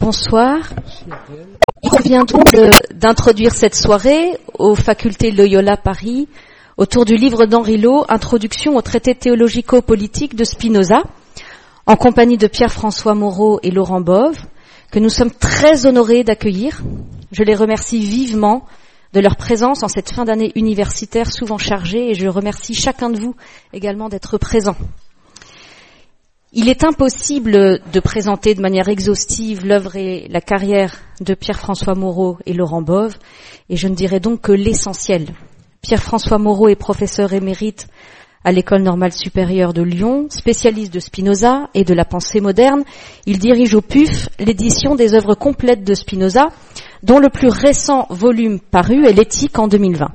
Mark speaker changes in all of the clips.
Speaker 1: Bonsoir. Il convient donc d'introduire cette soirée aux facultés Loyola Paris autour du livre d'Henri Lot, Introduction au traité théologico-politique de Spinoza, en compagnie de Pierre-François Moreau et Laurent Bove, que nous sommes très honorés d'accueillir. Je les remercie vivement de leur présence en cette fin d'année universitaire souvent chargée et je remercie chacun de vous également d'être présent. Il est impossible de présenter de manière exhaustive l'œuvre et la carrière de Pierre-François Moreau et Laurent Bove, et je ne dirai donc que l'essentiel. Pierre-François Moreau est professeur émérite à l'École normale supérieure de Lyon, spécialiste de Spinoza et de la pensée moderne. Il dirige au PUF l'édition des œuvres complètes de Spinoza, dont le plus récent volume paru est l'Éthique en 2020.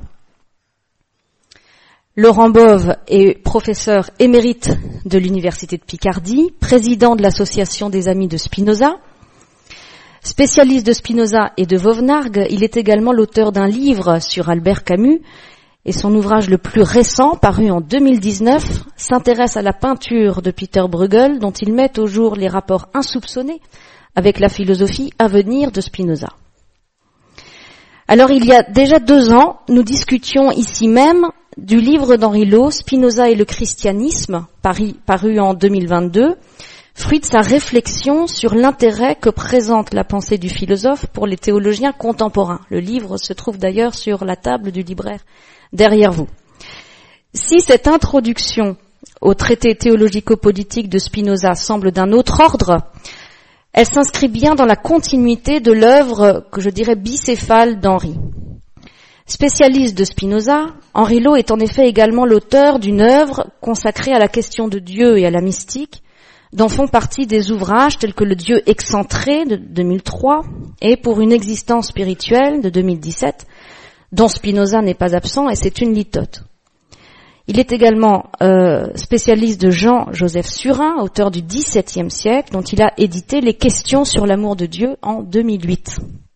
Speaker 1: Laurent Bove est professeur émérite de l'Université de Picardie, président de l'Association des Amis de Spinoza. Spécialiste de Spinoza et de Vauvenargues, il est également l'auteur d'un livre sur Albert Camus et son ouvrage le plus récent, paru en 2019, s'intéresse à la peinture de Peter Bruegel dont il met au jour les rapports insoupçonnés avec la philosophie à venir de Spinoza. Alors il y a déjà 2 ans, nous discutions ici même du livre d'Henri Lot, Spinoza et le christianisme, paru en 2022, fruit de sa réflexion sur l'intérêt que présente la pensée du philosophe pour les théologiens contemporains. Le livre se trouve d'ailleurs sur la table du libraire derrière vous. Si cette introduction au traité théologico-politique de Spinoza semble d'un autre ordre, elle s'inscrit bien dans la continuité de l'œuvre que je dirais bicéphale d'Henri. Spécialiste de Spinoza, Henri Lot est en effet également l'auteur d'une œuvre consacrée à la question de Dieu et à la mystique, dont font partie des ouvrages tels que Le Dieu excentré de 2003 et Pour une existence spirituelle de 2017, dont Spinoza n'est pas absent et c'est une litote. Il est également spécialiste de Jean-Joseph Surin, auteur du XVIIe siècle, dont il a édité Les questions sur l'amour de Dieu en 2008.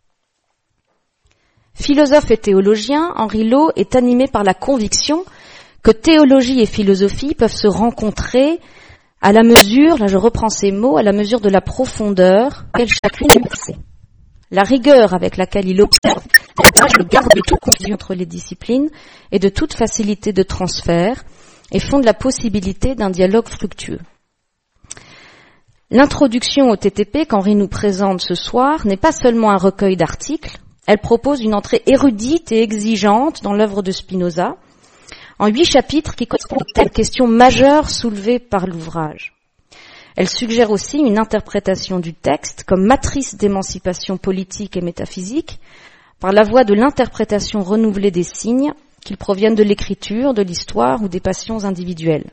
Speaker 1: Philosophe et théologien, Henri Lot est animé par la conviction que théologie et philosophie peuvent se rencontrer à la mesure, là je reprends ces mots, à la mesure de la profondeur qu'elle chacune est. La rigueur avec laquelle il observe le garde de toute confusion entre les disciplines et de toute facilité de transfert et fonde la possibilité d'un dialogue fructueux. L'introduction au TTP qu'Henri nous présente ce soir n'est pas seulement un recueil d'articles, elle propose une entrée érudite et exigeante dans l'œuvre de Spinoza, en 8 chapitres qui correspondent aux questions majeures soulevées par l'ouvrage. Elle suggère aussi une interprétation du texte comme matrice d'émancipation politique et métaphysique par la voie de l'interprétation renouvelée des signes, qu'ils proviennent de l'écriture, de l'histoire ou des passions individuelles.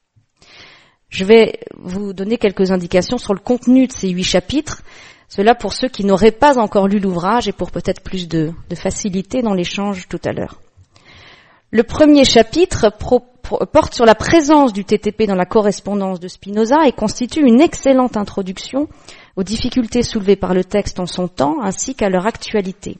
Speaker 1: Je vais vous donner quelques indications sur le contenu de ces 8 chapitres, cela pour ceux qui n'auraient pas encore lu l'ouvrage et pour peut-être plus de facilité dans l'échange tout à l'heure. Le premier chapitre porte sur la présence du TTP dans la correspondance de Spinoza et constitue une excellente introduction aux difficultés soulevées par le texte en son temps ainsi qu'à leur actualité.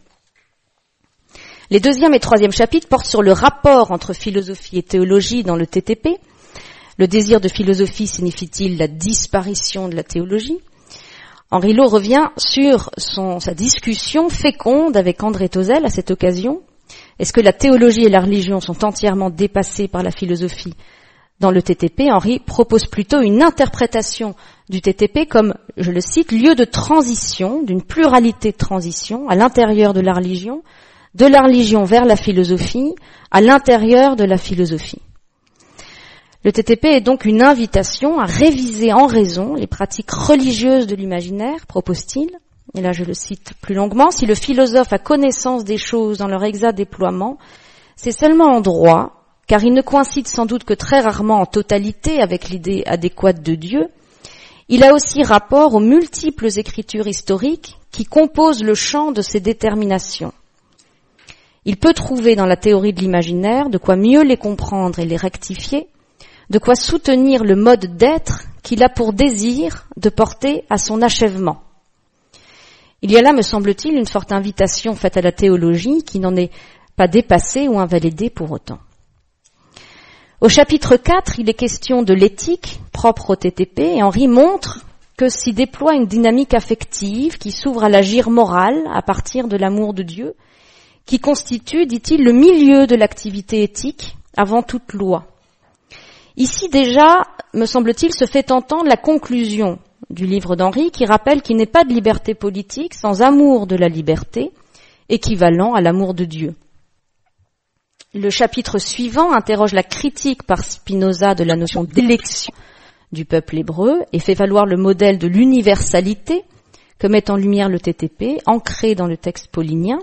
Speaker 1: Les 2e et 3e chapitres portent sur le rapport entre philosophie et théologie dans le TTP. Le désir de philosophie signifie-t-il la disparition de la théologie ? Henri Lot revient sur sa discussion féconde avec André Tauzel à cette occasion. Est-ce que la théologie et la religion sont entièrement dépassées par la philosophie dans le TTP ? Henri propose plutôt une interprétation du TTP comme, je le cite, lieu de transition, d'une pluralité de transition à l'intérieur de la religion vers la philosophie, à l'intérieur de la philosophie. Le TTP est donc une invitation à réviser en raison les pratiques religieuses de l'imaginaire, propose-t-il. Et là, je le cite plus longuement. Si le philosophe a connaissance des choses dans leur exact déploiement, c'est seulement en droit, car il ne coïncide sans doute que très rarement en totalité avec l'idée adéquate de Dieu. Il a aussi rapport aux multiples écritures historiques qui composent le champ de ses déterminations. Il peut trouver dans la théorie de l'imaginaire de quoi mieux les comprendre et les rectifier, de quoi soutenir le mode d'être qu'il a pour désir de porter à son achèvement. Il y a là, me semble-t-il, une forte invitation faite à la théologie qui n'en est pas dépassée ou invalidée pour autant. Au chapitre 4, il est question de l'éthique propre au TTP et Henri montre que s'y déploie une dynamique affective qui s'ouvre à l'agir moral à partir de l'amour de Dieu, qui constitue, dit-il, le milieu de l'activité éthique avant toute loi. Ici déjà, me semble-t-il, se fait entendre la conclusion du livre d'Henri qui rappelle qu'il n'est pas de liberté politique sans amour de la liberté, équivalent à l'amour de Dieu. Le chapitre suivant interroge la critique par Spinoza de la notion d'élection du peuple hébreu et fait valoir le modèle de l'universalité que met en lumière le TTP, ancré dans le texte paulinien.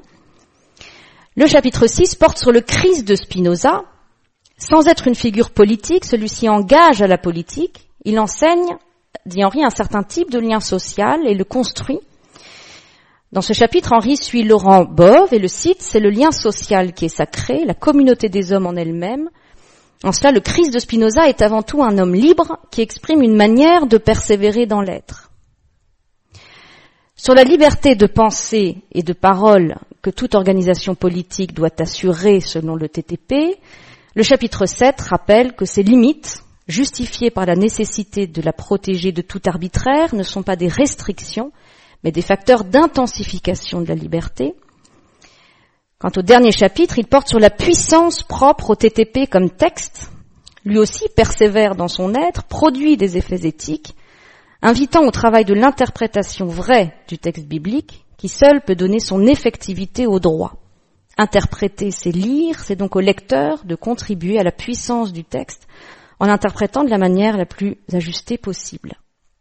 Speaker 1: Le chapitre 6 porte sur le Christ de Spinoza. Sans être une figure politique, celui-ci engage à la politique. Il enseigne, dit Henri, un certain type de lien social et le construit. Dans ce chapitre, Henri suit Laurent Bove et le cite, c'est le lien social qui est sacré, la communauté des hommes en elle-même. En cela, le Christ de Spinoza est avant tout un homme libre qui exprime une manière de persévérer dans l'être. Sur la liberté de pensée et de parole que toute organisation politique doit assurer selon le TTP, le chapitre 7 rappelle que ces limites, justifiées par la nécessité de la protéger de tout arbitraire, ne sont pas des restrictions, mais des facteurs d'intensification de la liberté. Quant au dernier chapitre, il porte sur la puissance propre au TTP comme texte. Lui aussi persévère dans son être, produit des effets éthiques, invitant au travail de l'interprétation vraie du texte biblique, qui seul peut donner son effectivité au droit. Interpréter, c'est lire, c'est donc au lecteur de contribuer à la puissance du texte en l'interprétant de la manière la plus ajustée possible.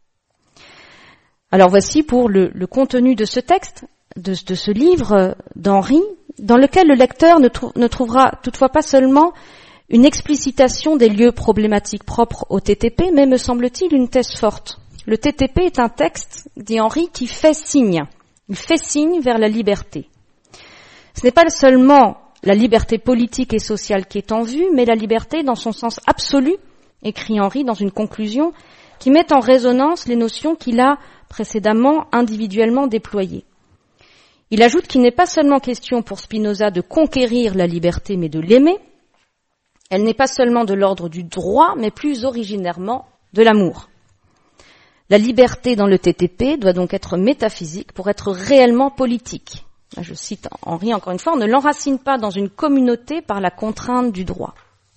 Speaker 1: Alors voici pour le contenu de ce texte, de ce livre d'Henri, dans lequel le lecteur ne trouvera toutefois pas seulement une explicitation des lieux problématiques propres au TTP, mais me semble-t-il une thèse forte. Le TTP est un texte, dit Henri, qui fait signe. Il fait signe vers la liberté. Ce n'est pas seulement la liberté politique et sociale qui est en vue, mais la liberté dans son sens absolu, écrit Henri dans une conclusion, qui met en résonance les notions qu'il a précédemment individuellement déployées. Il ajoute qu'il n'est pas seulement question pour Spinoza de conquérir la liberté, mais de l'aimer. Elle n'est pas seulement de l'ordre du droit, mais plus originairement de l'amour. La liberté dans le TTP doit donc être métaphysique pour être réellement politique. Là, je cite Henri encore une fois, on ne l'enracine pas dans une communauté par la contrainte du droit.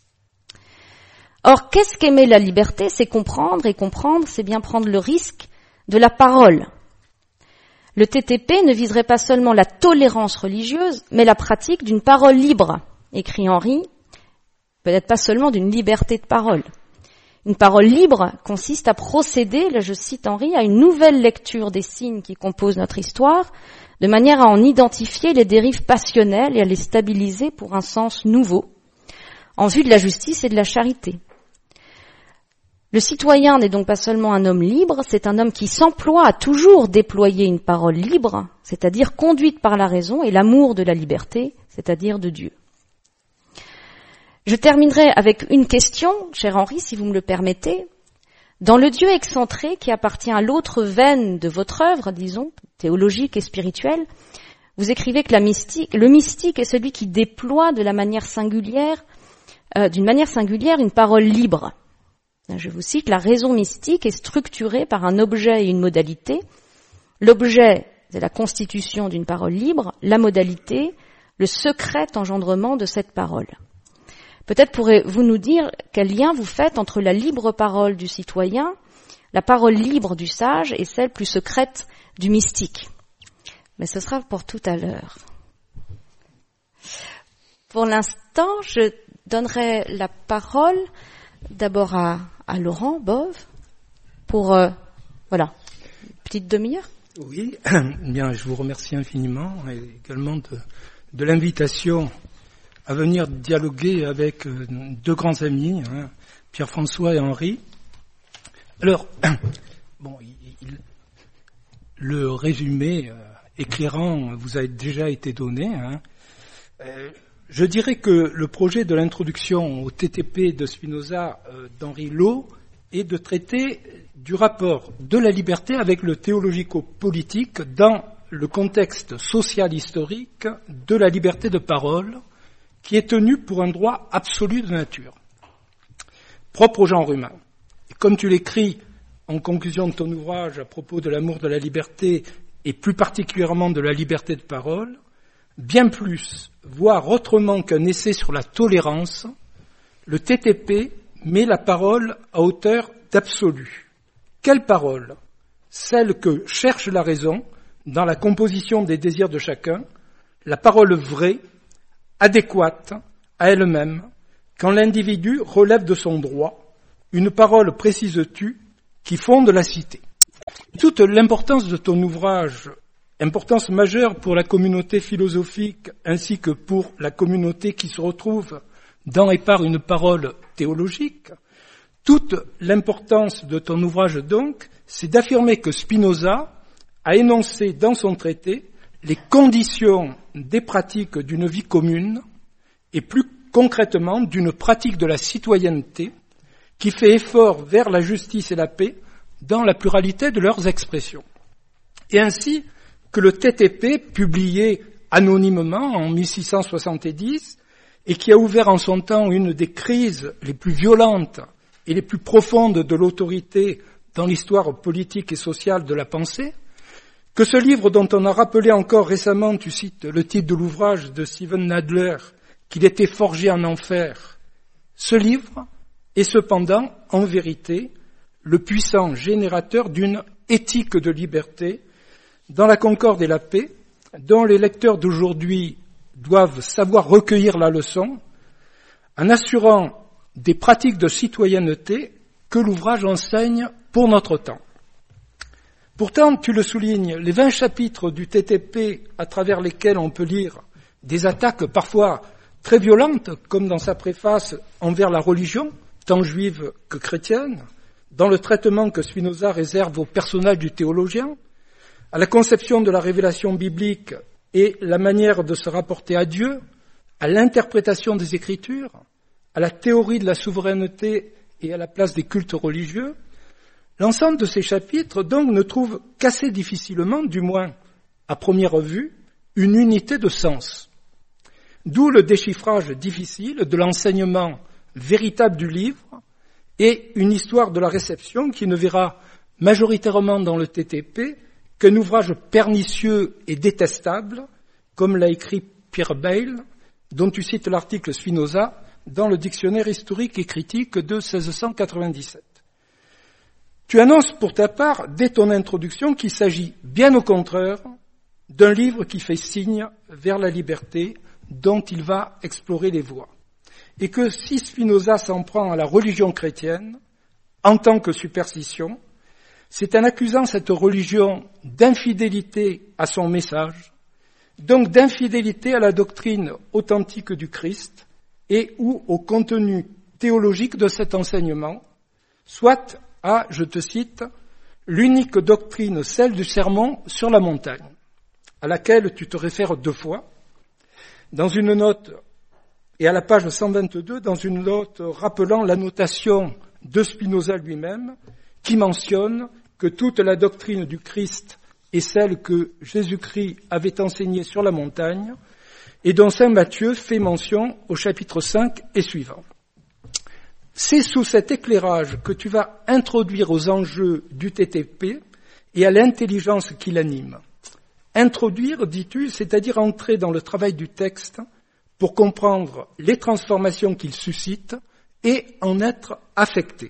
Speaker 1: Or, qu'est-ce qu'aimer la liberté? C'est comprendre, et comprendre, c'est bien prendre le risque de la parole. Le TTP ne viserait pas seulement la tolérance religieuse, mais la pratique d'une parole libre, écrit Henri, peut-être pas seulement d'une liberté de parole. Une parole libre consiste à procéder, là je cite Henri, à une nouvelle lecture des signes qui composent notre histoire, de manière à en identifier les dérives passionnelles et à les stabiliser pour un sens nouveau, en vue de la justice et de la charité. Le citoyen n'est donc pas seulement un homme libre, c'est un homme qui s'emploie à toujours déployer une parole libre, c'est-à-dire conduite par la raison et l'amour de la liberté, c'est-à-dire de Dieu. Je terminerai avec une question, cher Henri, si vous me le permettez. Dans le Dieu excentré qui appartient à l'autre veine de votre œuvre, disons, théologique et spirituelle, vous écrivez que le mystique est celui qui déploie d'une manière singulière une parole libre. Je vous cite, la raison mystique est structurée par un objet et une modalité. L'objet, c'est la constitution d'une parole libre, la modalité, le secret engendrement de cette parole. Peut-être pourrez-vous nous dire quel lien vous faites entre la libre parole du citoyen, la parole libre du sage et celle plus secrète du mystique. Mais ce sera pour tout à l'heure. Pour l'instant, je donnerai la parole d'abord à Laurent Bove pour, petite demi-heure.
Speaker 2: Oui, bien, je vous remercie infiniment et également de l'invitation à venir dialoguer avec deux grands amis, Pierre-François et Henri. Alors, le résumé éclairant vous a déjà été donné. Je dirais que le projet de l'introduction au TTP de Spinoza d'Henri Laux est de traiter du rapport de la liberté avec le théologico-politique dans le contexte social-historique de la liberté de parole qui est tenue pour un droit absolu de nature, propre au genre humain. Et comme tu l'écris en conclusion de ton ouvrage à propos de l'amour de la liberté et plus particulièrement de la liberté de parole, bien plus, voire autrement qu'un essai sur la tolérance, le TTP met la parole à hauteur d'absolu. Quelle parole ? Celle que cherche la raison dans la composition des désirs de chacun, la parole vraie, adéquate à elle-même, quand l'individu relève de son droit, une parole, précises-tu, qui fonde la cité. Toute l'importance de ton ouvrage, importance majeure pour la communauté philosophique ainsi que pour la communauté qui se retrouve dans et par une parole théologique, toute l'importance de ton ouvrage donc, c'est d'affirmer que Spinoza a énoncé dans son traité les conditions des pratiques d'une vie commune et plus concrètement d'une pratique de la citoyenneté qui fait effort vers la justice et la paix dans la pluralité de leurs expressions. Et ainsi que le TTP, publié anonymement en 1670 et qui a ouvert en son temps une des crises les plus violentes et les plus profondes de l'autorité dans l'histoire politique et sociale de la pensée, que ce livre dont on a rappelé encore récemment, tu cites le titre de l'ouvrage de Steven Nadler, qu'il était forgé en enfer, ce livre est cependant, en vérité, le puissant générateur d'une éthique de liberté dans la concorde et la paix, dont les lecteurs d'aujourd'hui doivent savoir recueillir la leçon, en assurant des pratiques de citoyenneté que l'ouvrage enseigne pour notre temps. Pourtant, tu le soulignes, les 20 chapitres du TTP à travers lesquels on peut lire des attaques parfois très violentes, comme dans sa préface envers la religion, tant juive que chrétienne, dans le traitement que Spinoza réserve au personnage du théologien, à la conception de la révélation biblique et la manière de se rapporter à Dieu, à l'interprétation des Écritures, à la théorie de la souveraineté et à la place des cultes religieux, l'ensemble de ces chapitres, donc, ne trouve qu'assez difficilement, du moins à première vue, une unité de sens. D'où le déchiffrage difficile de l'enseignement véritable du livre et une histoire de la réception qui ne verra majoritairement dans le TTP qu'un ouvrage pernicieux et détestable, comme l'a écrit Pierre Bayle, dont tu cites l'article Spinoza dans le dictionnaire historique et critique de 1697. Tu annonces pour ta part, dès ton introduction, qu'il s'agit bien au contraire d'un livre qui fait signe vers la liberté dont il va explorer les voies. Et que si Spinoza s'en prend à la religion chrétienne, en tant que superstition, c'est en accusant cette religion d'infidélité à son message, donc d'infidélité à la doctrine authentique du Christ et ou au contenu théologique de cet enseignement, soit à, je te cite, l'unique doctrine, celle du sermon sur la montagne, à laquelle tu te réfères 2 fois, dans une note, et à la page 122, dans une note rappelant la notation de Spinoza lui-même, qui mentionne que toute la doctrine du Christ est celle que Jésus-Christ avait enseignée sur la montagne, et dont saint Matthieu fait mention au chapitre 5 et suivant. C'est sous cet éclairage que tu vas introduire aux enjeux du TTP et à l'intelligence qui l'anime. Introduire, dis-tu, c'est-à-dire entrer dans le travail du texte pour comprendre les transformations qu'il suscite et en être affecté.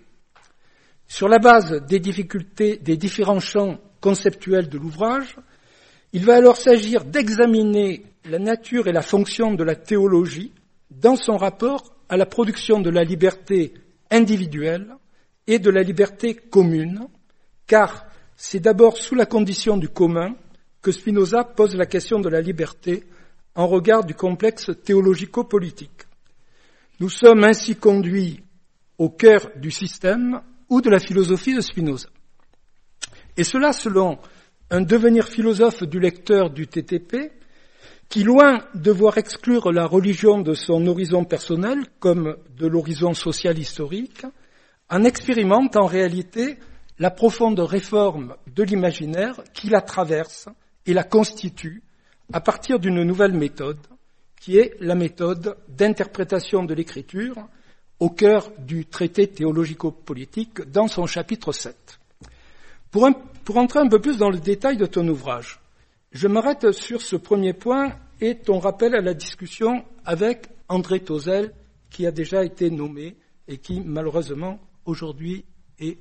Speaker 2: Sur la base des difficultés des différents champs conceptuels de l'ouvrage, il va alors s'agir d'examiner la nature et la fonction de la théologie dans son rapport à la production de la liberté individuelle et de la liberté commune, car c'est d'abord sous la condition du commun que Spinoza pose la question de la liberté en regard du complexe théologico-politique. Nous sommes ainsi conduits au cœur du système ou de la philosophie de Spinoza. Et cela selon un devenir philosophe du lecteur du TTP qui, loin de voir exclure la religion de son horizon personnel comme de l'horizon social historique, en expérimente en réalité la profonde réforme de l'imaginaire qui la traverse et la constitue à partir d'une nouvelle méthode, qui est la méthode d'interprétation de l'écriture au cœur du traité théologico-politique dans son chapitre 7. Pour entrer un peu plus dans le détail de ton ouvrage, je m'arrête sur ce premier point et ton rappel à la discussion avec André Tauzel, qui a déjà été nommé et qui, malheureusement, aujourd'hui est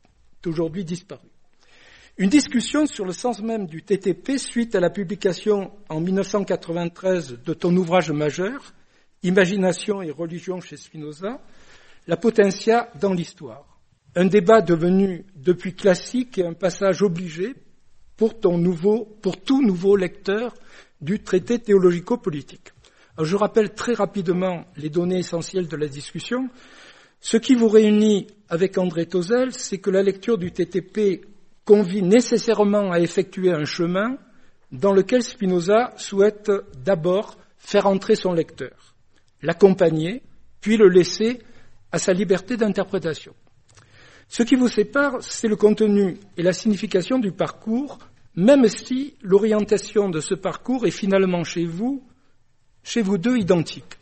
Speaker 2: disparu. Une discussion sur le sens même du TTP suite à la publication en 1993 de ton ouvrage majeur, Imagination et religion chez Spinoza, la Potentia dans l'histoire. Un débat devenu depuis classique et un passage obligé pour tout nouveau lecteur du traité théologico-politique. Alors, je rappelle très rapidement les données essentielles de la discussion. Ce qui vous réunit avec André Tauzel, c'est que la lecture du TTP convie nécessairement à effectuer un chemin dans lequel Spinoza souhaite d'abord faire entrer son lecteur, l'accompagner, puis le laisser à sa liberté d'interprétation. Ce qui vous sépare, c'est le contenu et la signification du parcours, même si l'orientation de ce parcours est finalement chez vous deux identique.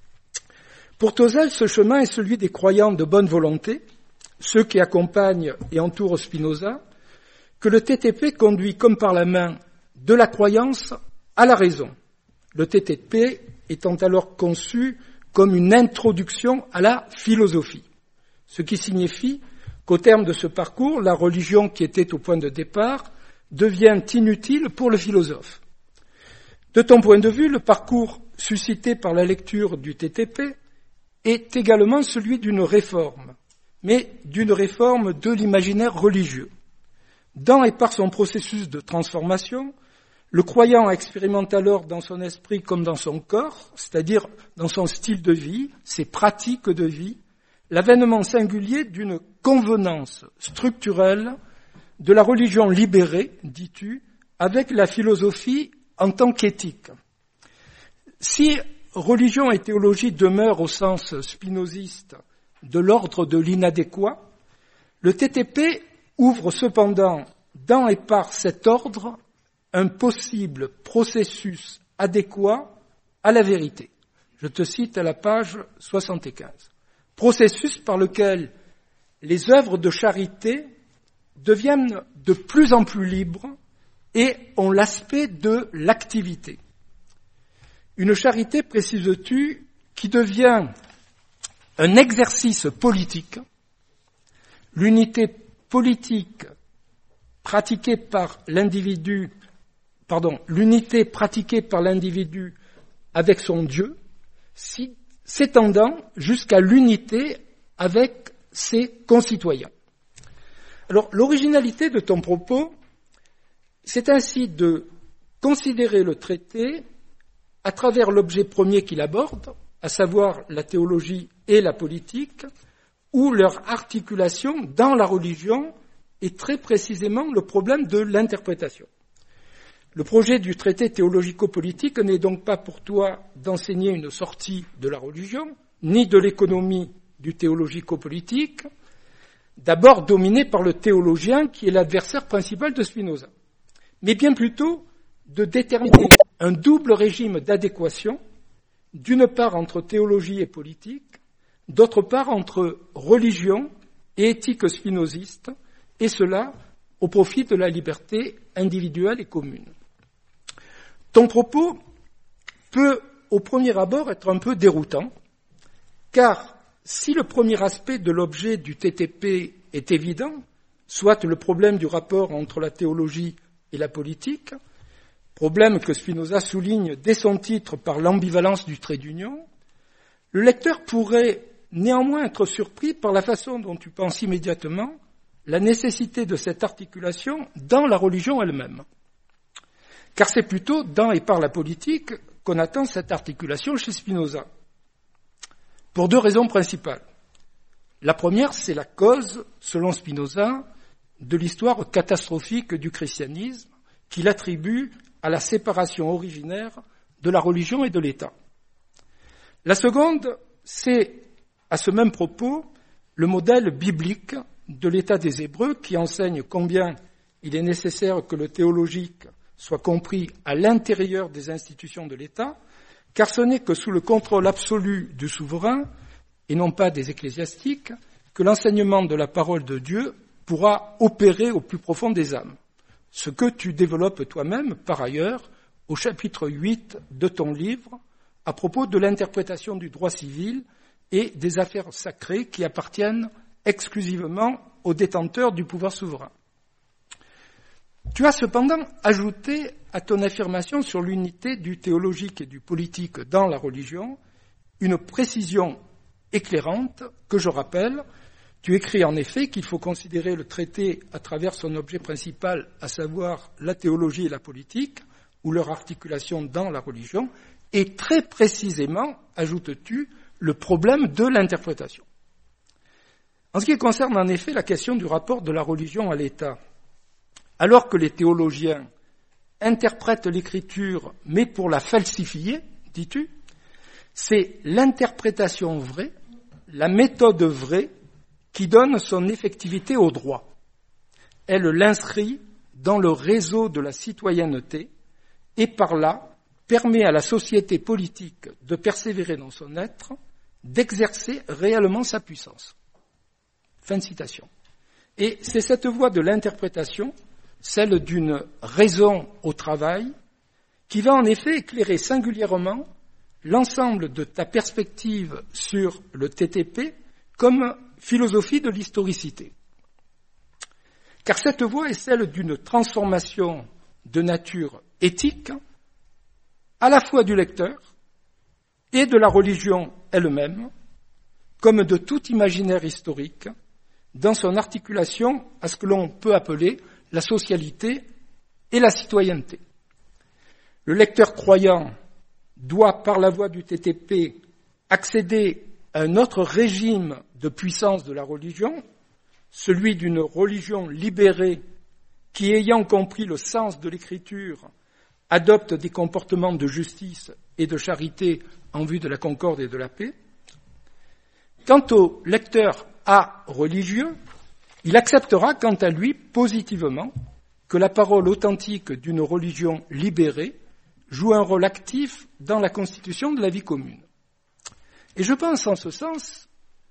Speaker 2: Pour Tauzel, ce chemin est celui des croyants de bonne volonté, ceux qui accompagnent et entourent Spinoza, que le TTP conduit comme par la main de la croyance à la raison. Le TTP étant alors conçu comme une introduction à la philosophie, ce qui signifie qu'au terme de ce parcours, la religion qui était au point de départ devient inutile pour le philosophe. De ton point de vue, le parcours suscité par la lecture du TTP est également celui d'une réforme, mais d'une réforme de l'imaginaire religieux. Dans et par son processus de transformation, le croyant expérimente alors dans son esprit comme dans son corps, c'est-à-dire dans son style de vie, ses pratiques de vie, l'avènement singulier d'une convenance structurelle de la religion libérée, dis-tu, avec la philosophie en tant qu'éthique. Si religion et théologie demeurent au sens spinoziste de l'ordre de l'inadéquat, le TTP ouvre cependant, dans et par cet ordre, un possible processus adéquat à la vérité. Je te cite à la page 75. Processus par lequel les œuvres de charité deviennent de plus en plus libres et ont l'aspect de l'activité. Une charité, précises-tu, qui devient un exercice politique, l'unité politique pratiquée par l'individu avec son Dieu, s'étendant jusqu'à l'unité avec ses concitoyens. Alors, l'originalité de ton propos, c'est ainsi de considérer le traité à travers l'objet premier qu'il aborde, à savoir la théologie et la politique, ou leur articulation dans la religion, et très précisément le problème de l'interprétation. Le projet du traité théologico-politique n'est donc pas pour toi d'enseigner une sortie de la religion, ni de l'économie du théologico-politique, d'abord dominé par le théologien qui est l'adversaire principal de Spinoza, mais bien plutôt de déterminer un double régime d'adéquation, d'une part entre théologie et politique, d'autre part entre religion et éthique spinoziste, et cela au profit de la liberté individuelle et commune. Ton propos peut, au premier abord, être un peu déroutant, car si le premier aspect de l'objet du TTP est évident, soit le problème du rapport entre la théologie et la politique, problème que Spinoza souligne dès son titre par l'ambivalence du trait d'union, le lecteur pourrait néanmoins être surpris par la façon dont tu penses immédiatement la nécessité de cette articulation dans la religion elle-même. Car c'est plutôt dans et par la politique qu'on attend cette articulation chez Spinoza. Pour deux raisons principales. La première, c'est la cause, selon Spinoza, de l'histoire catastrophique du christianisme qu'il attribue à la séparation originaire de la religion et de l'État. La seconde, c'est, à ce même propos, le modèle biblique de l'État des Hébreux qui enseigne combien il est nécessaire que le théologique soit compris à l'intérieur des institutions de l'État, car ce n'est que sous le contrôle absolu du souverain, et non pas des ecclésiastiques, que l'enseignement de la parole de Dieu pourra opérer au plus profond des âmes. Ce que tu développes toi-même, par ailleurs, au chapitre 8 de ton livre, à propos de l'interprétation du droit civil et des affaires sacrées qui appartiennent exclusivement aux détenteurs du pouvoir souverain. Tu as cependant ajouté à ton affirmation sur l'unité du théologique et du politique dans la religion une précision éclairante que je rappelle. Tu écris en effet qu'il faut considérer le traité à travers son objet principal, à savoir la théologie et la politique, ou leur articulation dans la religion, et très précisément, ajoutes-tu, le problème de l'interprétation. En ce qui concerne en effet la question du rapport de la religion à l'État, alors que les théologiens interprètent l'Écriture, mais pour la falsifier, dis-tu, c'est l'interprétation vraie, la méthode vraie, qui donne son effectivité au droit. Elle l'inscrit dans le réseau de la citoyenneté et par là permet à la société politique de persévérer dans son être, d'exercer réellement sa puissance. Fin de citation. Et c'est cette voie de l'interprétation, celle d'une raison au travail, qui va en effet éclairer singulièrement l'ensemble de ta perspective sur le TTP comme philosophie de l'historicité. Car cette voie est celle d'une transformation de nature éthique, à la fois du lecteur et de la religion elle-même, comme de tout imaginaire historique, dans son articulation à ce que l'on peut appeler la socialité et la citoyenneté. Le lecteur croyant doit, par la voie du TTP, accéder à un autre régime de puissance de la religion, celui d'une religion libérée qui, ayant compris le sens de l'Écriture, adopte des comportements de justice et de charité en vue de la concorde et de la paix. Quant au lecteur religieux, il acceptera quant à lui positivement que la parole authentique d'une religion libérée joue un rôle actif dans la constitution de la vie commune. Et je pense en ce sens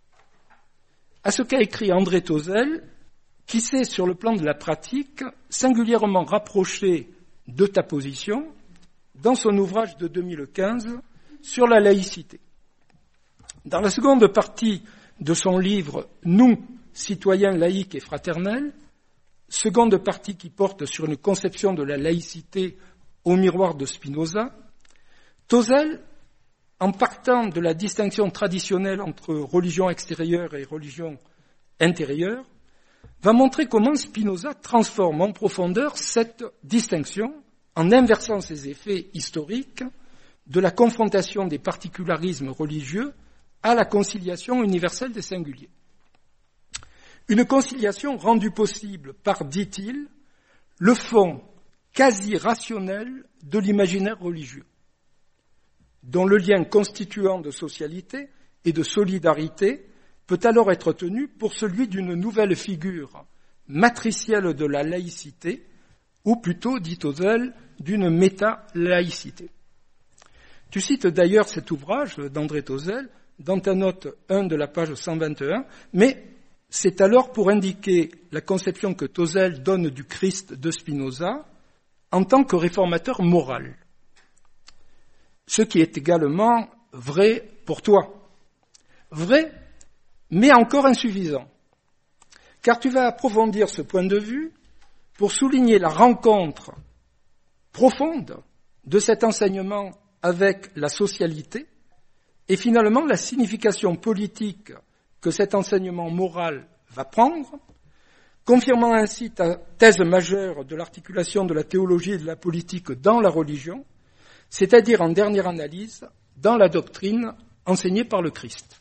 Speaker 2: à ce qu'a écrit André Tozzel, qui s'est, sur le plan de la pratique, singulièrement rapproché de ta position dans son ouvrage de 2015 sur la laïcité. Dans la seconde partie de son livre « Nous, citoyens laïcs et fraternels », seconde partie qui porte sur une conception de la laïcité au miroir de Spinoza, Tozzel, en partant de la distinction traditionnelle entre religion extérieure et religion intérieure, va montrer comment Spinoza transforme en profondeur cette distinction en inversant ses effets historiques de la confrontation des particularismes religieux à la conciliation universelle des singuliers. Une conciliation rendue possible par, dit-il, le fond quasi rationnel de l'imaginaire religieux, dont le lien constituant de socialité et de solidarité peut alors être tenu pour celui d'une nouvelle figure matricielle de la laïcité, ou plutôt, dit Tozzel, d'une méta-laïcité. Tu cites d'ailleurs cet ouvrage d'André Tozzel dans ta note 1 de la page 121, mais c'est alors pour indiquer la conception que Tozzel donne du Christ de Spinoza en tant que réformateur moral. Ce qui est également vrai pour toi. Vrai, mais encore insuffisant. Car tu vas approfondir ce point de vue pour souligner la rencontre profonde de cet enseignement avec la socialité et finalement la signification politique que cet enseignement moral va prendre, confirmant ainsi ta thèse majeure de l'articulation de la théologie et de la politique dans la religion, c'est-à-dire en dernière analyse, dans la doctrine enseignée par le Christ.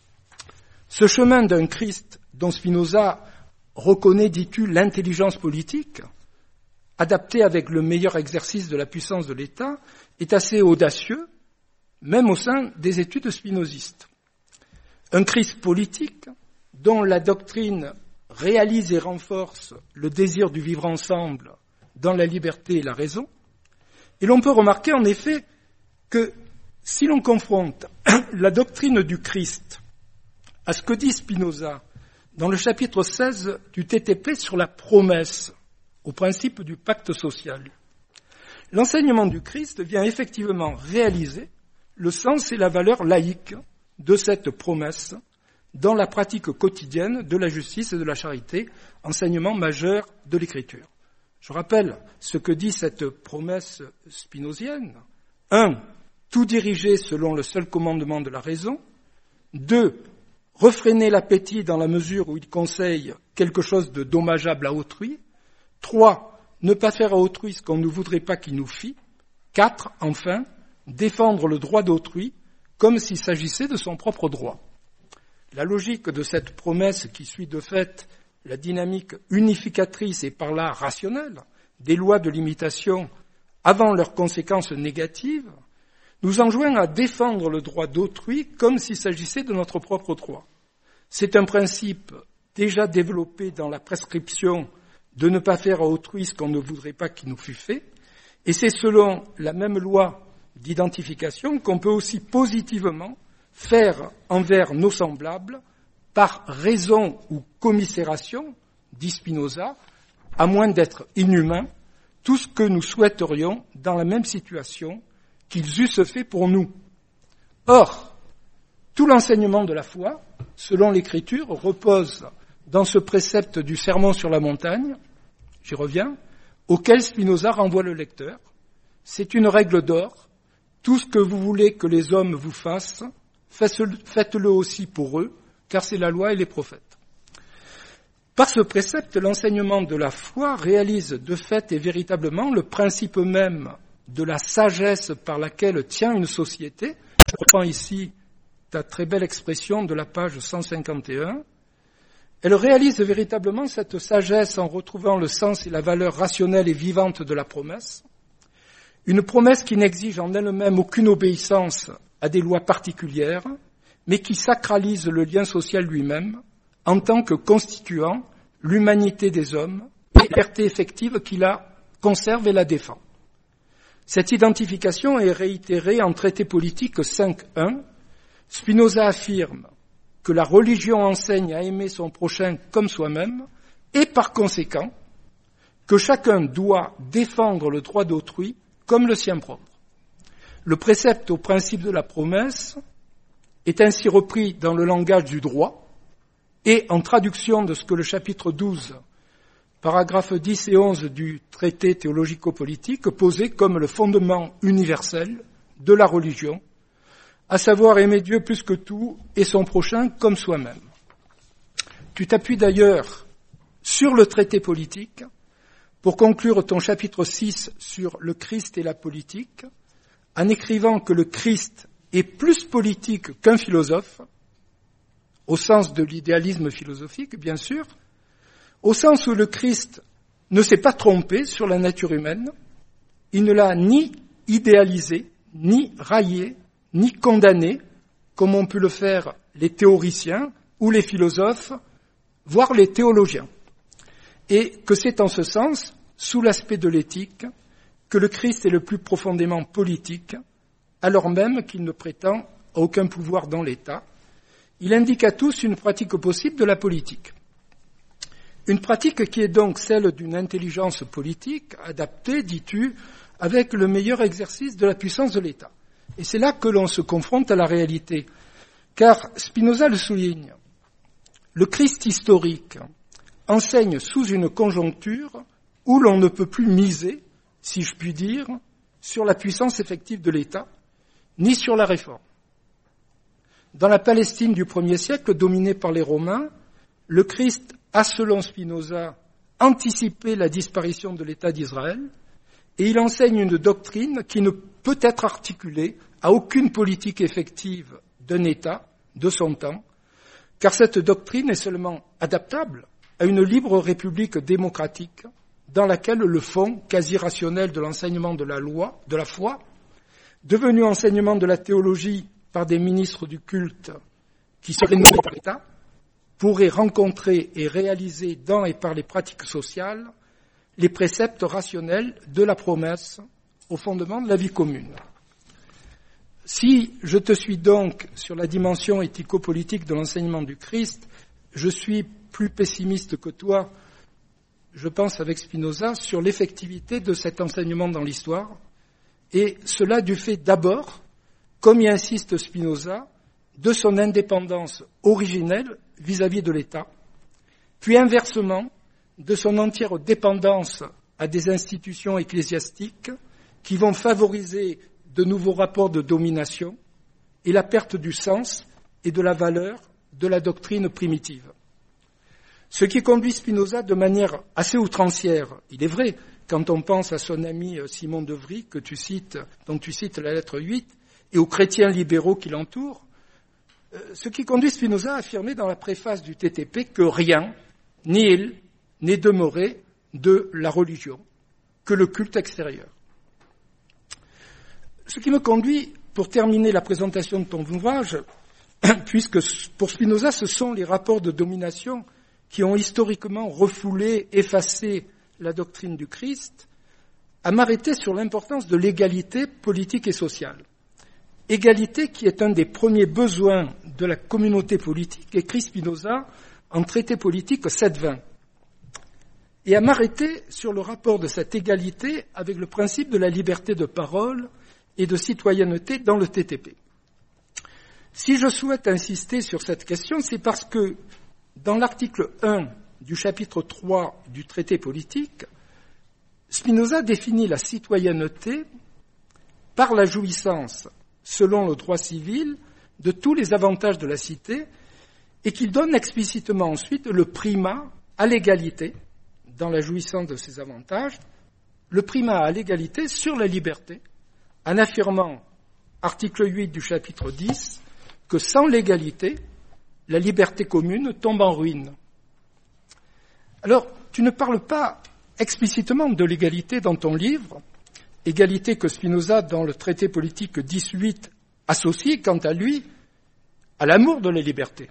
Speaker 2: Ce chemin d'un Christ dont Spinoza reconnaît, dis-tu, l'intelligence politique, adapté avec le meilleur exercice de la puissance de l'État, est assez audacieux, même au sein des études spinozistes. Un Christ politique dont la doctrine réalise et renforce le désir du vivre ensemble dans la liberté et la raison. Et l'on peut remarquer en effet que si l'on confronte la doctrine du Christ à ce que dit Spinoza dans le chapitre 16 du TTP sur la promesse, au principe du pacte social. L'enseignement du Christ vient effectivement réaliser le sens et la valeur laïque de cette promesse dans la pratique quotidienne de la justice et de la charité, enseignement majeur de l'Écriture. Je rappelle ce que dit cette promesse spinozienne. 1. Tout diriger selon le seul commandement de la raison. 2. Refréner l'appétit dans la mesure où il conseille quelque chose de dommageable à autrui. 3. Ne pas faire à autrui ce qu'on ne voudrait pas qu'il nous fît. 4. Enfin, défendre le droit d'autrui comme s'il s'agissait de son propre droit. La logique de cette promesse qui suit de fait la dynamique unificatrice et par là rationnelle des lois de l'imitation avant leurs conséquences négatives nous enjoint à défendre le droit d'autrui comme s'il s'agissait de notre propre droit. C'est un principe déjà développé dans la prescription de ne pas faire à autrui ce qu'on ne voudrait pas qu'il nous fût fait, et c'est selon la même loi d'identification qu'on peut aussi positivement faire envers nos semblables, par raison ou commisération, dit Spinoza, à moins d'être inhumains, tout ce que nous souhaiterions dans la même situation qu'ils eussent fait pour nous. Or, tout l'enseignement de la foi, selon l'Écriture, repose dans ce précepte du Sermon sur la montagne, j'y reviens, auquel Spinoza renvoie le lecteur. C'est une règle d'or. Tout ce que vous voulez que les hommes vous fassent, faites-le aussi pour eux, car c'est la loi et les prophètes. Par ce précepte, l'enseignement de la foi réalise de fait et véritablement le principe même de la sagesse par laquelle tient une société. Je reprends ici ta très belle expression de la page 151. Elle réalise véritablement cette sagesse en retrouvant le sens et la valeur rationnelle et vivante de la promesse. Une promesse qui n'exige en elle-même aucune obéissance à des lois particulières, mais qui sacralise le lien social lui-même en tant que constituant l'humanité des hommes et la liberté effective qui la conserve et la défend. Cette identification est réitérée en traité politique 5.1. Spinoza affirme que la religion enseigne à aimer son prochain comme soi-même et par conséquent que chacun doit défendre le droit d'autrui comme le sien propre. Le précepte au principe de la promesse est ainsi repris dans le langage du droit et en traduction de ce que le chapitre 12, paragraphes 10 et 11 du traité théologico-politique posait comme le fondement universel de la religion, à savoir aimer Dieu plus que tout et son prochain comme soi-même. Tu t'appuies d'ailleurs sur le traité politique pour conclure ton chapitre 6 sur le Christ et la politique, en écrivant que le Christ est plus politique qu'un philosophe, au sens de l'idéalisme philosophique, bien sûr, au sens où le Christ ne s'est pas trompé sur la nature humaine, il ne l'a ni idéalisée, ni raillée, ni condamnée, comme ont pu le faire les théoriciens ou les philosophes, voire les théologiens. Et que c'est en ce sens, sous l'aspect de l'éthique, que le Christ est le plus profondément politique, alors même qu'il ne prétend à aucun pouvoir dans l'État. Il indique à tous une pratique possible de la politique. Une pratique qui est donc celle d'une intelligence politique adaptée, dis-tu, avec le meilleur exercice de la puissance de l'État. Et c'est là que l'on se confronte à la réalité. Car Spinoza le souligne, le Christ historique enseigne sous une conjoncture où l'on ne peut plus miser, si je puis dire, sur la puissance effective de l'État, ni sur la réforme. Dans la Palestine du 1er siècle, dominée par les Romains, le Christ a, selon Spinoza, anticipé la disparition de l'État d'Israël, et il enseigne une doctrine qui ne peut être articulée à aucune politique effective d'un État de son temps, car cette doctrine est seulement adaptable à une libre république démocratique dans laquelle le fond quasi rationnel de l'enseignement de la loi, de la foi, devenu enseignement de la théologie par des ministres du culte qui seraient nommés par l'État, pourrait rencontrer et réaliser dans et par les pratiques sociales les préceptes rationnels de la promesse au fondement de la vie commune. Si je te suis donc sur la dimension éthico-politique de l'enseignement du Christ, je suis plus pessimiste que toi, je pense avec Spinoza, sur l'effectivité de cet enseignement dans l'histoire, et cela du fait d'abord, comme y insiste Spinoza, de son indépendance originelle vis-à-vis de l'État, puis inversement, de son entière dépendance à des institutions ecclésiastiques qui vont favoriser de nouveaux rapports de domination et la perte du sens et de la valeur de la doctrine primitive. Ce qui conduit Spinoza de manière assez outrancière, il est vrai, quand on pense à son ami Simon de Vries, dont tu cites la lettre 8, et aux chrétiens libéraux qui l'entourent, ce qui conduit Spinoza à affirmer dans la préface du TTP que rien, ni il, n'est demeuré de la religion, que le culte extérieur. Ce qui me conduit, pour terminer la présentation de ton ouvrage, puisque pour Spinoza, ce sont les rapports de domination qui ont historiquement refoulé, effacé la doctrine du Christ, à m'arrêter sur l'importance de l'égalité politique et sociale. Égalité qui est un des premiers besoins de la communauté politique, écrit Spinoza en Traité politique 7-20. Et à m'arrêter sur le rapport de cette égalité avec le principe de la liberté de parole et de citoyenneté dans le TTP. Si je souhaite insister sur cette question, c'est parce que dans l'article 1 du chapitre 3 du traité politique, Spinoza définit la citoyenneté par la jouissance, selon le droit civil, de tous les avantages de la cité et qu'il donne explicitement ensuite le primat à l'égalité, dans la jouissance de ces avantages, le primat à l'égalité sur la liberté, en affirmant, article 8 du chapitre 10, que sans l'égalité, la liberté commune tombe en ruine. Alors, tu ne parles pas explicitement de l'égalité dans ton livre, égalité que Spinoza, dans le traité politique 18, associe, quant à lui, à l'amour de la liberté.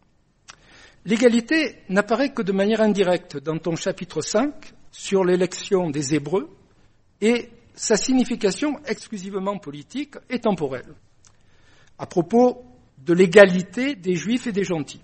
Speaker 2: L'égalité n'apparaît que de manière indirecte dans ton chapitre 5 sur l'élection des Hébreux et sa signification exclusivement politique et temporelle, à propos de l'égalité des Juifs et des gentils.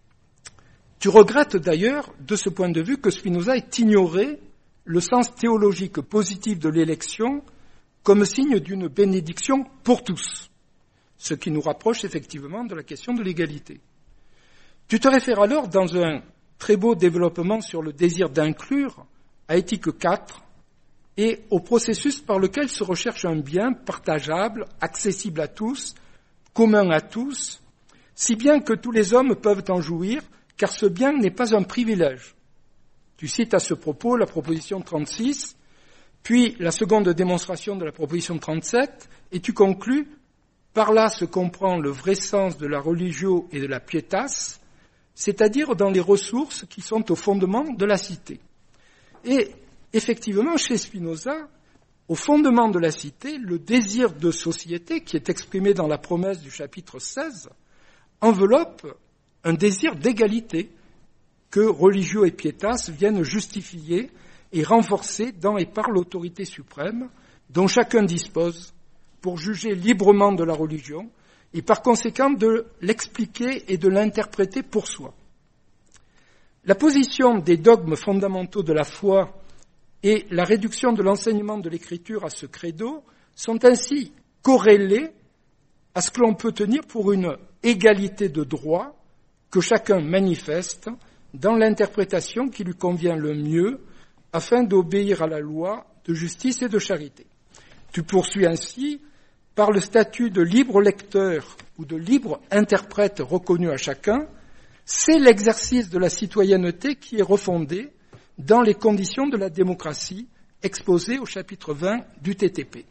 Speaker 2: Tu regrettes d'ailleurs, de ce point de vue, que Spinoza ait ignoré le sens théologique positif de l'élection comme signe d'une bénédiction pour tous, ce qui nous rapproche effectivement de la question de l'égalité. Tu te réfères alors, dans un très beau développement sur le désir d'inclure, à Éthique 4, et au processus par lequel se recherche un bien partageable, accessible à tous, commun à tous, si bien que tous les hommes peuvent en jouir, car ce bien n'est pas un privilège. Tu cites à ce propos la proposition 36, puis la seconde démonstration de la proposition 37, et tu conclus, par là se comprend le vrai sens de la religio et de la pietas, c'est-à-dire dans les ressources qui sont au fondement de la cité. Et effectivement, chez Spinoza, au fondement de la cité, le désir de société, qui est exprimé dans la promesse du chapitre 16, enveloppe un désir d'égalité que religio et pietas viennent justifier et renforcer dans et par l'autorité suprême dont chacun dispose pour juger librement de la religion et par conséquent de l'expliquer et de l'interpréter pour soi. La position des dogmes fondamentaux de la foi et la réduction de l'enseignement de l'écriture à ce credo sont ainsi corrélés à ce que l'on peut tenir pour une égalité de droit que chacun manifeste dans l'interprétation qui lui convient le mieux afin d'obéir à la loi de justice et de charité. Tu poursuis ainsi par le statut de libre lecteur ou de libre interprète reconnu à chacun, c'est l'exercice de la citoyenneté qui est refondé dans les conditions de la démocratie exposées au chapitre 20 du TTP.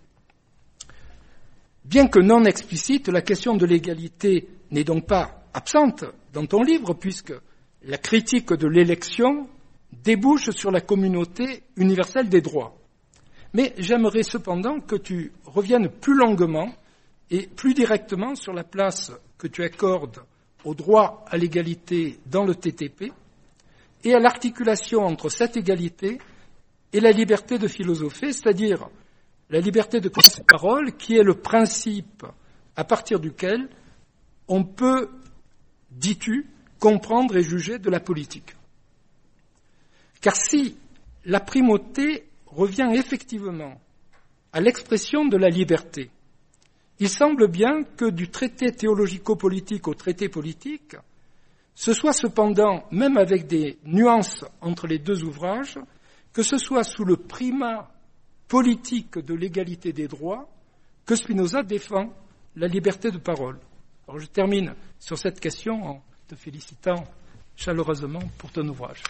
Speaker 2: Bien que non explicite, la question de l'égalité n'est donc pas absente dans ton livre, puisque la critique de l'élection débouche sur la communauté universelle des droits. Mais j'aimerais cependant que tu reviennes plus longuement et plus directement sur la place que tu accordes au droit à l'égalité dans le TTP et à l'articulation entre cette égalité et la liberté de philosopher, c'est-à-dire la liberté de parole, qui est le principe à partir duquel on peut, dis-tu, comprendre et juger de la politique. Car si la primauté revient effectivement à l'expression de la liberté, il semble bien que du traité théologico-politique au traité politique, ce soit cependant, même avec des nuances entre les deux ouvrages, que ce soit sous le primat politique de l'égalité des droits que Spinoza défend la liberté de parole. Alors je termine sur cette question en te félicitant chaleureusement pour ton ouvrage.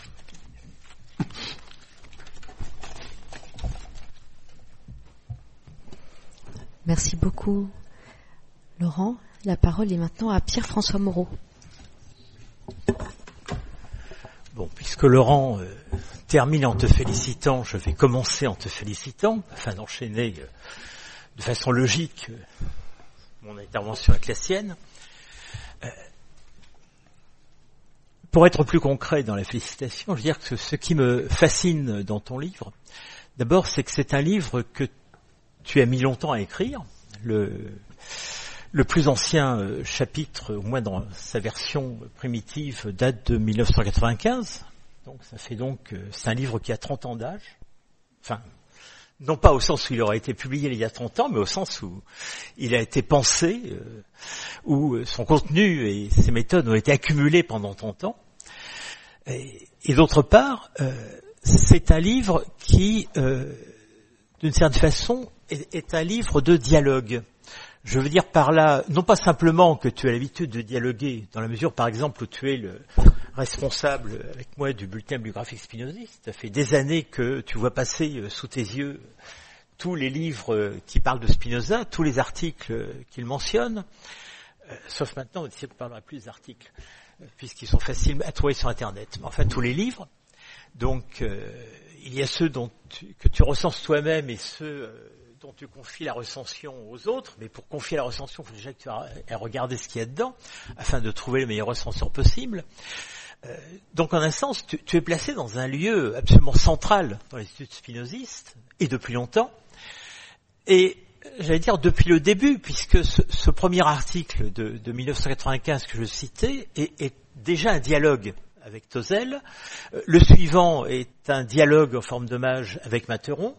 Speaker 1: Merci beaucoup, Laurent. La parole est maintenant à Pierre-François Moreau.
Speaker 3: Bon, puisque Laurent termine en te félicitant, je vais commencer en te félicitant, afin d'enchaîner de façon logique mon intervention avec la sienne. Pour être plus concret dans la félicitation, je veux dire que ce qui me fascine dans ton livre, d'abord, c'est que c'est un livre que tu as mis longtemps à écrire. Le plus ancien chapitre, au moins dans sa version primitive, date de 1995. Donc ça fait donc, c'est un livre qui a 30 ans d'âge. Enfin, non pas au sens où il aura été publié il y a 30 ans, mais au sens où il a été pensé, où son contenu et ses méthodes ont été accumulés pendant 30 ans. Et d'autre part, c'est un livre qui, d'une certaine façon, est un livre de dialogue. Je veux dire par là, non pas simplement que tu as l'habitude de dialoguer, dans la mesure, par exemple, où tu es le responsable avec moi du bulletin bibliographique spinoziste. Ça fait des années que tu vois passer sous tes yeux tous les livres qui parlent de Spinoza, tous les articles qu'il mentionne, sauf maintenant, on ne parlera plus des articles, puisqu'ils sont faciles à trouver sur Internet. Mais enfin, tous les livres. Donc, il y a ceux que tu recenses toi-même et ceux dont tu confies la recension aux autres, mais pour confier la recension, il faut déjà que tu aies regardé ce qu'il y a dedans, afin de trouver le meilleur recenseur possible. Donc, en un sens, tu es placé dans un lieu absolument central dans l'étude spinoziste, et depuis longtemps, et j'allais dire depuis le début, puisque ce premier article de 1995 que je citais est déjà un dialogue avec Tosel. Le suivant est un dialogue en forme d'hommage avec Materon.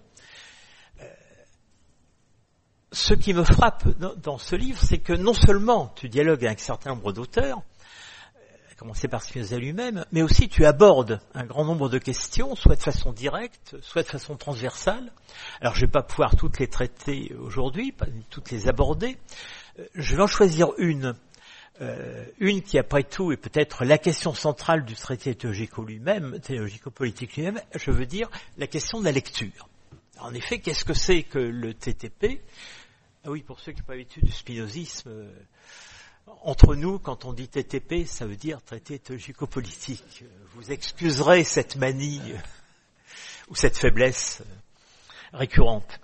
Speaker 3: Ce qui me frappe dans ce livre, c'est que non seulement tu dialogues avec un certain nombre d'auteurs, à commencer par Spinoza lui-même, mais aussi tu abordes un grand nombre de questions, soit de façon directe, soit de façon transversale. Alors je ne vais pas pouvoir toutes les traiter aujourd'hui, pas toutes les aborder. Je vais en choisir une qui après tout est peut-être la question centrale du traité théologico-politique lui-même, je veux dire la question de la lecture. En effet, qu'est-ce que c'est que le TTP ? Ah oui, pour ceux qui n'ont pas l'habitude du spinozisme, entre nous, quand on dit TTP, ça veut dire traité théologico-politique. Vous excuserez cette manie ou cette faiblesse récurrente.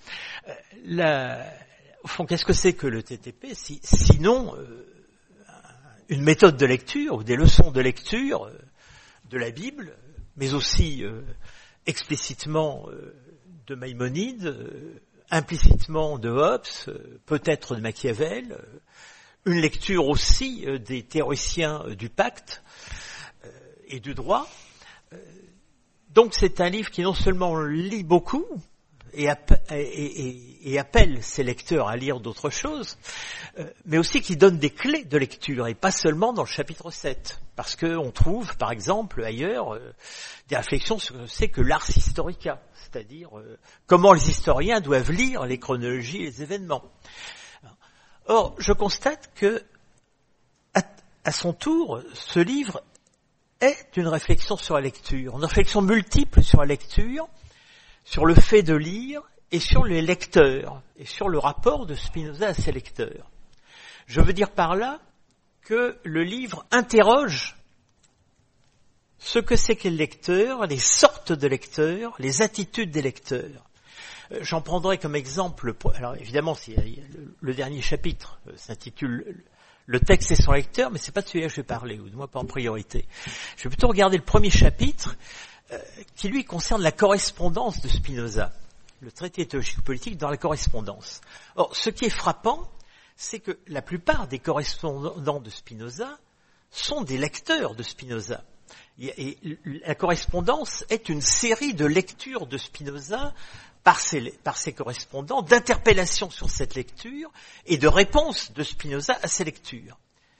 Speaker 3: Au fond, qu'est-ce que c'est que le TTP ? Sinon, une méthode de lecture ou des leçons de lecture de la Bible, mais aussi explicitement de Maïmonide, implicitement de Hobbes, peut-être de Machiavel, une lecture aussi des théoriciens du pacte et du droit. Donc c'est un livre qui non seulement lit beaucoup et appelle ses lecteurs à lire d'autres choses, mais aussi qui donne des clés de lecture, et pas seulement dans le chapitre 7. Parce qu'on trouve, par exemple, ailleurs, des réflexions sur ce que c'est que l'ars historica, c'est-à-dire comment les historiens doivent lire les chronologies et les événements. Or, je constate que, à son tour, ce livre est une réflexion sur la lecture, une réflexion multiple sur la lecture, sur le fait de lire et sur les lecteurs, et sur le rapport de Spinoza à ses lecteurs. Je veux dire par là que le livre interroge ce que c'est qu'est le lecteur, les sortes de lecteurs, les attitudes des lecteurs. J'en prendrai comme exemple, alors évidemment, le dernier chapitre s'intitule « Le texte et son lecteur », mais c'est pas de celui-là que je vais parler, ou du moins pas en priorité. Je vais plutôt regarder le premier chapitre, qui lui concerne la correspondance de Spinoza, le traité théologico-politique dans la correspondance. Or, ce qui est frappant, c'est que la plupart des correspondants de Spinoza sont des lecteurs de Spinoza. Et la correspondance est une série de lectures de Spinoza par ses correspondants, d'interpellations sur cette lecture et de réponses de Spinoza à ces lectures.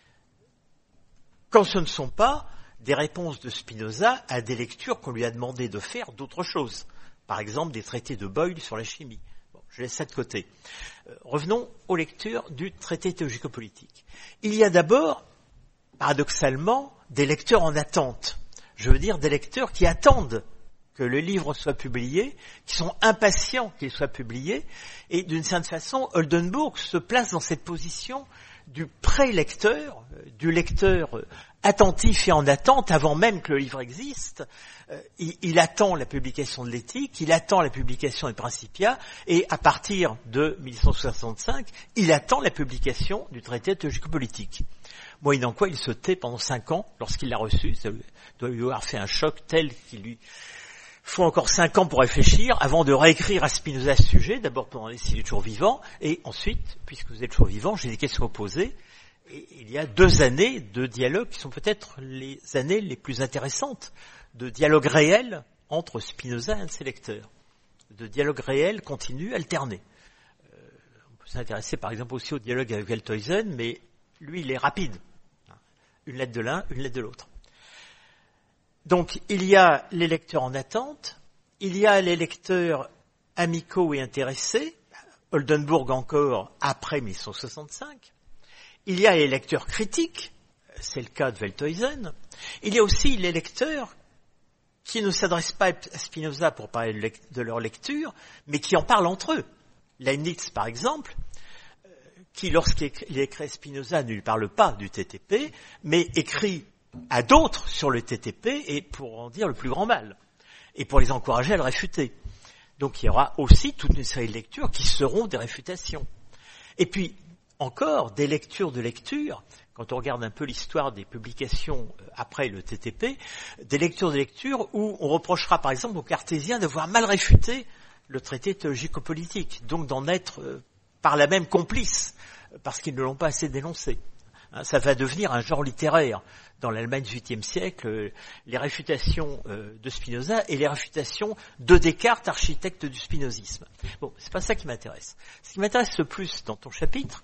Speaker 3: Quand ce ne sont pas des réponses de Spinoza à des lectures qu'on lui a demandé de faire d'autres choses. Par exemple, des traités de Boyle sur la chimie. Bon, je laisse ça de côté. Revenons aux lectures du traité théologico-politique. Il y a d'abord, paradoxalement, des lecteurs en attente. Je veux dire des lecteurs qui attendent que le livre soit publié, qui sont impatients qu'il soit publié, et d'une certaine façon, Oldenburg se place dans cette position du pré-lecteur, du lecteur attentif et en attente avant même que le livre existe. Il attend la publication de l'éthique, il attend la publication des Principia, et à partir de 1865, il attend la publication du traité théologico-politique. Moyennant quoi, il se tait pendant 5 ans lorsqu'il l'a reçu. Ça doit lui avoir fait un choc tel qu'il lui faut encore 5 ans pour réfléchir avant de réécrire à Spinoza ce sujet, d'abord pour demander s'il est toujours vivant, et ensuite, puisque vous êtes toujours vivant, j'ai des questions à poser. Et il y a 2 années de dialogue qui sont peut-être les années les plus intéressantes, de dialogue réel entre Spinoza et un de ses lecteurs, de dialogue réel continu, alterné. On peut s'intéresser par exemple aussi au dialogue avec Welthuysen, mais lui il est rapide. Une lettre de l'un, une lettre de l'autre. Donc, il y a les lecteurs en attente, il y a les lecteurs amicaux et intéressés, Oldenburg encore après 1865, il y a les lecteurs critiques, c'est le cas de Welthuysen, il y a aussi les lecteurs qui ne s'adressent pas à Spinoza pour parler de leur lecture, mais qui en parlent entre eux. Leibniz, par exemple, qui, lorsqu'il écrit à Spinoza, ne lui parle pas du TTP, mais écrit à d'autres sur le TTP et pour en dire le plus grand mal, et pour les encourager à le réfuter. Donc il y aura aussi toute une série de lectures qui seront des réfutations. Et puis, encore, des lectures de lecture, quand on regarde un peu l'histoire des publications après le TTP, des lectures de lecture où on reprochera par exemple aux cartésiens d'avoir mal réfuté le traité théologico-politique, donc d'en être par là même complices, parce qu'ils ne l'ont pas assez dénoncé. Ça va devenir un genre littéraire dans l'Allemagne du XVIIIe siècle, les réfutations de Spinoza et les réfutations de Descartes, architecte du spinozisme. Bon, c'est pas ça qui m'intéresse. Ce qui m'intéresse le plus dans ton chapitre,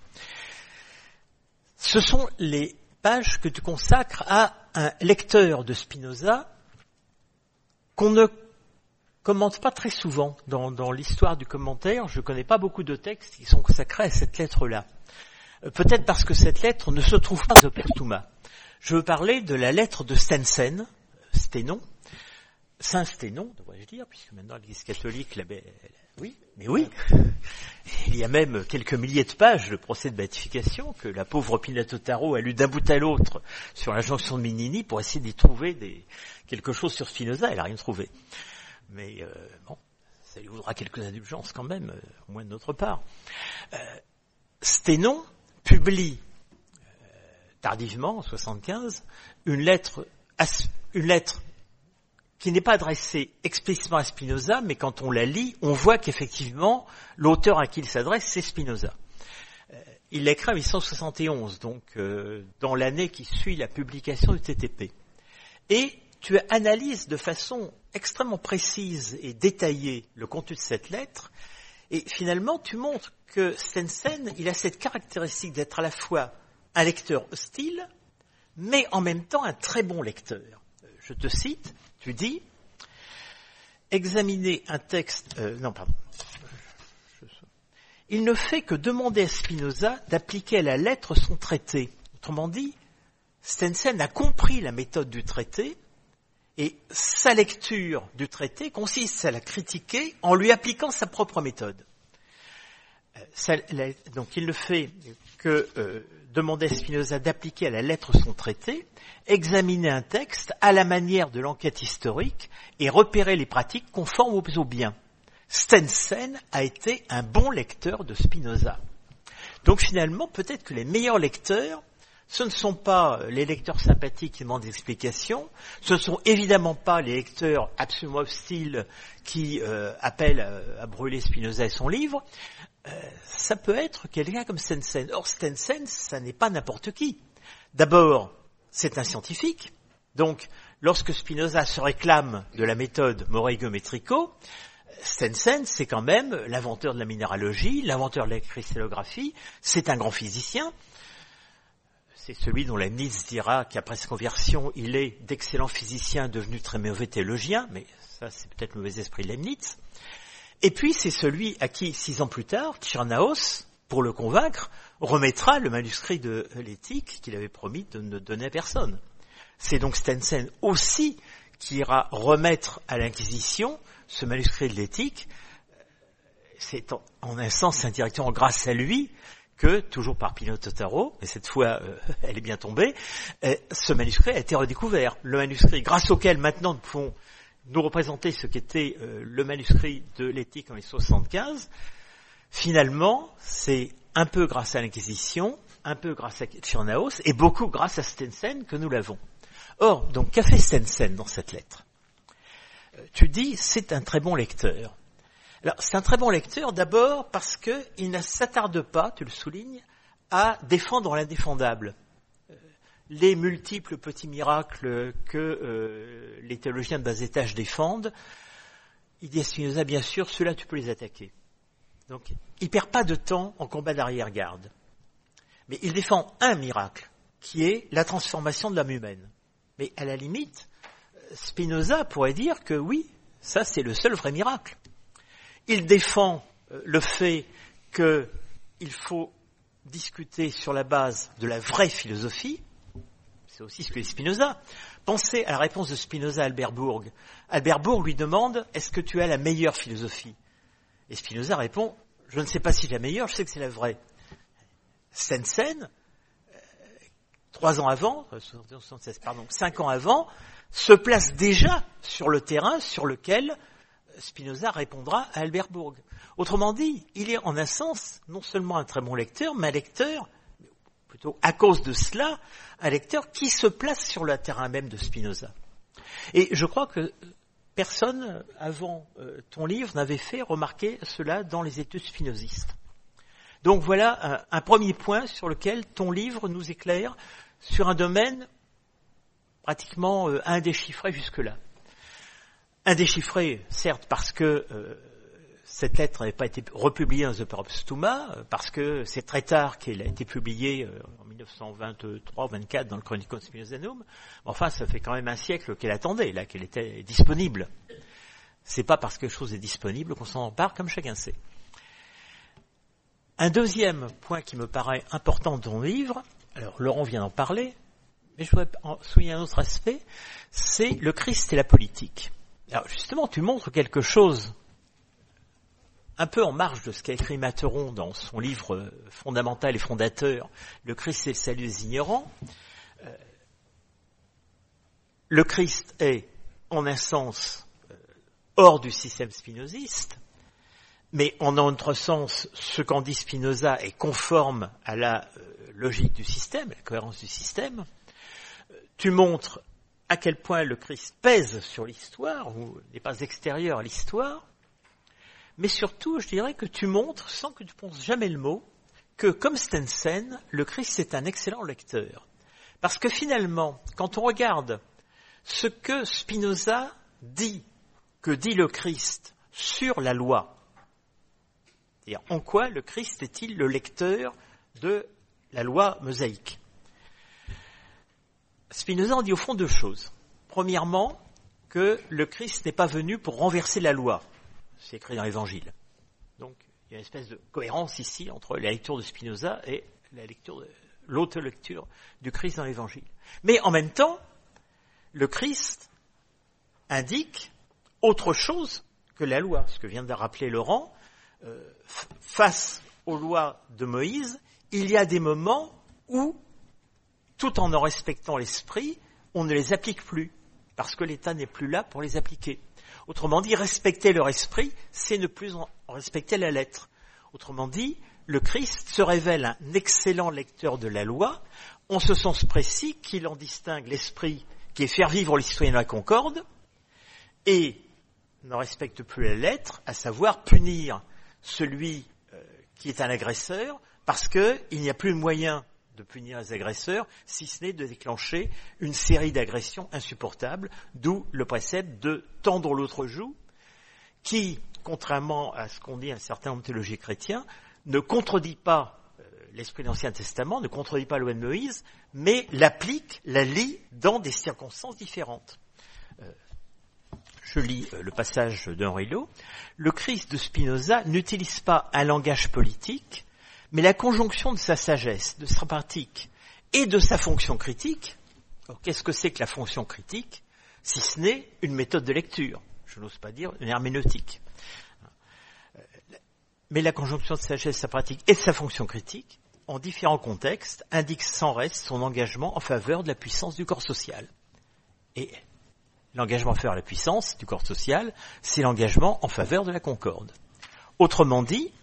Speaker 3: ce sont les pages que tu consacres à un lecteur de Spinoza qu'on ne commente pas très souvent dans l'histoire du commentaire. Je ne connais pas beaucoup de textes qui sont consacrés à cette lettre-là. Peut-être parce que cette lettre ne se trouve pas au Pertuma. Je veux parler de la lettre de Sténon, Saint Sténon, devrais-je dire, puisque maintenant l'Église catholique, oui, mais oui, il y a même quelques milliers de pages de procès de béatification que la pauvre Pinato Taro a lu d'un bout à l'autre sur la jonction de Minini pour essayer d'y trouver quelque chose sur Spinoza. Elle n'a rien trouvé. Mais bon, ça lui vaudra quelques indulgences quand même, au moins de notre part. Sténon publie tardivement, en 75, une lettre qui n'est pas adressée explicitement à Spinoza, mais quand on la lit, on voit qu'effectivement, l'auteur à qui il s'adresse, c'est Spinoza. Il l'a écrit en 1871, donc dans l'année qui suit la publication du TTP. Et tu analyses de façon extrêmement précise et détaillée le contenu de cette lettre, et finalement, tu montres que Stensen, il a cette caractéristique d'être à la fois un lecteur hostile, mais en même temps un très bon lecteur. Je te cite, tu dis, examiner un texte... Il ne fait que demander à Spinoza d'appliquer à la lettre son traité. Autrement dit, Stensen a compris la méthode du traité, et sa lecture du traité consiste à la critiquer en lui appliquant sa propre méthode. Donc il ne fait que demander à Spinoza d'appliquer à la lettre son traité, examiner un texte à la manière de l'enquête historique et repérer les pratiques conformes au bien. Stensen a été un bon lecteur de Spinoza. Donc finalement, peut-être que les meilleurs lecteurs, ce ne sont pas les lecteurs sympathiques qui demandent des explications, ce ne sont évidemment pas les lecteurs absolument hostiles qui appellent à brûler Spinoza et son livre. Ça peut être quelqu'un comme Stensen. Or, Stensen, ça n'est pas n'importe qui. D'abord, c'est un scientifique. Donc, lorsque Spinoza se réclame de la méthode Morey-Geometrico, Stensen, c'est quand même l'inventeur de la minéralogie, l'inventeur de la cristallographie, c'est un grand physicien. C'est celui dont Leibniz dira qu'après sa conversion, il est d'excellent physicien devenu très mauvais théologien, mais ça, c'est peut-être le mauvais esprit de Leibniz. Et puis, c'est celui à qui, 6 ans plus tard, Tchernaos, pour le convaincre, remettra le manuscrit de l'éthique qu'il avait promis de ne donner à personne. C'est donc Stensen aussi qui ira remettre à l'Inquisition ce manuscrit de l'éthique. C'est en un sens indirectement grâce à lui que, toujours par Pino Totaro, et cette fois elle est bien tombée, ce manuscrit a été redécouvert. Le manuscrit grâce auquel maintenant nous pouvons nous représenter ce qu'était le manuscrit de l'éthique en 1975, finalement, c'est un peu grâce à l'Inquisition, un peu grâce à Tchernaos, et beaucoup grâce à Stensen que nous l'avons. Or, donc, qu'a fait Stensen dans cette lettre ? Tu dis, c'est un très bon lecteur. Alors, c'est un très bon lecteur d'abord parce qu'il ne s'attarde pas, tu le soulignes, à défendre l'indéfendable. Les multiples petits miracles que les théologiens de bas étage défendent, il dit à Spinoza, bien sûr, ceux-là, tu peux les attaquer. Donc, il ne perd pas de temps en combat d'arrière-garde. Mais il défend un miracle, qui est la transformation de l'âme humaine. Mais à la limite, Spinoza pourrait dire que oui, ça c'est le seul vrai miracle. Il défend le fait qu'il faut discuter sur la base de la vraie philosophie. C'est aussi ce que dit Spinoza. Pensez à la réponse de Spinoza à Albert Bourg. Albert Bourg lui demande « Est-ce que tu as la meilleure philosophie ?» Et Spinoza répond « Je ne sais pas si c'est la meilleure, je sais que c'est la vraie. » Stensen, 5 ans avant, se place déjà sur le terrain sur lequel Spinoza répondra à Albert Bourg. Autrement dit, il est en un sens non seulement un très bon lecteur, mais un lecteur, plutôt à cause de cela, un lecteur qui se place sur le terrain même de Spinoza. Et je crois que personne, avant ton livre, n'avait fait remarquer cela dans les études spinozistes. Donc voilà un premier point sur lequel ton livre nous éclaire sur un domaine pratiquement indéchiffré jusque-là. Indéchiffré, certes, parce que cette lettre n'avait pas été republiée dans The Postuma, parce que c'est très tard qu'elle a été publiée en 1923-24 dans le Chronicon Spinosanum. Enfin, ça fait quand même un siècle qu'elle attendait, là, qu'elle était disponible. C'est pas parce que quelque chose est disponible qu'on s'en empare, comme chacun sait. Un deuxième point qui me paraît important dans ton livre, alors Laurent vient d'en parler, mais je voudrais souligner un autre aspect, c'est le Christ et la politique. Alors justement, tu montres quelque chose un peu en marge de ce qu'a écrit Materon dans son livre fondamental et fondateur, Le Christ et le salut des ignorants. Le Christ est, en un sens, hors du système spinoziste, mais en un autre sens, ce qu'en dit Spinoza est conforme à la logique du système, à la cohérence du système. Tu montres à quel point le Christ pèse sur l'histoire, ou n'est pas extérieur à l'histoire, mais surtout, je dirais que tu montres, sans que tu penses jamais le mot, que comme Stensen, le Christ est un excellent lecteur. Parce que finalement, quand on regarde ce que Spinoza dit, que dit le Christ sur la loi, c'est-à-dire en quoi le Christ est-il le lecteur de la loi mosaïque? Spinoza en dit au fond 2 choses. Premièrement, que le Christ n'est pas venu pour renverser la loi. C'est écrit dans l'Évangile. Donc, il y a une espèce de cohérence ici entre la lecture de Spinoza et l'autre lecture du Christ dans l'Évangile. Mais en même temps, le Christ indique autre chose que la loi. Ce que vient de rappeler Laurent, face aux lois de Moïse, il y a des moments où, tout en respectant l'esprit, on ne les applique plus, parce que l'État n'est plus là pour les appliquer. Autrement dit, respecter leur esprit, c'est ne plus en respecter la lettre. Autrement dit, le Christ se révèle un excellent lecteur de la loi, en ce sens précis qu'il en distingue l'esprit qui est faire vivre les citoyens de la concorde, et ne respecte plus la lettre, à savoir punir celui qui est un agresseur, parce qu'il n'y a plus de moyen de punir les agresseurs, si ce n'est de déclencher une série d'agressions insupportables, d'où le précepte de tendre l'autre joue, qui, contrairement à ce qu'on dit un certain nombre de théologiens chrétiens, ne contredit pas l'esprit de l'Ancien Testament, ne contredit pas la loi de Moïse, mais l'applique, la lit dans des circonstances différentes. Je lis le passage d'Henri Lot. Le Christ de Spinoza n'utilise pas un langage politique, mais la conjonction de sa sagesse, de sa pratique et de sa fonction critique. Alors, qu'est-ce que c'est que la fonction critique, si ce n'est une méthode de lecture? Je n'ose pas dire une herméneutique. Mais la conjonction de sa sagesse, de sa pratique et de sa fonction critique, en différents contextes, indique sans reste son engagement en faveur de la puissance du corps social. Et l'engagement en faveur de la puissance du corps social, c'est l'engagement en faveur de la concorde. Autrement dit,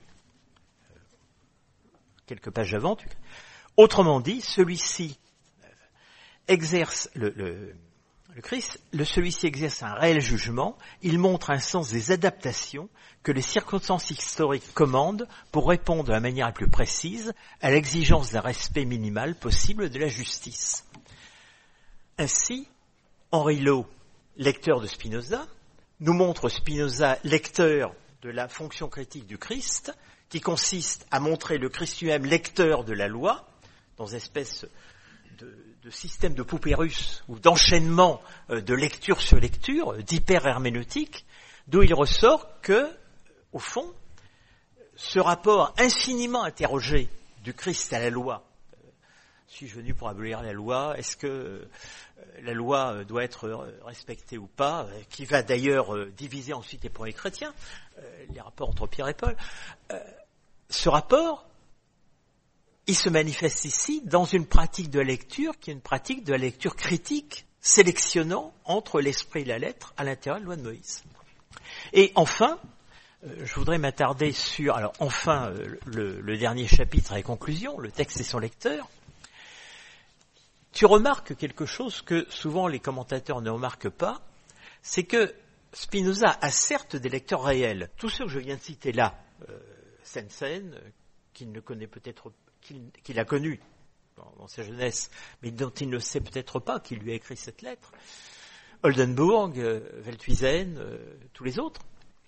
Speaker 3: quelques pages avant, celui-ci exerce celui-ci exerce un réel jugement, il montre un sens des adaptations que les circonstances historiques commandent pour répondre de la manière la plus précise à l'exigence d'un respect minimal possible de la justice. Ainsi, Henri Lot, lecteur de Spinoza, nous montre Spinoza lecteur de la fonction critique du Christ, qui consiste à montrer le Christ lui-même lecteur de la loi, dans une espèce de système de poupée russe ou d'enchaînement de lecture sur lecture, d'hyper-herméneutique, d'où il ressort que, au fond, ce rapport infiniment interrogé du Christ à la loi, suis-je venu pour abolir la loi, est-ce que la loi doit être respectée ou pas, qui va d'ailleurs diviser ensuite les premiers chrétiens, les rapports entre Pierre et Paul, ce rapport, il se manifeste ici dans une pratique de la lecture qui est une pratique de la lecture critique, sélectionnant entre l'esprit et la lettre à l'intérieur de la loi de Moïse. Et enfin, je voudrais m'attarder sur, le dernier chapitre et conclusion, le texte et son lecteur. Tu remarques quelque chose que souvent les commentateurs ne remarquent pas, c'est que Spinoza a certes des lecteurs réels, tous ceux que je viens de citer là, Sensen, qu'il ne connaît peut-être, qu'il a connu dans sa jeunesse, mais dont il ne sait peut-être pas qu'il lui a écrit cette lettre, Oldenburg, Velthuizen, tous les autres.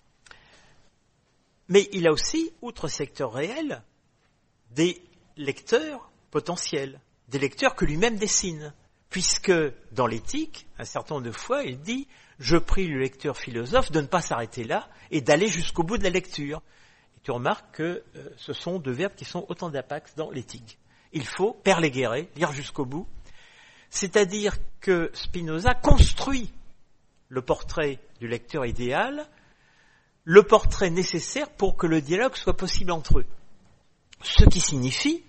Speaker 3: Mais il a aussi, outre ces lecteurs réels, des lecteurs potentiels, des lecteurs que lui-même dessine, puisque dans l'éthique, un certain nombre de fois, il dit « Je prie le lecteur philosophe de ne pas s'arrêter là et d'aller jusqu'au bout de la lecture ». Tu remarques que ce sont deux verbes qui sont autant d'apax dans l'éthique. Il faut perléguérer, lire jusqu'au bout. C'est-à-dire que Spinoza construit le portrait du lecteur idéal, le portrait nécessaire pour que le dialogue soit possible entre eux. Ce qui signifie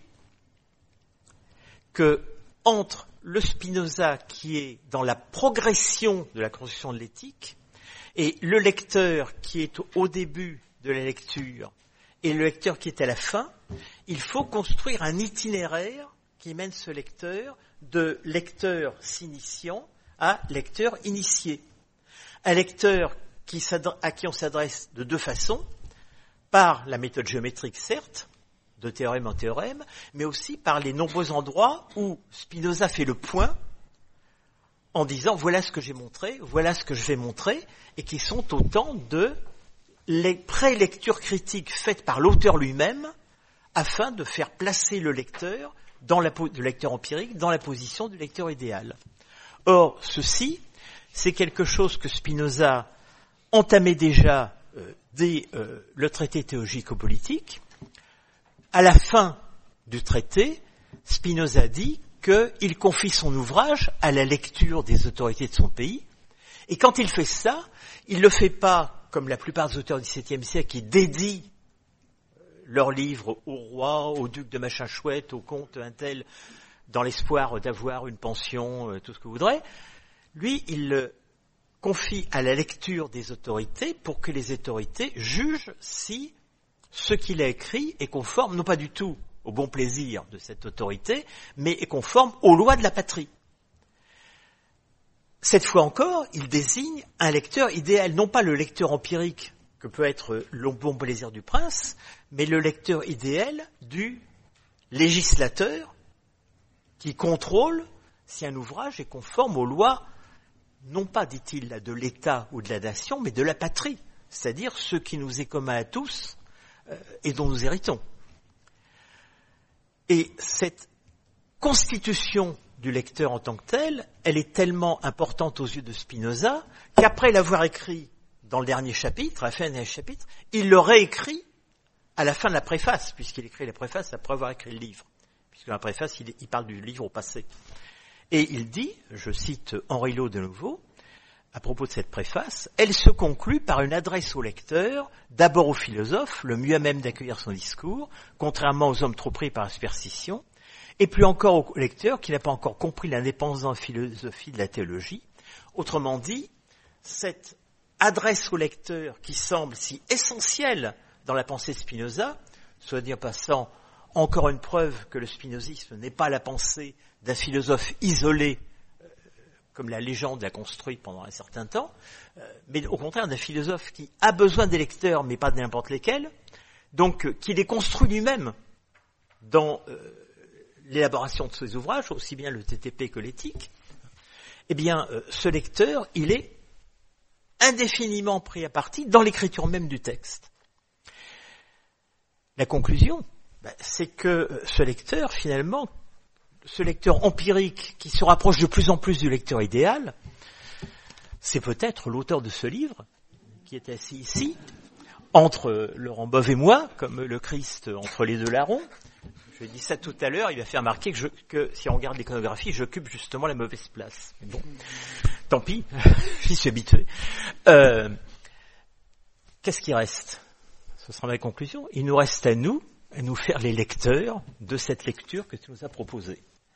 Speaker 3: que entre le Spinoza qui est dans la progression de la construction de l'éthique et le lecteur qui est au début de la lecture et le lecteur qui est à la fin, il faut construire un itinéraire qui mène ce lecteur de lecteur s'initiant à lecteur initié. Un lecteur à qui on s'adresse de deux façons, par la méthode géométrique certes, de théorème en théorème, mais aussi par les nombreux endroits où Spinoza fait le point en disant voilà ce que j'ai montré, voilà ce que je vais montrer, et qui sont autant de les pré-lectures critiques faites par l'auteur lui-même afin de faire placer le lecteur, le lecteur empirique, dans la position du lecteur idéal. Or, ceci, c'est quelque chose que Spinoza entamait déjà dès le traité théologico-politique. À la fin du traité, Spinoza dit qu'il confie son ouvrage à la lecture des autorités de son pays, et quand il fait ça, il ne le fait pas comme la plupart des auteurs du XVIIe siècle qui dédient leurs livres au roi, au duc de machin chouette, au comte un tel, dans l'espoir d'avoir une pension, tout ce que vous voudrez. Lui, il le confie à la lecture des autorités pour que les autorités jugent si ce qu'il a écrit est conforme, non pas du tout au bon plaisir de cette autorité, mais est conforme aux lois de la patrie. Cette fois encore, il désigne un lecteur idéal, non pas le lecteur empirique que peut être le bon plaisir du prince, mais le lecteur idéal du législateur qui contrôle si un ouvrage est conforme aux lois, non pas, dit-il, là, de l'État ou de la nation, mais de la patrie, c'est-à-dire ce qui nous est commun à tous et dont nous héritons. Et cette constitution du lecteur en tant que tel, elle est tellement importante aux yeux de Spinoza qu'après l'avoir écrit dans le dernier chapitre, à la fin du dernier chapitre, il le réécrit à la fin de la préface, puisqu'il écrit la préface après avoir écrit le livre. Puisque dans la préface, il parle du livre au passé. Et il dit, je cite Henri Lot de nouveau, à propos de cette préface, elle se conclut par une adresse au lecteur, d'abord au philosophe, le mieux à même d'accueillir son discours, contrairement aux hommes trop pris par la superstition, et plus encore au lecteur qui n'a pas encore compris l'indépendante philosophie de la théologie. Autrement dit, cette adresse au lecteur qui semble si essentielle dans la pensée de Spinoza, soit dit en passant, encore une preuve que le spinozisme n'est pas la pensée d'un philosophe isolé, comme la légende l'a construit pendant un certain temps, mais au contraire d'un philosophe qui a besoin des lecteurs, mais pas de n'importe lesquels, donc qui les construit lui-même dans l'élaboration de ses ouvrages, aussi bien le TTP que l'éthique. Eh bien, ce lecteur, il est indéfiniment pris à partie dans l'écriture même du texte. La conclusion, c'est que ce lecteur, finalement, ce lecteur empirique qui se rapproche de plus en plus du lecteur idéal, c'est peut-être l'auteur de ce livre qui est assis ici, entre Laurent Bove et moi, comme le Christ entre les deux larrons. Je dis ça tout à l'heure, il va faire remarquer que si on regarde l'iconographie, j'occupe justement la mauvaise place. Mais bon, tant pis, j'y suis habitué. Qu'est-ce qui reste ? Ce sera ma conclusion. Il nous reste à nous faire les lecteurs de cette lecture que tu nous as proposée.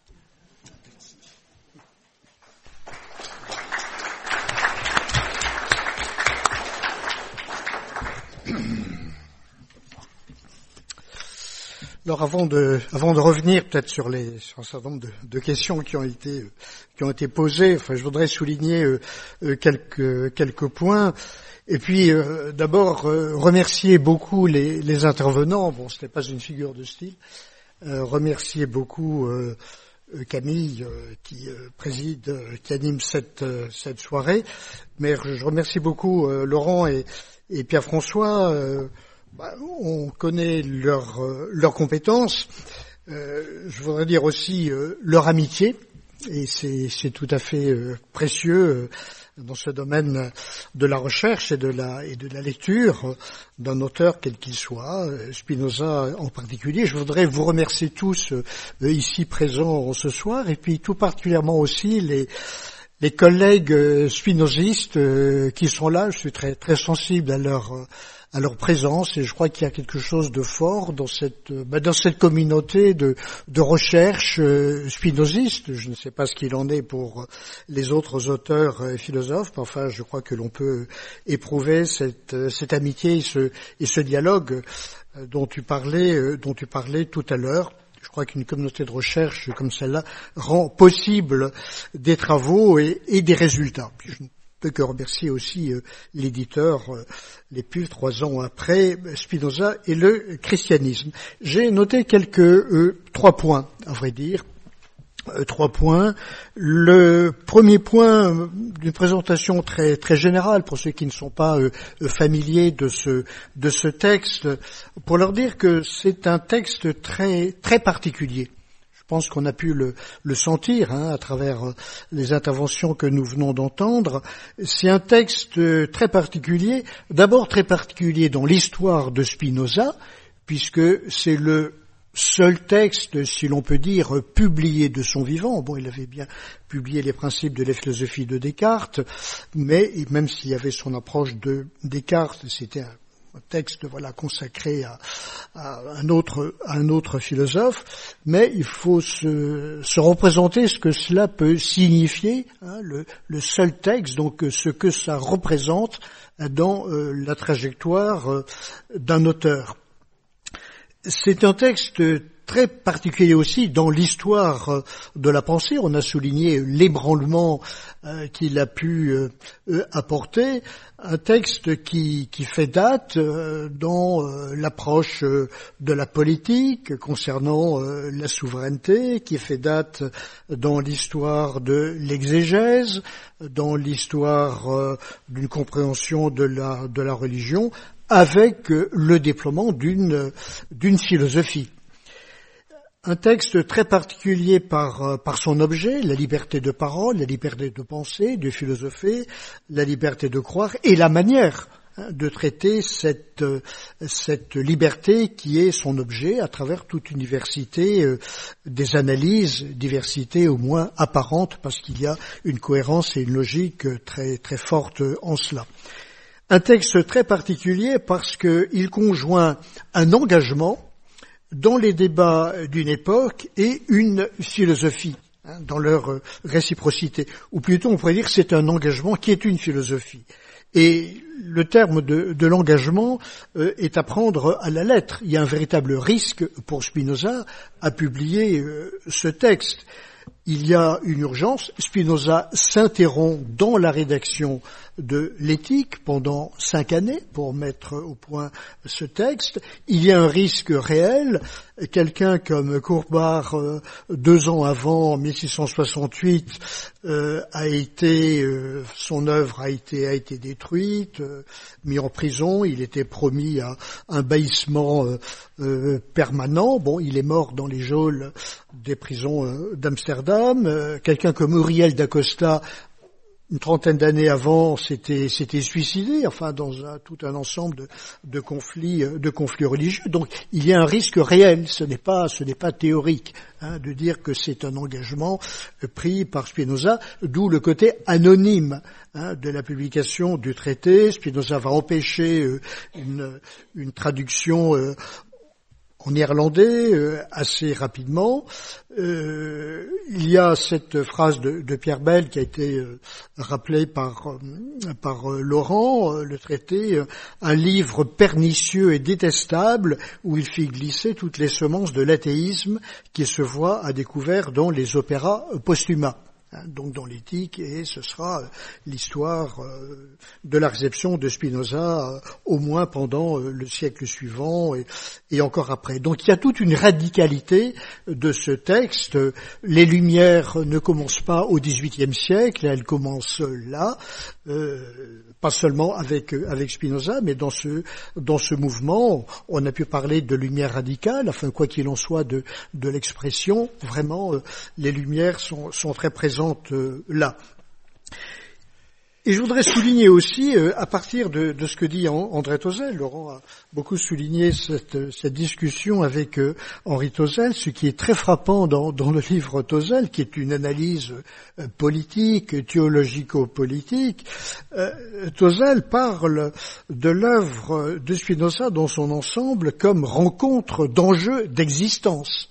Speaker 4: Alors avant de revenir peut-être sur un certain nombre de questions qui ont été posées, je voudrais souligner quelques points. Et puis d'abord remercier beaucoup les intervenants. Bon, ce n'est pas une figure de style. Remercier beaucoup Camille qui préside, qui anime cette soirée. Mais je remercie beaucoup Laurent et Pierre-François. On connaît leurs compétences. Je voudrais dire aussi leur amitié. Et c'est tout à fait précieux dans ce domaine de la recherche et de la lecture d'un auteur quel qu'il soit, Spinoza en particulier. Je voudrais vous remercier tous ici présents ce soir, et puis tout particulièrement aussi les collègues spinozistes qui sont là. Je suis très très sensible à leur présence, et je crois qu'il y a quelque chose de fort dans cette communauté de recherche spinoziste. Je ne sais pas ce qu'il en est pour les autres auteurs et philosophes, mais enfin je crois que l'on peut éprouver cette amitié et ce dialogue dont tu parlais tout à l'heure. Je crois qu'une communauté de recherche comme celle-là rend possible des travaux et des résultats. Puis je ne peux que remercier aussi l'éditeur, les plus 3 ans après Spinoza et le christianisme. J'ai noté 3 points, à vrai dire. 3 points. Le premier point d'une présentation très très générale pour ceux qui ne sont pas familiers de ce texte, pour leur dire que c'est un texte très très particulier. Je pense qu'on a pu le sentir à travers les interventions que nous venons d'entendre. C'est un texte très particulier, d'abord très particulier dans l'histoire de Spinoza, puisque c'est le seul texte, si l'on peut dire, publié de son vivant. Bon, il avait bien publié les principes de la philosophie de Descartes, mais même s'il y avait son approche de Descartes, c'était un texte consacré à un autre philosophe, mais il faut se représenter ce que cela peut signifier, le seul texte, donc ce que ça représente dans la trajectoire d'un auteur. C'est un texte très particulier aussi dans l'histoire de la pensée. On a souligné l'ébranlement qu'il a pu apporter. Un texte qui fait date dans l'approche de la politique concernant la souveraineté, qui fait date dans l'histoire de l'exégèse, dans l'histoire d'une compréhension de la religion, avec le déploiement d'une philosophie. Un texte très particulier par son objet, la liberté de parole, la liberté de penser, de philosopher, la liberté de croire et la manière de traiter cette liberté qui est son objet à travers toute une diversité des analyses, diversité au moins apparente parce qu'il y a une cohérence et une logique très très forte en cela. Un texte très particulier parce qu'il conjoint un engagement dans les débats d'une époque et une philosophie, dans leur réciprocité. Ou plutôt, on pourrait dire que c'est un engagement qui est une philosophie. Et le terme de l'engagement est à prendre à la lettre. Il y a un véritable risque pour Spinoza à publier ce texte. Il y a une urgence. Spinoza s'interrompt dans la rédaction de l'éthique pendant 5 années pour mettre au point ce texte. Il y a un risque réel. Quelqu'un comme Courbard, 2 ans avant, en 1668, son œuvre a été détruite, mis en prison. Il était promis à un bâillissement permanent. Bon, il est mort dans les geôles des prisons d'Amsterdam. Quelqu'un comme Uriel d'Acosta, une 30aine d'années avant, s'était suicidé, enfin dans tout un ensemble de conflits religieux. Donc il y a un risque réel, ce n'est pas théorique de dire que c'est un engagement pris par Spinoza, d'où le côté anonyme de la publication du traité. Spinoza va empêcher une traduction en néerlandais assez rapidement. Il y a cette phrase de Pierre Bell qui a été rappelée par Laurent, le traité, un livre pernicieux et détestable où il fit glisser toutes les semences de l'athéisme qui se voient à découvert dans les opéras postuma. Donc dans l'éthique, et ce sera l'histoire de la réception de Spinoza au moins pendant le siècle suivant et encore après. Donc il y a toute une radicalité de ce texte. Les Lumières ne commencent pas au XVIIIe siècle, elles commencent là, pas seulement avec Spinoza, mais dans ce mouvement, on a pu parler de Lumière radicale, enfin quoi qu'il en soit de l'expression, vraiment les Lumières sont très présentes là. Et je voudrais souligner aussi, à partir de ce que dit André Tozzel, Laurent a beaucoup souligné cette discussion avec Henri Tozzel, ce qui est très frappant dans le livre Tozzel, qui est une analyse politique, théologico-politique. Tozzel parle de l'œuvre de Spinoza dans son ensemble comme rencontre d'enjeux d'existence.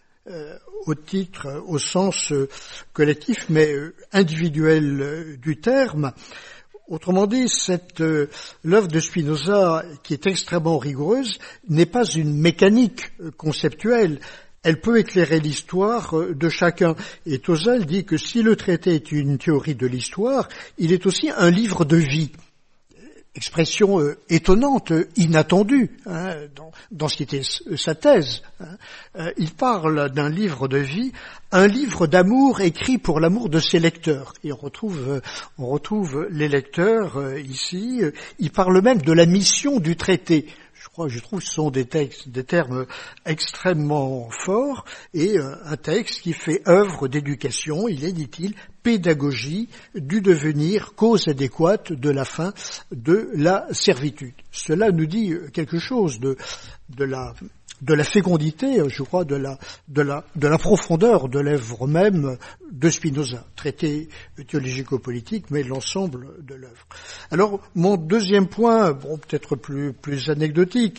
Speaker 4: Au sens collectif, mais individuel du terme. Autrement dit, l'œuvre de Spinoza, qui est extrêmement rigoureuse, n'est pas une mécanique conceptuelle. Elle peut éclairer l'histoire de chacun. Et Tozzel dit que si le traité est une théorie de l'histoire, il est aussi un livre de vie. Expression étonnante, inattendue, dans ce qui était sa thèse. Il parle d'un livre de vie, un livre d'amour écrit pour l'amour de ses lecteurs. Et on retrouve les lecteurs ici. Il parle même de la mission du traité. Je trouve que ce sont des termes extrêmement forts, et un texte qui fait œuvre d'éducation. Il est, dit-il, pédagogie du devenir, cause adéquate de la fin de la servitude. Cela nous dit quelque chose de la fécondité, je crois, de la profondeur de l'œuvre même de Spinoza, traité théologico-politique, mais l'ensemble de l'œuvre. Alors, mon deuxième point, peut-être plus anecdotique,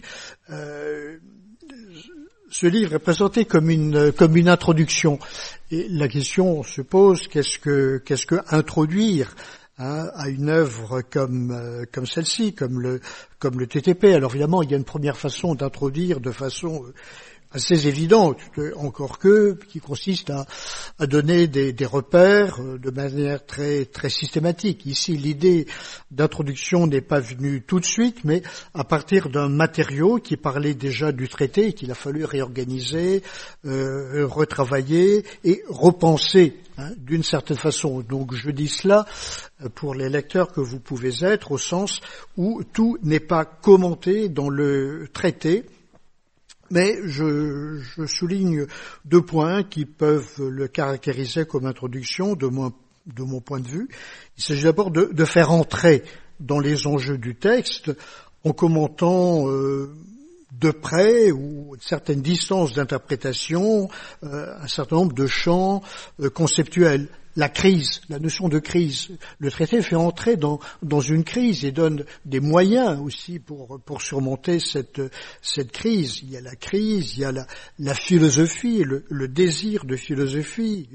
Speaker 4: ce livre est présenté comme une introduction, et la question se pose qu'est-ce que introduire à une œuvre comme celle-ci, comme le TTP. Alors évidemment, il y a une première façon d'introduire de façon assez évidente, encore qui consiste à donner des repères de manière très très systématique. Ici, l'idée d'introduction n'est pas venue tout de suite, mais à partir d'un matériau qui parlait déjà du traité et qu'il a fallu réorganiser, retravailler et repenser d'une certaine façon. Donc je dis cela pour les lecteurs que vous pouvez être, au sens où tout n'est pas commenté dans le traité. Mais je souligne 2 points qui peuvent le caractériser comme introduction de mon point de vue. Il s'agit d'abord de faire entrer dans les enjeux du texte en commentant de près ou une certaine distance d'interprétation un certain nombre de champs conceptuels. La crise, la notion de crise. Le traité fait entrer dans une crise et donne des moyens aussi pour surmonter cette crise. Il y a la crise, il y a la philosophie, le désir de philosophie,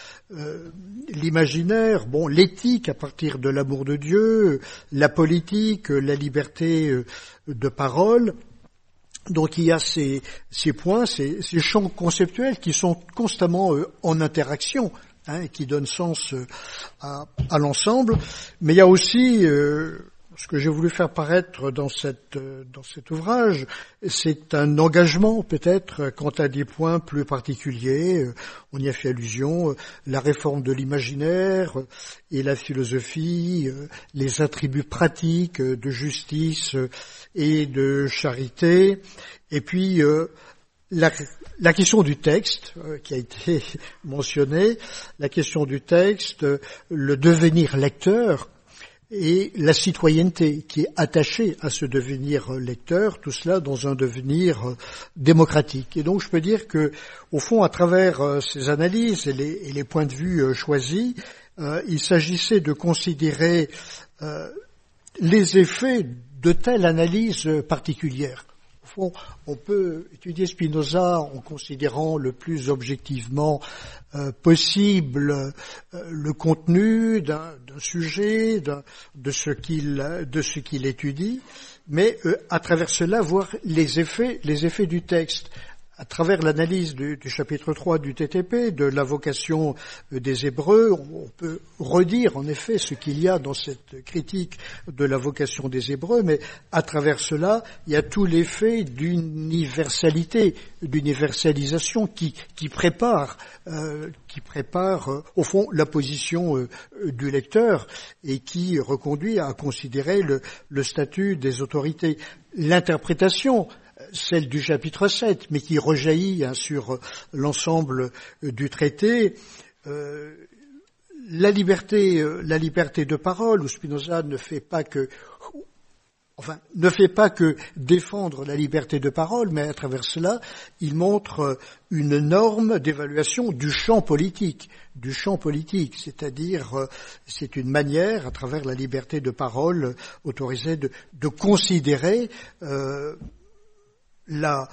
Speaker 4: l'imaginaire, l'éthique à partir de l'amour de Dieu, la politique, la liberté de parole. Donc il y a ces points, ces champs conceptuels qui sont constamment en interaction, qui donne sens à l'ensemble, mais il y a aussi ce que j'ai voulu faire paraître dans cet ouvrage, c'est un engagement peut-être quant à des points plus particuliers. On y a fait allusion, la réforme de l'imaginaire et la philosophie, les attributs pratiques de justice et de charité, et puis la question du texte qui a été mentionnée, la question du texte, le devenir lecteur et la citoyenneté qui est attachée à ce devenir lecteur, tout cela dans un devenir démocratique. Et donc je peux dire que, au fond, à travers ces analyses et les points de vue choisis, il s'agissait de considérer les effets de telle analyse particulière. Au fond, on peut étudier Spinoza en considérant le plus objectivement possible le contenu d'un sujet, de ce qu'il étudie, mais à travers cela voir les effets du texte. À travers l'analyse du chapitre 3 du TTP, de la vocation des Hébreux, on peut redire en effet ce qu'il y a dans cette critique de la vocation des Hébreux, mais à travers cela, il y a tout l'effet d'universalité, d'universalisation qui prépare au fond la position du lecteur et qui reconduit à considérer le statut des autorités. L'interprétation, celle du chapitre 7, mais qui rejaillit sur l'ensemble du traité, la liberté de parole, où Spinoza ne fait pas que défendre la liberté de parole, mais à travers cela, il montre une norme d'évaluation du champ politique, c'est-à-dire c'est une manière, à travers la liberté de parole autorisée, de considérer la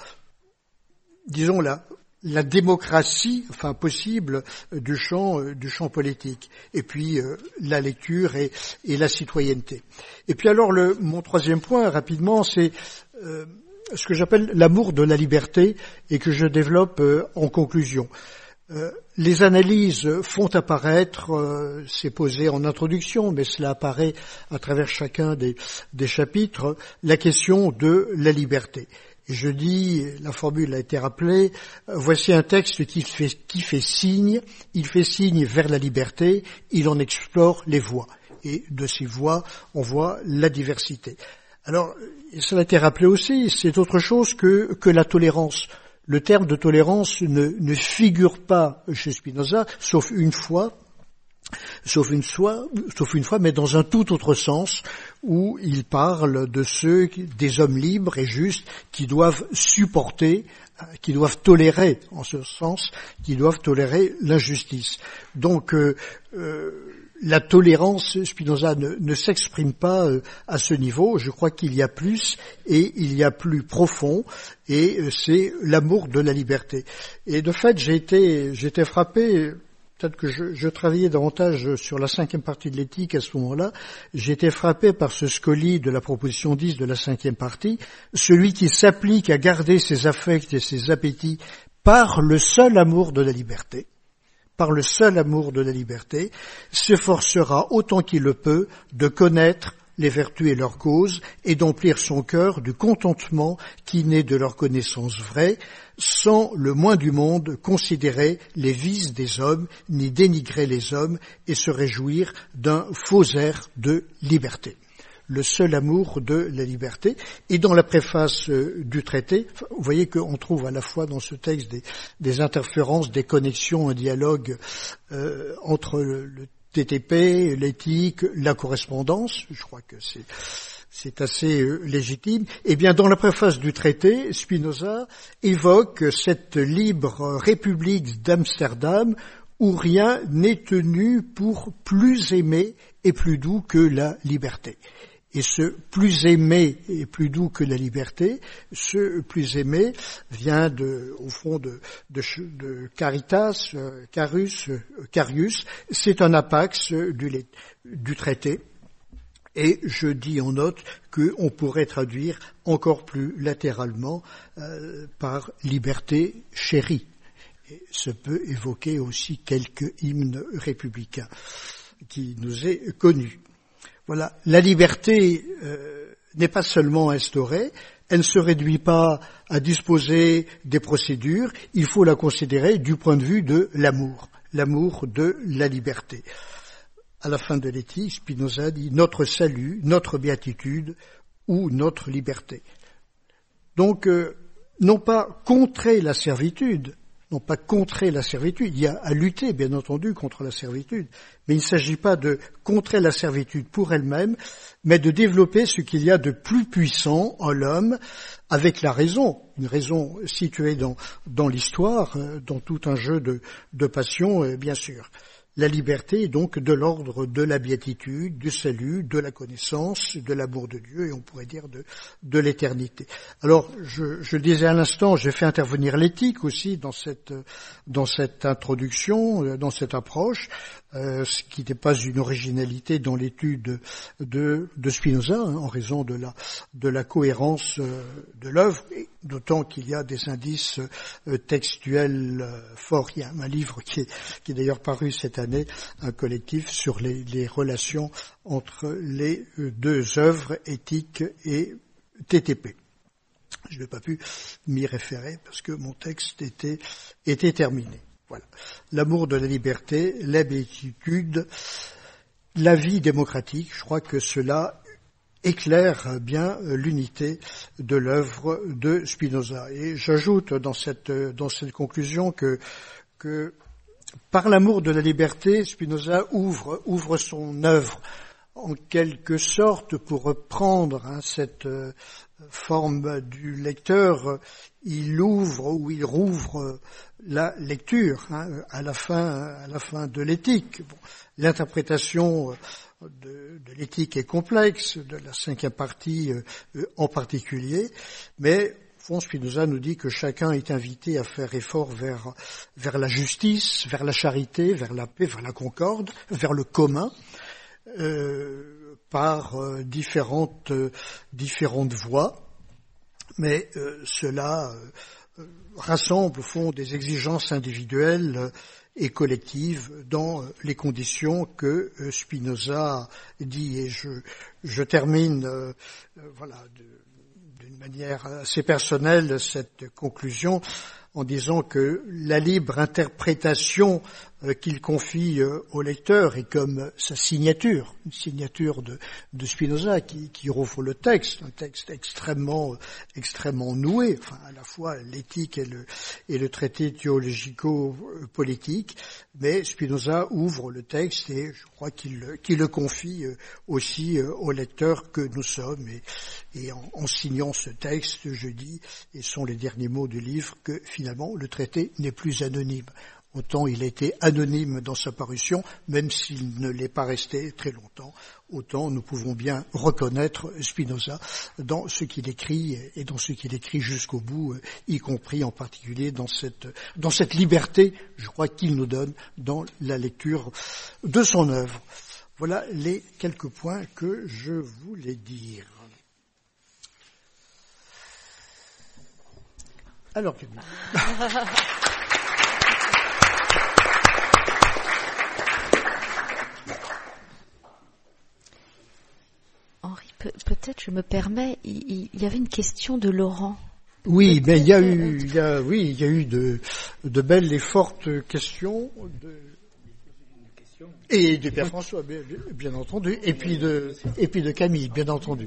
Speaker 4: démocratie, possible du champ politique. Et puis la lecture et la citoyenneté. Et puis alors mon troisième point, rapidement, c'est ce que j'appelle l'amour de la liberté et que je développe en conclusion. Les analyses font apparaître, c'est posé en introduction, mais cela apparaît à travers chacun des chapitres, la question de la liberté. Et je dis, la formule a été rappelée, voici un texte qui fait signe, il fait signe vers la liberté, il en explore les voies. Et de ces voies, on voit la diversité. Alors, cela a été rappelé aussi, c'est autre chose que la tolérance. Le terme de tolérance ne figure pas chez Spinoza, sauf une fois, mais dans un tout autre sens, où il parle des hommes libres et justes qui doivent supporter, qui doivent tolérer, en ce sens, qui doivent tolérer l'injustice. Donc, la tolérance, Spinoza ne s'exprime pas à ce niveau. Je crois qu'il y a plus et il y a plus profond, et c'est l'amour de la liberté. Et de fait, j'ai été frappé peut-être que je travaillais davantage sur la 5e partie de l'éthique à ce moment-là. J'étais frappé par ce scoli de la proposition 10 de la 5e partie, celui qui s'applique à garder ses affects et ses appétits par le seul amour de la liberté. Par le seul amour de la liberté, s'efforcera autant qu'il le peut de connaître les vertus et leurs causes et d'emplir son cœur du contentement qui naît de leur connaissance vraie, sans le moins du monde considérer les vices des hommes, ni dénigrer les hommes et se réjouir d'un faux air de liberté. Le seul amour de la liberté. Et dans la préface du traité, vous voyez qu'on trouve à la fois dans ce texte des interférences, des connexions, un dialogue entre le TTP, l'éthique, la correspondance. Je crois que c'est assez légitime. Eh bien, dans la préface du traité, Spinoza évoque cette libre république d'Amsterdam où rien n'est tenu pour plus aimé et plus doux que la liberté. Et ce plus aimé et plus doux que la liberté, ce plus aimé vient au fond de caritas, carius, c'est un apax du traité. Et je dis en note qu'on pourrait traduire encore plus latéralement par liberté chérie. Et ça peut évoquer aussi quelques hymnes républicains qui nous est connu. Voilà, la liberté n'est pas seulement instaurée, elle ne se réduit pas à disposer des procédures, il faut la considérer du point de vue de l'amour de la liberté. À la fin de l'éthique, Spinoza dit notre salut, notre béatitude ou notre liberté. Donc, non pas contrer la servitude, il y a à lutter, bien entendu, contre la servitude, mais il ne s'agit pas de contrer la servitude pour elle-même, mais de développer ce qu'il y a de plus puissant en l'homme, avec la raison, une raison située dans l'histoire, dans tout un jeu de passion, bien sûr. La liberté est donc de l'ordre de la béatitude, du salut, de la connaissance, de l'amour de Dieu et on pourrait dire de l'éternité. Alors, je disais à l'instant, j'ai fait intervenir l'éthique aussi dans cette introduction, dans cette approche, ce qui n'est pas une originalité dans l'étude de Spinoza, en raison de la cohérence de l'œuvre, d'autant qu'il y a des indices textuels forts. Il y a un livre qui est d'ailleurs paru cette année, un collectif sur les relations entre les deux œuvres, éthique et TTP. Je n'ai pas pu m'y référer parce que mon texte était terminé. Voilà. L'amour de la liberté, la béatitude, la vie démocratique, je crois que cela éclaire bien l'unité de l'œuvre de Spinoza. Et j'ajoute dans cette conclusion que par l'amour de la liberté, Spinoza ouvre son œuvre en quelque sorte pour reprendre cette forme du lecteur, il rouvre la lecture à la fin de l'éthique. Bon, l'interprétation de l'éthique est complexe, de la 5e partie en particulier, mais Spinoza nous dit que chacun est invité à faire effort vers la justice, vers la charité, vers la paix, vers la concorde, vers le commun, par différentes voies, mais cela rassemble au fond des exigences individuelles et collectives dans les conditions que Spinoza dit. Et je termine d'une manière assez personnelle cette conclusion en disant que la libre interprétation qu'il confie au lecteur est comme sa signature, une signature de Spinoza qui rouvre le texte, un texte extrêmement noué, enfin à la fois l'éthique et le traité théologico-politique, mais Spinoza ouvre le texte et je crois qu'il le confie aussi au lecteur que nous sommes et en signant ce texte, je dis, et sont les derniers mots du livre, que finalement le traité n'est plus anonyme. autant il a été anonyme dans sa parution, même s'il ne l'est pas resté très longtemps, autant nous pouvons bien reconnaître Spinoza dans ce qu'il écrit et dans ce qu'il écrit jusqu'au bout, y compris en particulier dans cette liberté, je crois, qu'il nous donne dans la lecture de son œuvre. Voilà les quelques points que je voulais dire. Alors, Camille.
Speaker 1: Henri, peut-être je me permets, il y avait une question de Laurent.
Speaker 4: Oui, mais il y a eu de belles et fortes questions et de Pierre François, bien entendu, et puis de Camille, bien entendu.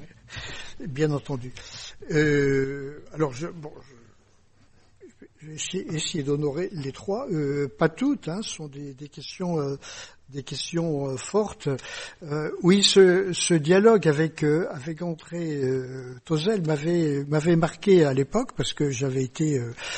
Speaker 4: Alors je vais essayer d'honorer les trois. Pas toutes, sont des questions fortes. Oui, ce dialogue avec André Tozzel m'avait marqué à l'époque parce que j'avais été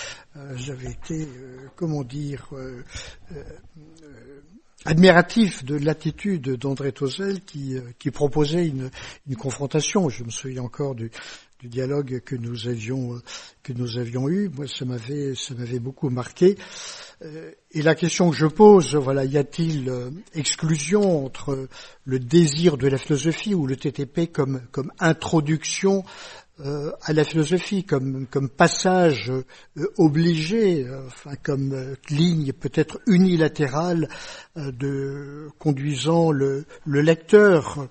Speaker 4: admiratif de l'attitude d'André Tozzel qui proposait une confrontation. Je me souviens encore du dialogue que nous avions eu. Moi, ça m'avait beaucoup marqué. Et la question que je pose, voilà, y a-t-il exclusion entre le désir de la philosophie ou le TTP comme introduction à la philosophie, comme passage obligé, comme ligne peut-être unilatérale de conduisant le lecteur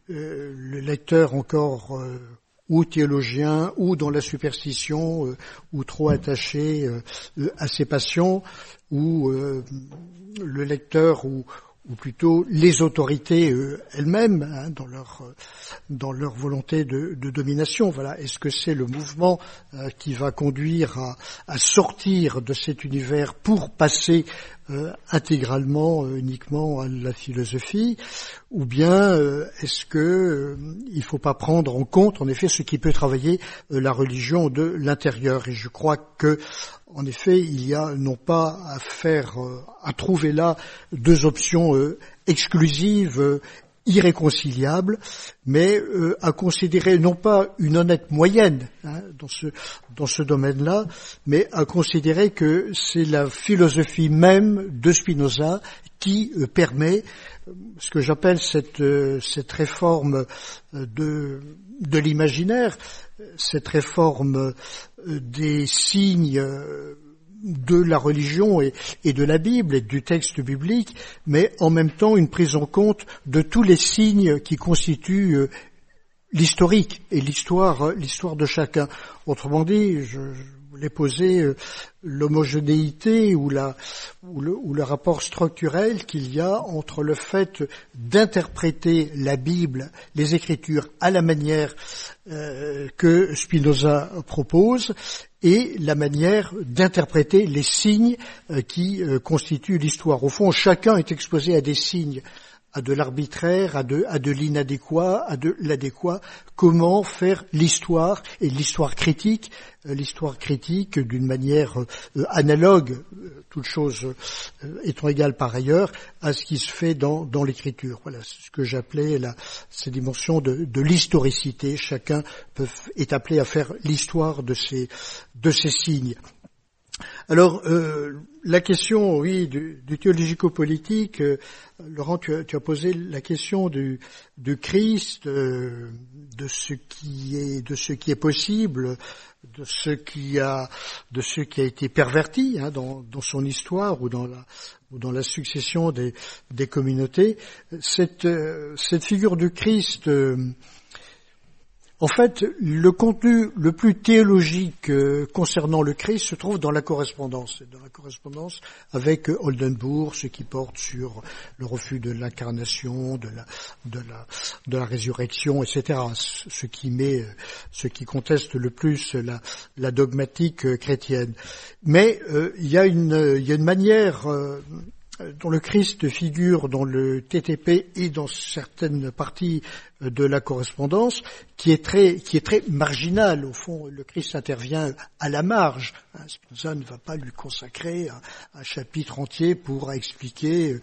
Speaker 4: encore ou théologien, ou dans la superstition, ou trop attaché à ses passions, ou le lecteur, ou plutôt les autorités elles-mêmes, dans leur volonté de domination. Voilà. Est-ce que c'est le mouvement qui va conduire à sortir de cet univers pour passer intégralement, uniquement à la philosophie, ou bien est-ce que il faut pas prendre en compte, en effet, ce qui peut travailler la religion de l'intérieur? Et je crois que, en effet, il y a non pas à trouver là deux options exclusives, irréconciliables, mais à considérer non pas une honnête moyenne dans ce domaine-là, mais à considérer que c'est la philosophie même de Spinoza qui permet ce que j'appelle cette réforme de l'imaginaire, cette réforme des signes de la religion et de la Bible et du texte biblique, mais en même temps une prise en compte de tous les signes qui constituent l'historique et l'histoire de chacun. Autrement dit, je voulais poser l'homogénéité ou le rapport structurel qu'il y a entre le fait d'interpréter la Bible, les Écritures à la manière que Spinoza propose, et la manière d'interpréter les signes qui constituent l'histoire. Au fond, chacun est exposé à des signes, à de l'arbitraire, à de l'inadéquat, à de l'adéquat. Comment faire l'histoire, et l'histoire critique d'une manière analogue, toute chose étant égale par ailleurs, à ce qui se fait dans l'écriture. Voilà, c'est ce que j'appelais ces dimensions de l'historicité. Chacun est appelé à faire l'histoire de ces signes. Alors, la question, oui, du théologico-politique, Laurent, tu as posé la question du Christ, de ce qui est possible, de ce qui a été perverti dans son histoire ou dans la succession des communautés. Cette figure du Christ, en fait, le contenu le plus théologique concernant le Christ se trouve dans la correspondance avec Oldenburg, ce qui porte sur le refus de l'incarnation, de la résurrection, etc. Ce qui conteste le plus la dogmatique chrétienne. Mais il y a une manière dont le Christ figure dans le TTP et dans certaines parties de la correspondance, qui est très marginal. Au fond, le Christ intervient à la marge. Spinoza ne va pas lui consacrer un chapitre entier pour expliquer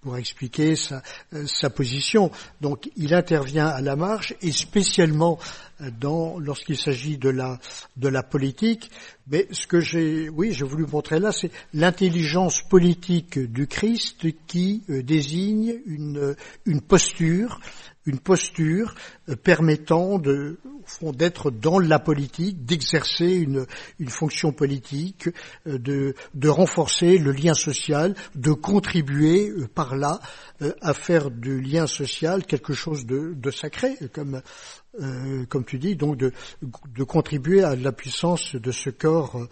Speaker 4: sa position. Donc, il intervient à la marge, et spécialement lorsqu'il s'agit de la politique. Mais ce que j'ai voulu montrer là, c'est l'intelligence politique du Christ qui désigne une posture permettant au fond, d'être dans la politique, d'exercer une fonction politique, de renforcer le lien social, de contribuer par là à faire du lien social quelque chose de sacré, comme tu dis, donc de contribuer à la puissance de ce corps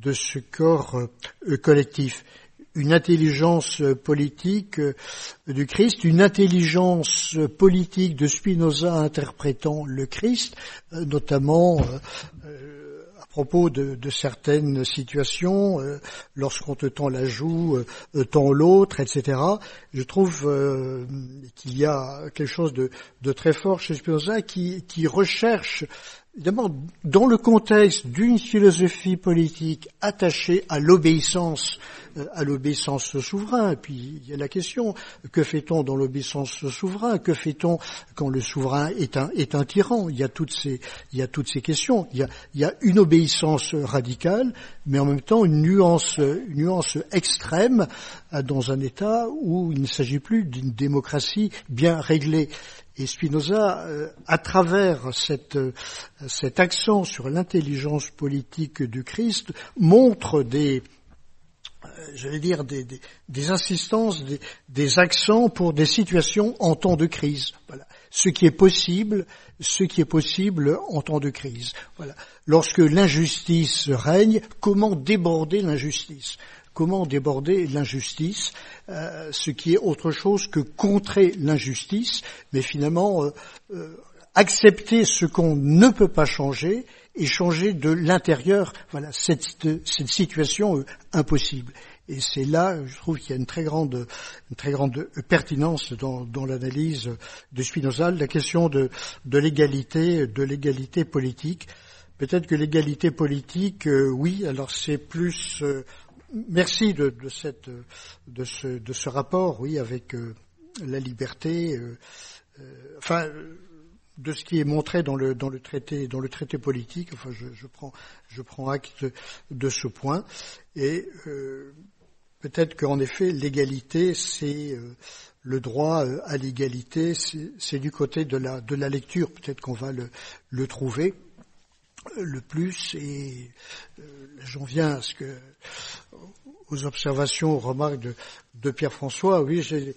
Speaker 4: collectif. Une intelligence politique du Christ, une intelligence politique de Spinoza interprétant le Christ, notamment à propos de certaines situations, lorsqu'on te tend la joue, tend l'autre, etc. Je trouve qu'il y a quelque chose de très fort chez Spinoza qui recherche, évidemment, dans le contexte d'une philosophie politique attachée à l'obéissance au souverain. Et puis, il y a la question, que fait-on dans l'obéissance au souverain? Que fait-on quand le souverain est un tyran? Il y a toutes ces questions. Il y a une obéissance radicale, mais en même temps une nuance extrême dans un État où il ne s'agit plus d'une démocratie bien réglée. Et Spinoza, à travers cet accent sur l'intelligence politique du Christ, montre des insistances, des accents pour des situations en temps de crise. Voilà. Ce qui est possible en temps de crise. Voilà. Lorsque l'injustice règne, comment déborder l'injustice? Comment déborder l'injustice, ce qui est autre chose que contrer l'injustice, mais finalement accepter ce qu'on ne peut pas changer et changer de l'intérieur, voilà, cette situation impossible. Et c'est là, je trouve qu'il y a une très grande pertinence dans l'analyse de Spinoza, la question de l'égalité politique. Peut-être que l'égalité politique, oui, alors c'est plus merci de ce rapport, oui, avec la liberté, de ce qui est montré dans le traité politique. Enfin, je prends acte de ce point, et peut-être qu'en effet l'égalité, c'est le droit à l'égalité, c'est du côté de la lecture. Peut-être qu'on va le trouver le plus, et j'en viens aux observations, aux remarques de Pierre-François. Oui, j'ai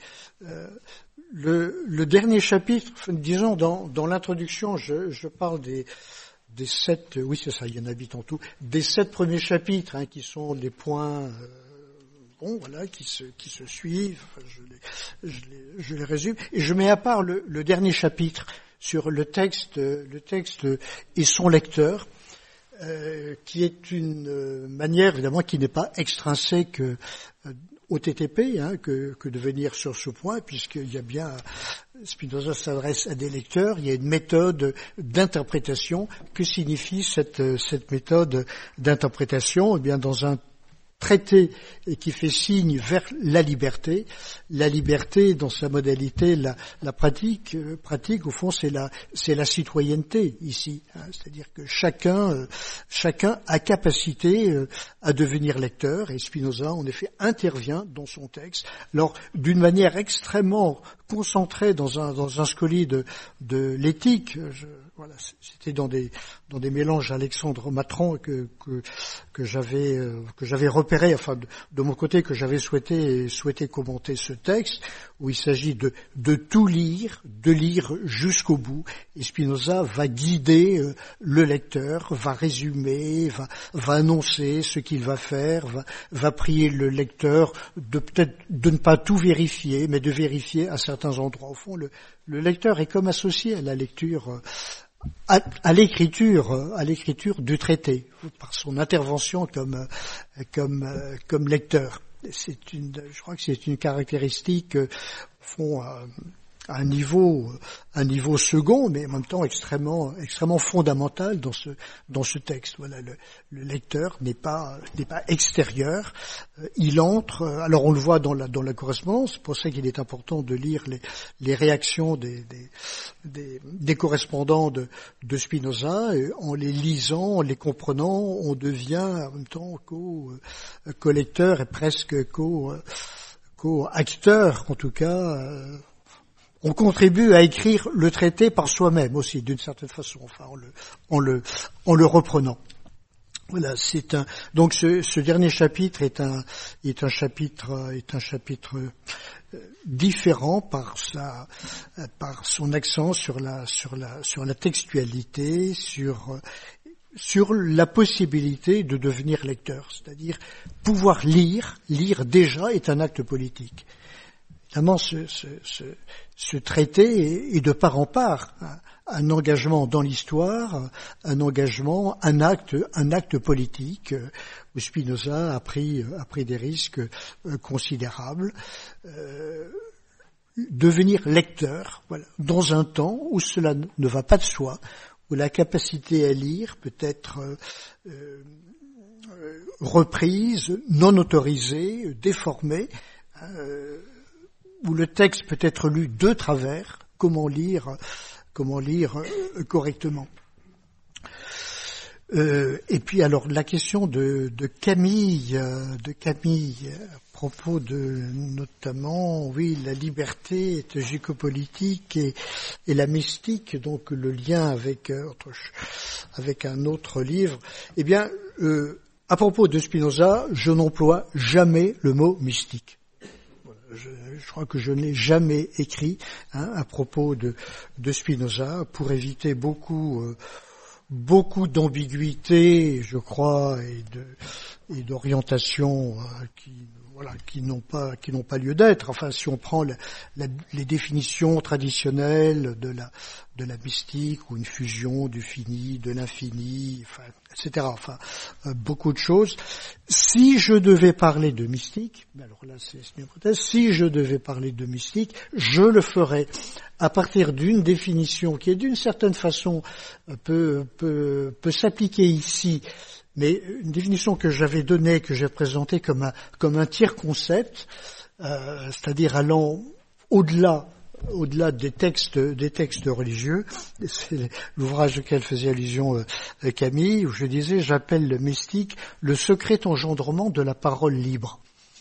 Speaker 4: le dernier chapitre, disons dans l'introduction, je parle des 7, oui c'est ça, il y en a 8 en tout, des 7 premiers chapitres, hein, qui sont les points voilà, qui se suivent. Enfin, je les résume, et je mets à part le dernier chapitre sur le texte et son lecteur, qui est une manière, évidemment, qui n'est pas extrinsèque au TTP, hein, que de venir sur ce point, puisqu'il y a bien, Spinoza s'adresse à des lecteurs, il y a une méthode d'interprétation. Que signifie cette méthode d'interprétation? Eh bien, dans un traité qui fait signe vers la liberté dans sa modalité, la pratique au fond, c'est la citoyenneté ici, hein, c'est-à-dire que chacun a capacité à devenir lecteur, et Spinoza en effet intervient dans son texte, alors d'une manière extrêmement concentrée dans un scoli de l'éthique. Voilà, c'était dans des mélanges Alexandre Matran que j'avais repéré, enfin de mon côté, que j'avais souhaité commenter ce texte, où il s'agit de tout lire, de lire jusqu'au bout, et Spinoza va guider le lecteur, va résumer, va annoncer ce qu'il va faire, va prier le lecteur peut-être de ne pas tout vérifier, mais de vérifier à certains endroits. Au fond, le lecteur est comme associé à la lecture, à l'écriture du traité, par son intervention comme lecteur. je crois que c'est une caractéristique, au fond, à un niveau second, mais en même temps extrêmement fondamental dans ce texte. Voilà, le lecteur n'est pas extérieur, il entre. Alors on le voit dans la correspondance. C'est pour ça qu'il est important de lire les réactions des correspondants de Spinoza. Et en les lisant, en les comprenant, on devient en même temps co-lecteur et presque co-acteur, en tout cas. On contribue à écrire le traité par soi-même aussi, d'une certaine façon, enfin, en le reprenant. Voilà, donc ce dernier chapitre est un chapitre différent par son accent sur la textualité, sur la possibilité de devenir lecteur, c'est-à-dire pouvoir lire déjà est un acte politique. Évidemment, ce traité est de part en part un engagement dans l'histoire, un acte politique où Spinoza a pris des risques considérables. Devenir lecteur, voilà, dans un temps où cela ne va pas de soi, où la capacité à lire peut être reprise, non autorisée, déformée, où le texte peut être lu de travers, comment lire correctement. Et puis alors la question de Camille, à propos de notamment, oui, la liberté géopolitique et la mystique, donc le lien avec un autre livre. Eh bien, à propos de Spinoza, je n'emploie jamais le mot mystique. Je crois que je n'ai jamais écrit à propos de Spinoza pour éviter beaucoup d'ambiguïté, je crois, et d'orientation qui n'ont pas lieu d'être. Enfin, si on prend les définitions traditionnelles de la mystique, ou une fusion du fini, de l'infini, enfin, etc. Enfin, beaucoup de choses. Si je devais parler de mystique, alors là c'est une hypothèse, si je devais parler de mystique, je le ferais à partir d'une définition qui est d'une certaine façon peut s'appliquer ici, mais une définition que j'avais donnée, que j'ai présentée comme un tiers concept, c'est-à-dire allant au-delà des textes religieux. C'est l'ouvrage auquel faisait allusion Camille, où je disais, j'appelle le mystique le secret engendrement de la parole libre.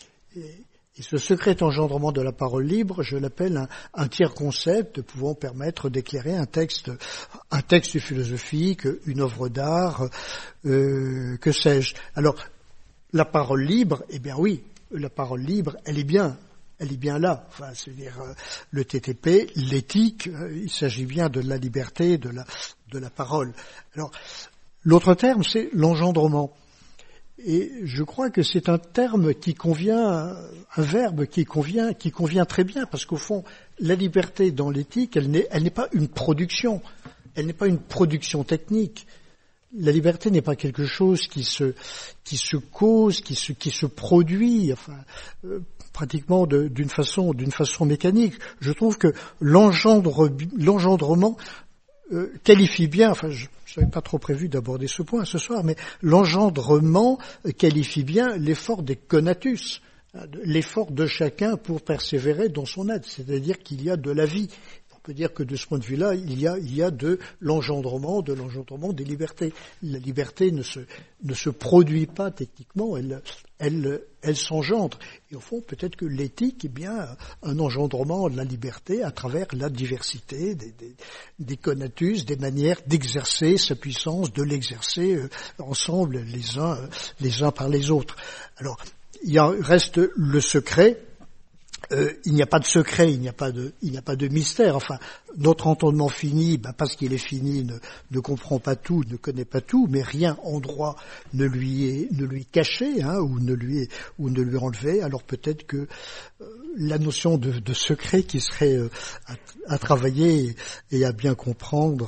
Speaker 4: Et ce secret engendrement de la parole libre, je l'appelle un tiers concept pouvant permettre d'éclairer un texte philosophique, une œuvre d'art, que sais-je. Alors, la parole libre, eh bien oui, la parole libre, elle est bien là. Enfin, c'est-à-dire le TTP, l'éthique, il s'agit bien de la liberté, de la parole. Alors, l'autre terme, c'est l'engendrement. Et je crois que c'est un terme qui convient, un verbe qui convient très bien, parce qu'au fond, la liberté dans l'éthique, elle n'est pas une production. Elle n'est pas une production technique. La liberté n'est pas quelque chose qui se cause, qui se produit, enfin, pratiquement d'une façon mécanique. Je trouve que l'engendrement qualifie bien, enfin, je n'avais pas trop prévu d'aborder ce point ce soir, mais l'engendrement qualifie bien l'effort des conatus, l'effort de chacun pour persévérer dans son être, c'est-à-dire qu'il y a de la vie. On peut dire que de ce point de vue-là, il y a de l'engendrement des libertés. La liberté ne se produit pas techniquement, elle s'engendre. Et au fond, peut-être que l'éthique est bien un engendrement de la liberté à travers la diversité des conatus, des manières d'exercer sa puissance, de l'exercer ensemble les uns par les autres. Alors, il reste le secret. Il n'y a pas de secret, il n'y a pas de mystère. Enfin, notre entendement fini, parce qu'il est fini, ne comprend pas tout, ne connaît pas tout, mais rien en droit ne lui est caché, ou ne lui est enlevé. Alors peut-être que la notion de secret qui serait à travailler et à bien comprendre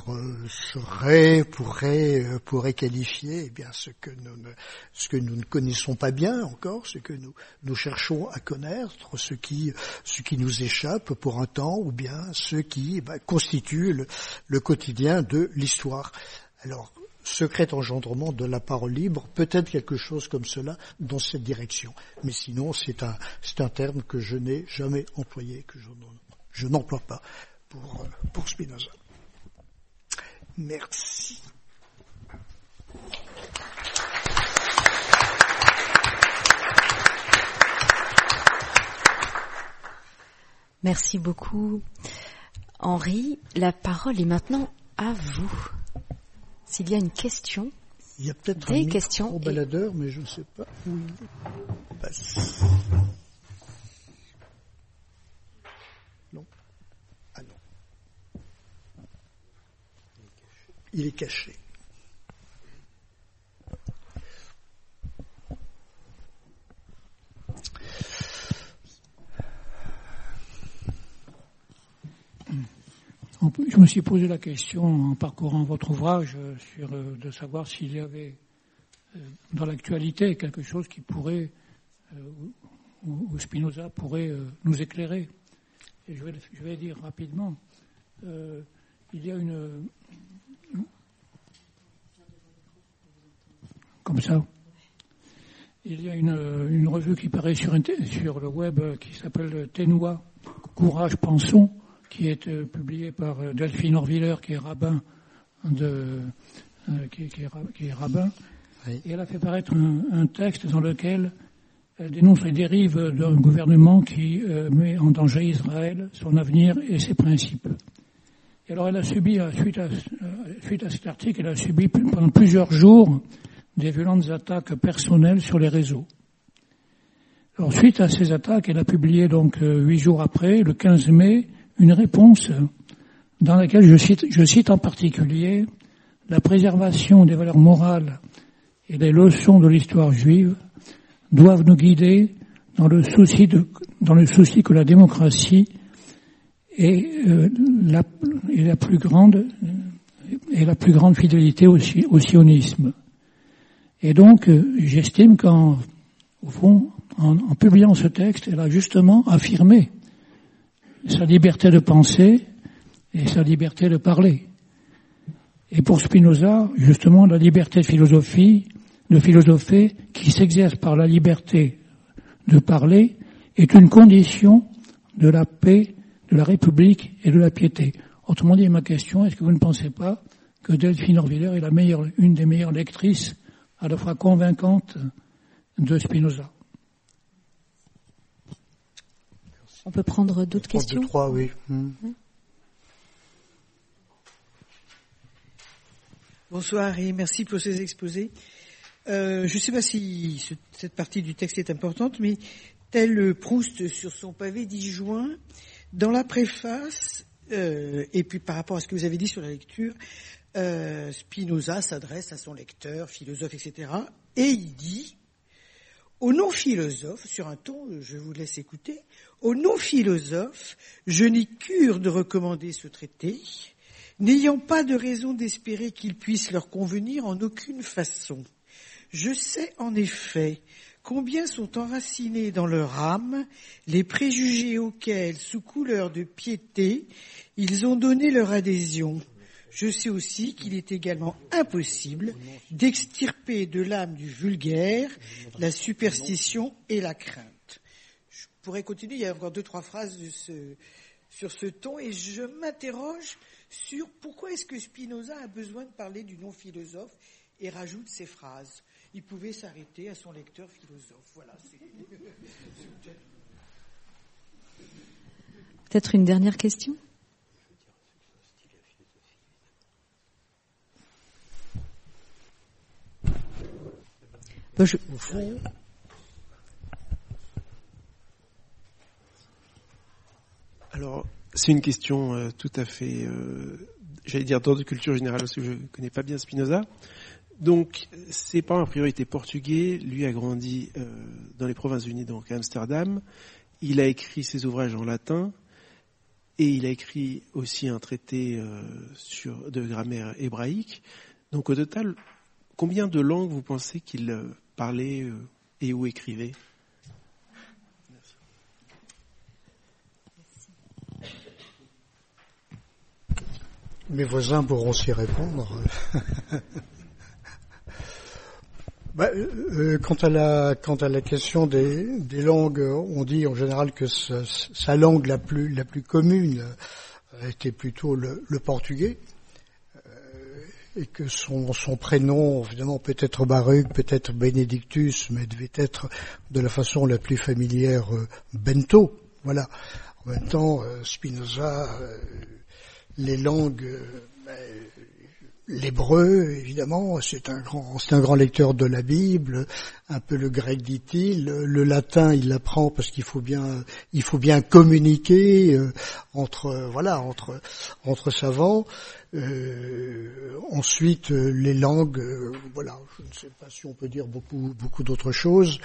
Speaker 4: pourrait qualifier ce que nous ne connaissons pas bien encore, ce que nous cherchons à connaître, ce qui nous échappe pour un temps, ou bien ce qui constitue le quotidien de l'histoire. Alors, secret engendrement de la parole libre, peut-être quelque chose comme cela dans cette direction. Mais sinon, c'est un terme que je n'ai jamais employé, que je n'emploie pas pour Spinoza. Merci.
Speaker 1: Merci beaucoup, Henri. La parole est maintenant à vous. S'il y a une question,
Speaker 4: il y a peut-être
Speaker 1: des
Speaker 4: un
Speaker 1: questions
Speaker 4: baladeur, mais je ne sais pas où il passe. Non. Ah non. Il est caché.
Speaker 5: Je me suis posé la question en parcourant votre ouvrage de savoir s'il y avait dans l'actualité quelque chose qui pourrait, où Spinoza pourrait nous éclairer. Et je vais dire rapidement, il y a une revue qui paraît sur le web qui s'appelle Ténois, Courage, Pensons, qui est publié par Delphine Orviller, qui est rabbin qui est rabbin. Oui. Et elle a fait paraître un texte dans lequel elle dénonce les dérives d'un gouvernement qui met en danger Israël, son avenir et ses principes. Et alors elle a subi, suite à cet article, elle a subi pendant plusieurs jours des violentes attaques personnelles sur les réseaux. Alors suite à ces attaques, elle a publié donc 8 jours après, le 15 mai, une réponse dans laquelle je cite en particulier la préservation des valeurs morales et des leçons de l'histoire juive doivent nous guider dans le souci que la démocratie est la plus grande fidélité au sionisme. Et donc, j'estime au fond, en publiant ce texte, elle a justement affirmé sa liberté de penser et sa liberté de parler. Et pour Spinoza, justement, la liberté de philosopher, qui s'exerce par la liberté de parler, est une condition de la paix, de la République et de la piété. Autrement dit, ma question, est-ce que vous ne pensez pas que Delphine Orviller est une des meilleures lectrices, à la fois convaincantes, de Spinoza?
Speaker 1: On peut prendre d'autres questions?
Speaker 4: 2, 3, oui.
Speaker 6: Bonsoir et merci pour ces exposés. Je ne sais pas si cette partie du texte est importante, mais tel Proust sur son pavé disjoint, dans la préface, et puis par rapport à ce que vous avez dit sur la lecture, Spinoza s'adresse à son lecteur, philosophe, etc. Et il dit, aux non-philosophes, sur un ton, je vous laisse écouter, aux non-philosophes, je n'ai cure de recommander ce traité, n'ayant pas de raison d'espérer qu'il puisse leur convenir en aucune façon. Je sais en effet combien sont enracinés dans leur âme les préjugés auxquels, sous couleur de piété, ils ont donné leur adhésion. Je sais aussi qu'il est également impossible d'extirper de l'âme du vulgaire la superstition et la crainte. Je pourrais continuer, il y a encore 2-3 phrases sur ce ton, et je m'interroge sur pourquoi est-ce que Spinoza a besoin de parler du non-philosophe et rajoute ces phrases. Il pouvait s'arrêter à son lecteur philosophe. Voilà.
Speaker 1: Peut-être une dernière question?
Speaker 7: Alors, c'est une question tout à fait, j'allais dire d'ordre de culture générale, parce que je ne connais pas bien Spinoza. Donc, ses parents, a priori, étaient portugais. Lui a grandi dans les Provinces-Unies, donc à Amsterdam. il a écrit ses ouvrages en latin et il a écrit aussi un traité de grammaire hébraïque. Donc au total, combien de langues vous pensez qu'il parlait et ou écrivait ?
Speaker 4: Mes voisins pourront s'y répondre. Quant à la question des langues, on dit en général que sa langue la plus commune était plutôt le portugais, et que son prénom, évidemment, peut-être Baruch, peut-être Benedictus, mais devait être de la façon la plus familière Bento. Voilà. En même temps, Spinoza, les langues, l'hébreu, évidemment, c'est un grand lecteur de la Bible, un peu le grec, dit-il. Le latin, il l'apprend parce qu'il faut bien communiquer entre savants. Ensuite, les langues, voilà, je ne sais pas si on peut dire beaucoup d'autres choses.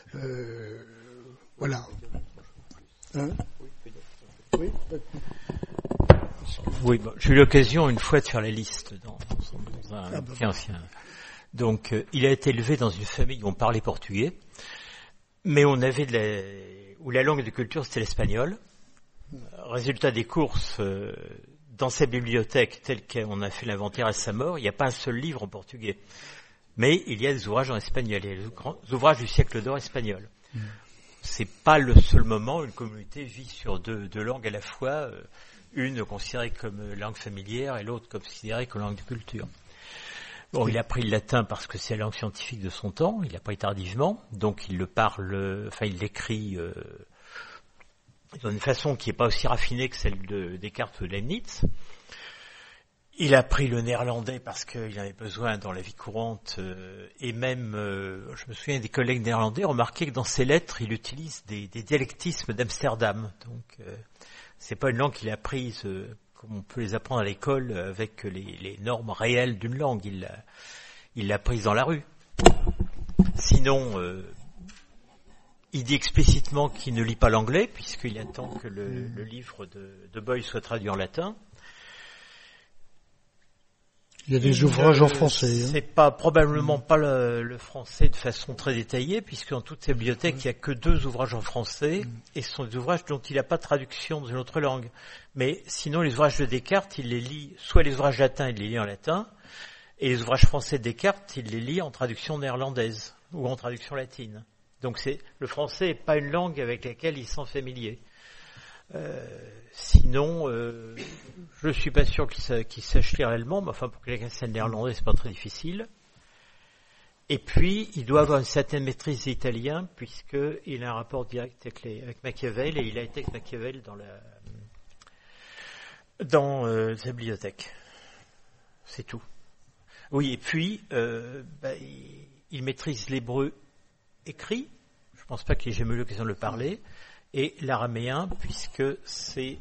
Speaker 4: Voilà. Hein? Oui.
Speaker 3: Oui, j'ai eu l'occasion une fois de faire la liste dans un bouquin ancien. Donc, il a été élevé dans une famille où on parlait portugais, mais on avait où la langue de culture c'était l'espagnol. Résultat des courses, dans sa bibliothèque telle qu'on a fait l'inventaire à sa mort, il n'y a pas un seul livre en portugais. Mais il y a des ouvrages en espagnol, il y a des grands ouvrages du siècle d'or espagnol. C'est pas le seul moment où une communauté vit sur deux langues à la fois, une considérée comme langue familière et l'autre considérée comme langue de culture. Bon, il a appris le latin parce que c'est la langue scientifique de son temps, il l'a appris tardivement, donc il il l'écrit d'une façon qui n'est pas aussi raffinée que celle de Descartes ou de Leibniz. Il a appris le néerlandais parce qu'il en avait besoin dans la vie courante, et même, je me souviens des collègues néerlandais remarquaient que dans ses lettres, il utilise des dialectismes d'Amsterdam. Donc, c'est pas une langue qu'il a apprise comme on peut les apprendre à l'école avec les normes réelles d'une langue. Il l'a apprise dans la rue. Sinon, il dit explicitement qu'il ne lit pas l'anglais puisqu'il attend que le livre de Boyle soit traduit en latin.
Speaker 4: Il y a des ouvrages en français.
Speaker 3: C'est probablement pas le français de façon très détaillée, puisque dans toute sa bibliothèque, il n'y a que 2 ouvrages en français, et ce sont des ouvrages dont il n'a pas de traduction dans une autre langue. Mais sinon, les ouvrages de Descartes, il les lit, soit les ouvrages latins, il les lit en latin, et les ouvrages français de Descartes, il les lit en traduction néerlandaise, ou en traduction latine. Donc le français n'est pas une langue avec laquelle il se sent familier. Sinon, je suis pas sûr qu'il sache lire l'allemand, mais enfin pour quelqu'un qui sait le néerlandais, c'est pas très difficile. Et puis, il doit avoir une certaine maîtrise d'italien, puisqu'il a un rapport direct avec Machiavel, et il a été avec Machiavel dans sa bibliothèque. C'est tout. Oui, et puis, il maîtrise l'hébreu écrit. Je pense pas qu'il ait jamais eu l'occasion de le parler. Et l'araméen, puisque c'est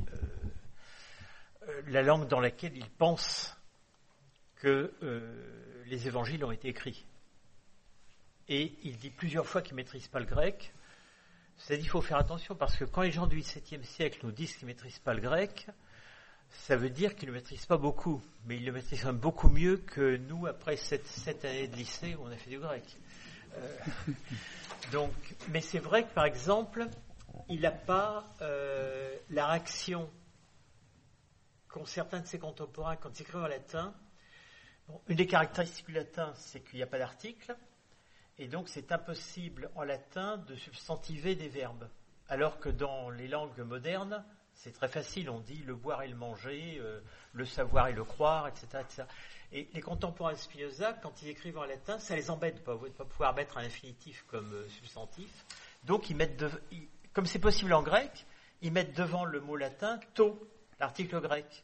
Speaker 3: la langue dans laquelle il pense que les évangiles ont été écrits. Et il dit plusieurs fois qu'il ne maîtrise pas le grec. C'est-à-dire qu'il faut faire attention, parce que quand les gens du XVIIe siècle nous disent qu'ils ne maîtrisent pas le grec, ça veut dire qu'ils ne le maîtrisent pas beaucoup. Mais ils le maîtrisent quand même beaucoup mieux que nous, après 7 années de lycée où on a fait du grec. Mais c'est vrai que, par exemple, il n'a pas la réaction qu'ont certains de ses contemporains quand ils écrivent en latin. Bon, une des caractéristiques du latin, c'est qu'il n'y a pas d'article, et donc c'est impossible en latin de substantiver des verbes. Alors que dans les langues modernes, c'est très facile, on dit le boire et le manger, le savoir et le croire, etc., etc. Et les contemporains de Spinoza, quand ils écrivent en latin, ça les embête de ne pas pouvoir mettre un infinitif comme substantif. Donc ils mettent comme c'est possible en grec, ils mettent devant le mot latin to, l'article grec.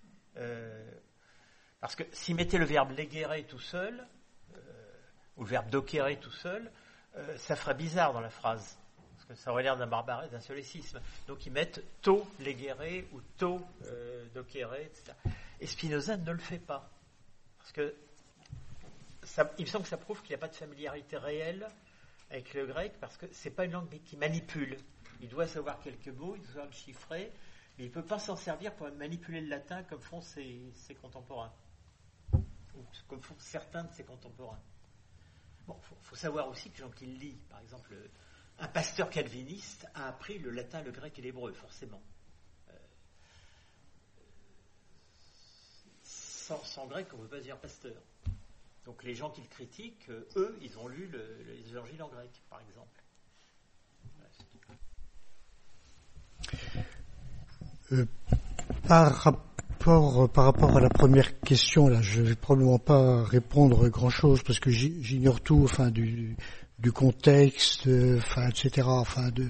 Speaker 3: Parce que s'ils mettaient le verbe legere tout seul, ou le verbe docere tout seul, ça ferait bizarre dans la phrase. Parce que ça aurait l'air d'un solécisme. Donc ils mettent to legere ou to docere, etc. Et Spinoza ne le fait pas. Parce que il me semble que ça prouve qu'il n'y a pas de familiarité réelle avec le grec parce que c'est pas une langue qui manipule. Il doit savoir quelques mots, il doit savoir le chiffrer, mais il ne peut pas s'en servir pour manipuler le latin comme font ses contemporains, ou comme font certains de ses contemporains. Bon, faut savoir aussi que les gens qui le lisent, par exemple, un pasteur calviniste a appris le latin, le grec et l'hébreu, forcément. Sans grec, on ne peut pas dire pasteur. Donc les gens qui le critiquent, eux, ils ont lu les évangiles en grec, par exemple.
Speaker 4: Par rapport à la première question, là, je vais probablement pas répondre grand-chose parce que j'ignore tout, enfin du contexte, enfin etc. Enfin de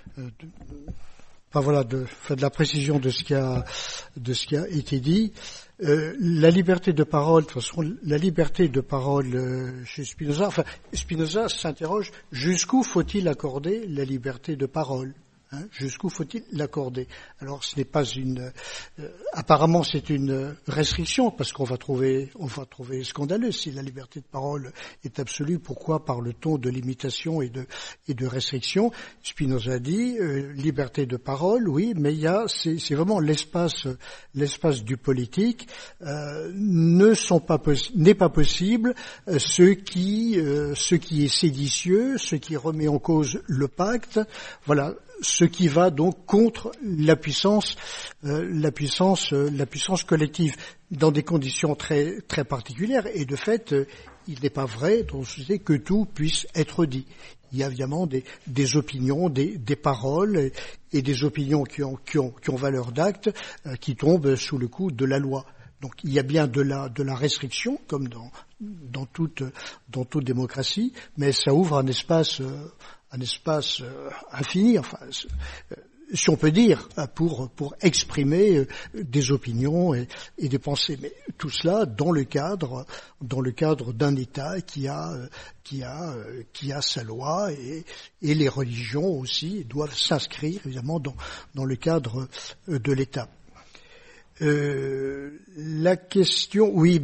Speaker 4: la précision de ce qui a été dit. La liberté de parole, de toute façon, la liberté de parole chez Spinoza, enfin Spinoza s'interroge jusqu'où faut-il accorder la liberté de parole. Jusqu'où faut-il l'accorder? Alors, ce n'est pas apparemment, c'est une restriction, parce qu'on va trouver scandaleux si la liberté de parole est absolue. Pourquoi parle-t-on de limitation et de restriction? Spinoza dit liberté de parole, oui, mais c'est vraiment l'espace du politique n'est pas possible. Ce qui est séditieux, ce qui remet en cause le pacte, voilà. Ce qui va donc contre la puissance collective dans des conditions très très particulières. Et de fait, il n'est pas vrai dans la société que tout puisse être dit. Il y a évidemment des opinions, des paroles et des opinions qui ont valeur d'acte qui tombent sous le coup de la loi. Donc il y a bien de la restriction comme dans toute démocratie, mais ça ouvre un espace infini, enfin, si on peut dire, pour exprimer des opinions et des pensées. Mais tout cela dans le cadre d'un État qui a sa loi et les religions aussi doivent s'inscrire évidemment dans le cadre de l'État. La question, oui,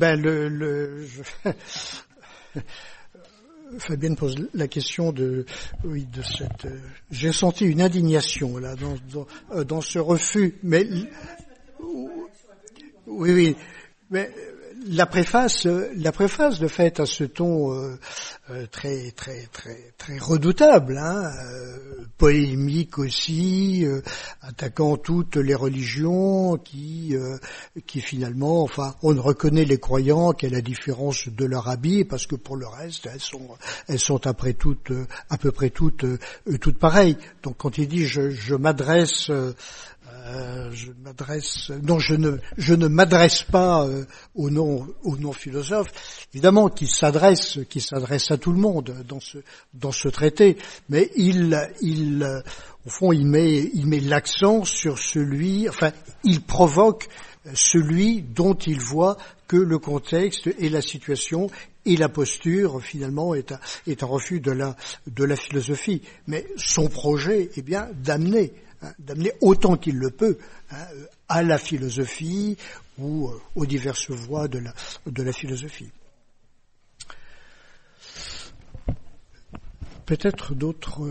Speaker 4: Fabienne pose la question de cette. J'ai senti une indignation là dans ce refus, mais oui, mais la préface de fait à ce ton très très très très redoutable, polémique aussi, attaquant toutes les religions qui finalement, enfin, on ne reconnaît les croyants qu'à la différence de leur habit, parce que pour le reste, elles sont à peu près toutes pareilles. Donc quand il dit je ne m'adresse pas aux non-philosophes, évidemment qui s'adresse à tout le monde dans ce traité, mais au fond il met l'accent sur il provoque celui dont il voit que le contexte et la situation et la posture finalement est un refus de la philosophie, mais son projet est bien d'amener autant qu'il le peut à la philosophie ou aux diverses voies de la philosophie. Peut-être d'autres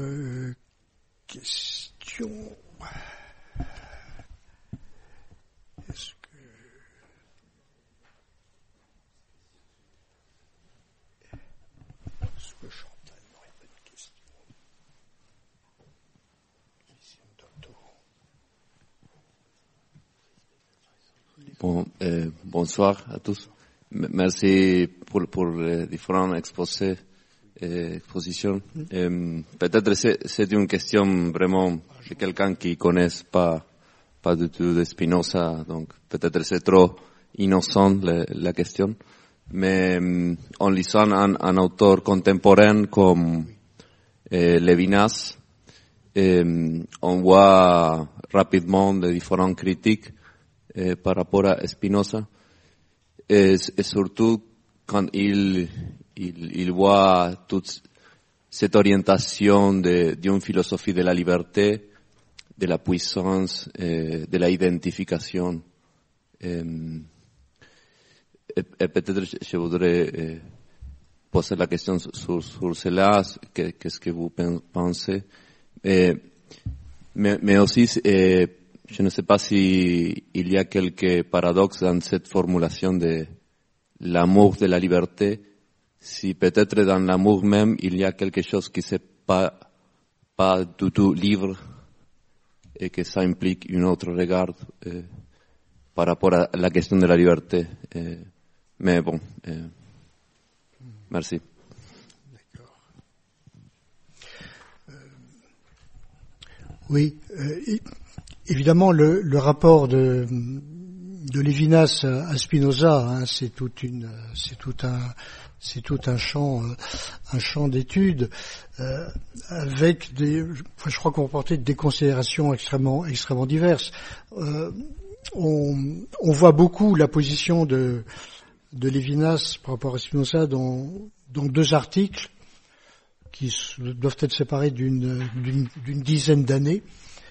Speaker 4: questions. Est-ce que Chantal n'aurait pas de questions?
Speaker 8: Bonsoir à tous. Merci pour les différents expositions. Peut-être c'est une question vraiment de quelqu'un qui ne connaît pas du tout de Spinoza, donc peut-être c'est trop innocent la question. Mais en lisant un auteur contemporain comme Lévinas, on voit rapidement les différentes critiques par rapport à Spinoza, et surtout quand il voit toute cette orientation d'une philosophie de la liberté, de la puissance, de la identification. Et peut-être je voudrais poser la question sur cela, qu'est-ce que vous pensez. Mais aussi, je ne sais pas si il y a quelques paradoxes dans cette formulation de l'amour de la liberté, si peut-être dans l'amour même, il y a quelque chose qui n'est pas du tout libre et que ça implique un autre regard par rapport à la question de la liberté. Mais bon, merci.
Speaker 4: D'accord. Oui, évidemment, le rapport de Lévinas à Spinoza, hein, c'est tout un champ d'études avec je crois qu'on portait des considérations extrêmement diverses. On voit beaucoup la position de Lévinas par rapport à Spinoza dans 2 articles qui doivent être séparés d'une dizaine d'années.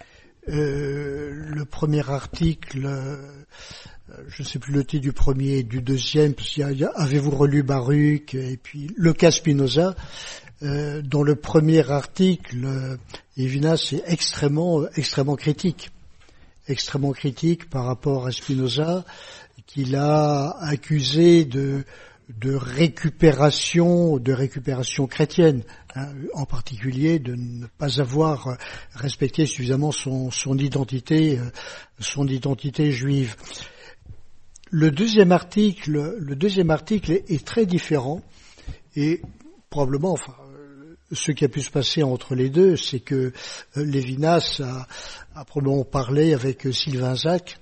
Speaker 4: Le premier article, je ne sais plus le titre du premier et du deuxième, parce qu'il y a Avez-vous relu Baruch et puis le cas Spinoza. Dans le premier article, Lévinas est extrêmement critique par rapport à Spinoza, qu'il a accusé de récupération chrétienne, hein, en particulier de ne pas avoir respecté suffisamment son identité juive. Le deuxième article est très différent et probablement, ce qui a pu se passer entre les deux, c'est que Lévinas a probablement parlé avec Sylvain Zach,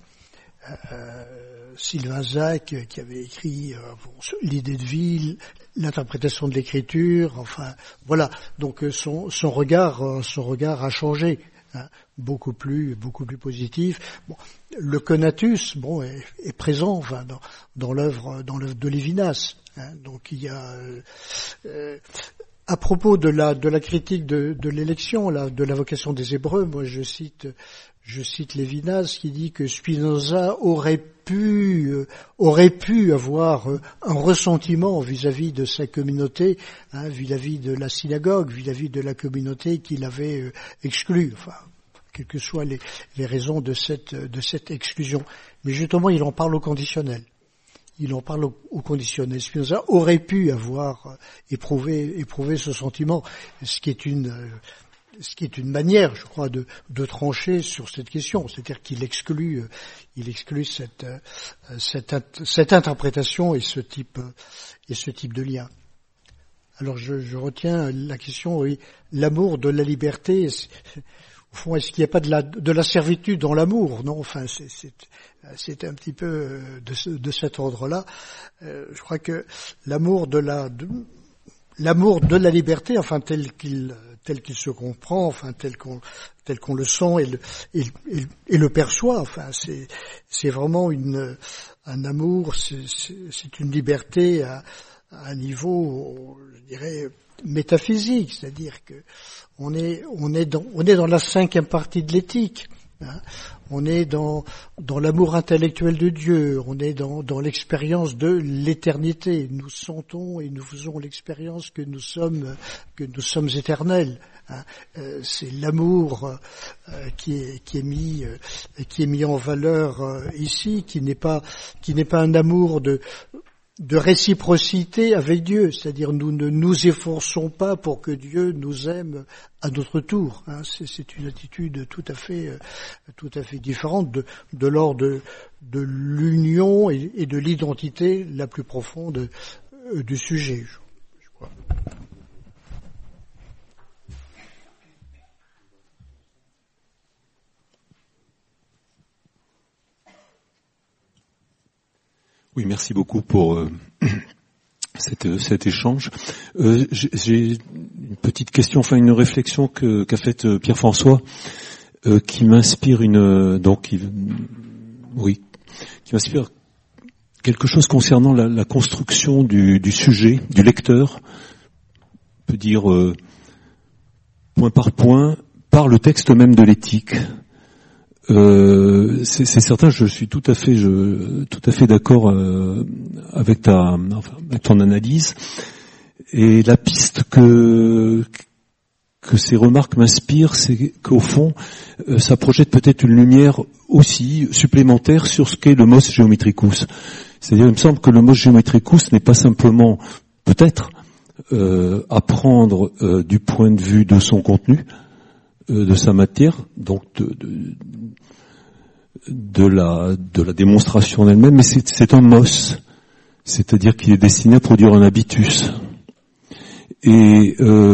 Speaker 4: qui avait écrit l'idée de vie, l'interprétation de l'écriture, enfin voilà. Donc son regard a changé, hein, beaucoup plus positif. Bon, le conatus, est présent, enfin, dans l'œuvre de Lévinas. Hein, donc il y a à propos de la critique de l'élection, de la vocation des Hébreux, moi je cite Lévinas qui dit que Spinoza aurait pu avoir un ressentiment vis-à-vis de sa communauté, hein, vis-à-vis de la synagogue, vis-à-vis de la communauté qu'il avait exclue, enfin, quelles que soient les raisons de cette exclusion. Mais justement, il en parle au conditionnel. Spinoza aurait pu avoir éprouvé ce sentiment, ce qui est une manière, je crois, de trancher sur cette question, c'est-à-dire qu'il exclut cette interprétation et ce type de lien. Alors je retiens la question, oui, l'amour de la liberté. Au fond, est-ce qu'il n'y a pas de la servitude dans l'amour? Non, enfin, c'est un petit peu de cet ordre-là. Je crois que l'amour de la liberté, enfin tel qu'il se comprend, enfin tel qu'on le sent et le perçoit, enfin c'est vraiment un amour, c'est une liberté à un niveau, je dirais, métaphysique, c'est-à-dire que on est dans la 5e partie de l'éthique. Hein. On est dans l'amour intellectuel de Dieu, on est dans l'expérience de l'éternité. Nous sentons et nous faisons l'expérience que nous sommes éternels. Hein. C'est l'amour qui est mis en valeur ici, qui n'est pas un amour de réciprocité avec Dieu, c'est-à-dire nous ne nous efforçons pas pour que Dieu nous aime à notre tour. Hein. C'est une attitude tout à fait différente de l'ordre de l'union et de l'identité la plus profonde du sujet, je crois.
Speaker 9: Oui, merci beaucoup pour cet échange. J'ai une petite question, enfin une réflexion qu'a faite Pierre-François, qui m'inspire qui m'inspire quelque chose concernant la construction du sujet, du lecteur. On peut dire point par point, par le texte même de l'éthique. C'est certain, je suis tout à fait d'accord avec ton analyse. Et la piste que ces remarques m'inspirent, c'est qu'au fond, ça projette peut-être une lumière aussi supplémentaire sur ce qu'est le mos geometricus. C'est-à-dire, il me semble que le mos geometricus n'est pas simplement, peut-être, apprendre du point de vue de son contenu, de sa matière, donc de la démonstration en elle-même, mais c'est un mos, c'est-à-dire qu'il est destiné à produire un habitus. Et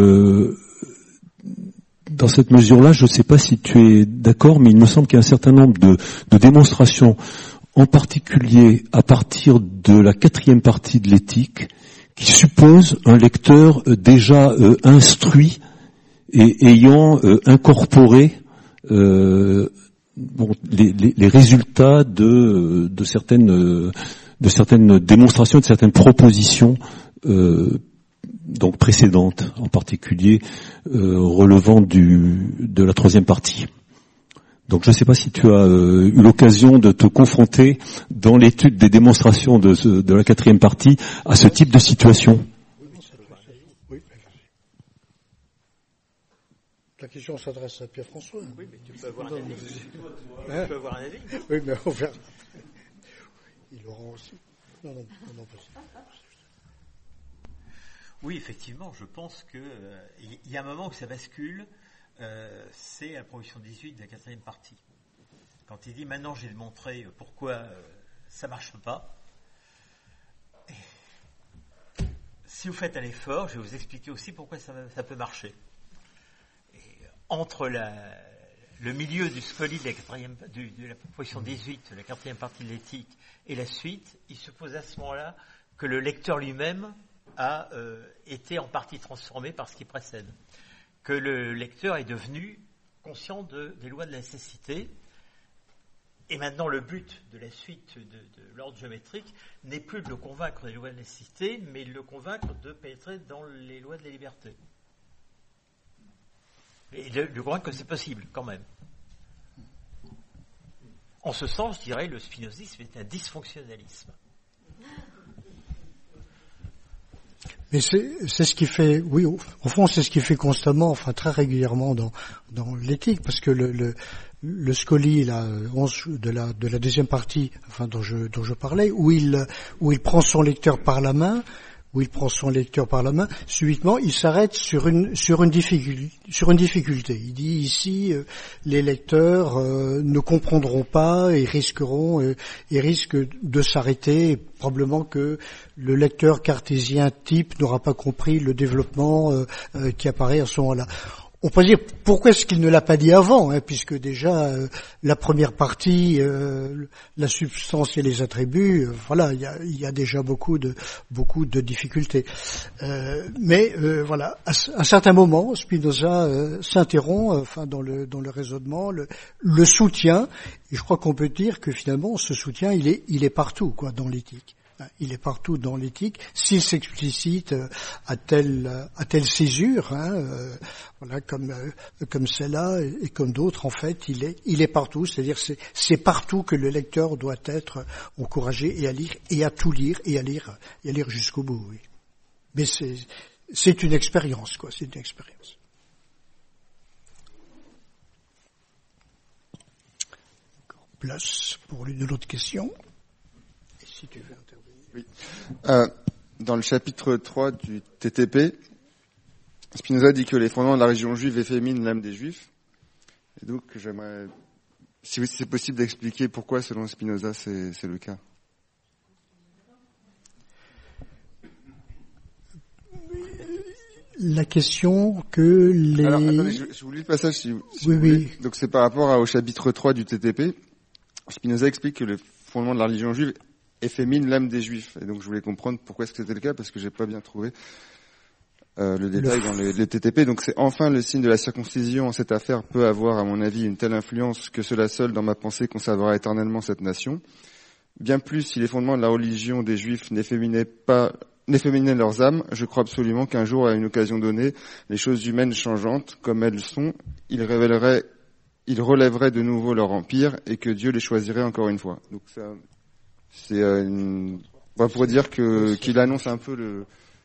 Speaker 9: dans cette mesure-là, je ne sais pas si tu es d'accord, mais il me semble qu'il y a un certain nombre de démonstrations, en particulier à partir de la 4e partie de l'éthique, qui suppose un lecteur déjà instruit et ayant incorporé les résultats de certaines démonstrations, de certaines propositions donc précédentes, en particulier relevant de la 3e partie. Donc je ne sais pas si tu as eu l'occasion de te confronter dans l'étude des démonstrations de la 4e partie à ce type de situation.
Speaker 4: La question s'adresse à Pierre-François.
Speaker 3: Oui, mais tu peux avoir un avis. Tu peux avoir un avis.
Speaker 4: Oui, mais on verra. Il aura aussi. Non, pas ça.
Speaker 3: Oui, effectivement, je pense que il y a un moment où ça bascule. C'est la proposition 18 de la 4e partie. Quand il dit maintenant j'ai montré pourquoi ça marche pas. Et si vous faites un effort, je vais vous expliquer aussi pourquoi ça peut marcher. Et entre le milieu du scoli de la proposition 18, de la 4e partie de l'éthique, et la suite, il suppose à ce moment-là que le lecteur lui-même a été en partie transformé par ce qui précède. Que le lecteur est devenu conscient des lois de la nécessité. Et maintenant, le but de la suite de l'ordre géométrique n'est plus de le convaincre des lois de la nécessité, mais de le convaincre de pénétrer dans les lois de la liberté. Et de le convaincre que c'est possible, quand même. En ce sens, je dirais, le spinozisme est un dysfonctionnalisme.
Speaker 4: Mais c'est ce qui fait, oui, au fond, c'est ce qui fait constamment, enfin très régulièrement dans l'éthique, parce que le scoli là, de la 2e partie, enfin dont je parlais, où il prend son lecteur par la main, subitement, il s'arrête sur une difficulté. Il dit ici, les lecteurs ne comprendront pas et risquent de s'arrêter. Probablement que le lecteur cartésien type n'aura pas compris le développement qui apparaît à ce moment-là. On peut dire pourquoi est-ce qu'il ne l'a pas dit avant, puisque déjà la première partie, la substance et les attributs, voilà, il y a déjà beaucoup de difficultés. Mais voilà, à un certain moment, Spinoza s'interrompt, enfin dans le raisonnement, le soutien. Et je crois qu'on peut dire que finalement, ce soutien, il est partout, quoi, dans l'éthique. Il est partout dans l'éthique. S'il s'explicite à telle césure, voilà, comme celle-là et comme d'autres, en fait, il est partout. C'est-à-dire, c'est partout que le lecteur doit être encouragé et à lire et à tout lire et à lire jusqu'au bout. Oui. Mais c'est une expérience, quoi. C'est une expérience. Place pour l'une ou l'autre question. Et si tu veux intervenir.
Speaker 10: Oui. Dans le chapitre 3 du TTP, Spinoza dit que les fondements de la religion juive efféminent l'âme des Juifs. Et donc, j'aimerais, si c'est possible, d'expliquer pourquoi, selon Spinoza, c'est le cas.
Speaker 4: La question que les...
Speaker 10: Alors, attendez, je vous lis le passage si vous
Speaker 4: oui,
Speaker 10: voulez.
Speaker 4: Oui.
Speaker 10: Donc, c'est par rapport au chapitre 3 du TTP. Spinoza explique que les fondements de la religion juive effémine l'âme des Juifs. Et donc je voulais comprendre pourquoi est-ce que c'était le cas, parce que j'ai pas bien trouvé le détail dans les TTP. Donc c'est enfin le signe de la circoncision en cette affaire peut avoir, à mon avis, une telle influence que cela seul dans ma pensée conservera éternellement cette nation. Bien plus, si les fondements de la religion des Juifs n'efféminaient leurs âmes, je crois absolument qu'un jour, à une occasion donnée, les choses humaines changeantes, comme elles sont, ils relèveraient de nouveau leur empire et que Dieu les choisirait encore une fois. Donc ça, on pourrait dire qu'il annonce un peu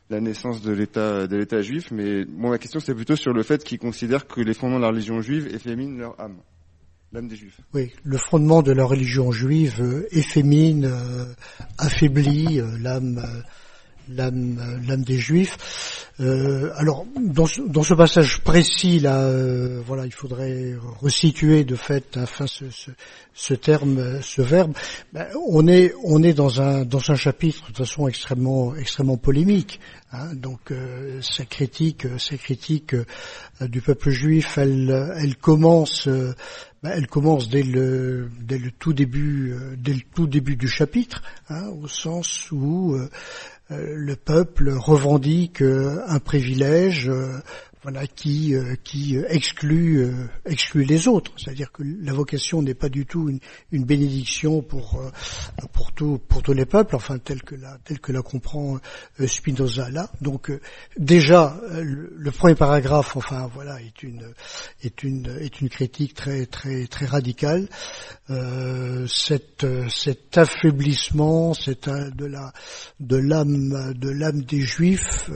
Speaker 10: la naissance de l'État juif, mais moi ma question c'est plutôt sur le fait qu'ils considèrent que les fondements de la religion juive efféminent leur âme, l'âme des Juifs.
Speaker 4: Oui, le fondement de la religion juive effémine, affaiblit l'âme des Juifs. Alors, dans ce passage précis, là, voilà, il faudrait resituer de fait, afin ce terme, ce verbe. On est dans un chapitre de toute façon extrêmement polémique. Hein, donc, ces critiques du peuple juif, elles commencent dès le tout début du chapitre, hein, au sens où le peuple revendique un privilège, voilà, qui exclut les autres. C'est-à-dire que la vocation n'est pas du tout une bénédiction pour tous les peuples, enfin tel que la comprend Spinoza là. Donc déjà le premier paragraphe, enfin voilà, est une critique très radicale. Cet affaiblissement, de l'âme des Juifs.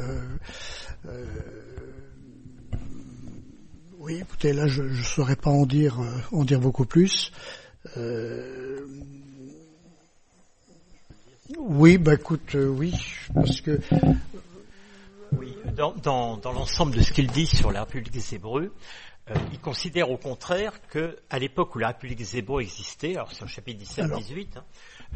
Speaker 4: Oui, écoutez, là, je saurais pas en dire beaucoup plus. Oui, écoute, oui, parce que.
Speaker 3: Oui, dans l'ensemble de ce qu'il dit sur la République des Hébreux, il considère au contraire que, à l'époque où la République des Hébreux existait, alors c'est au chapitre 17-18, hein,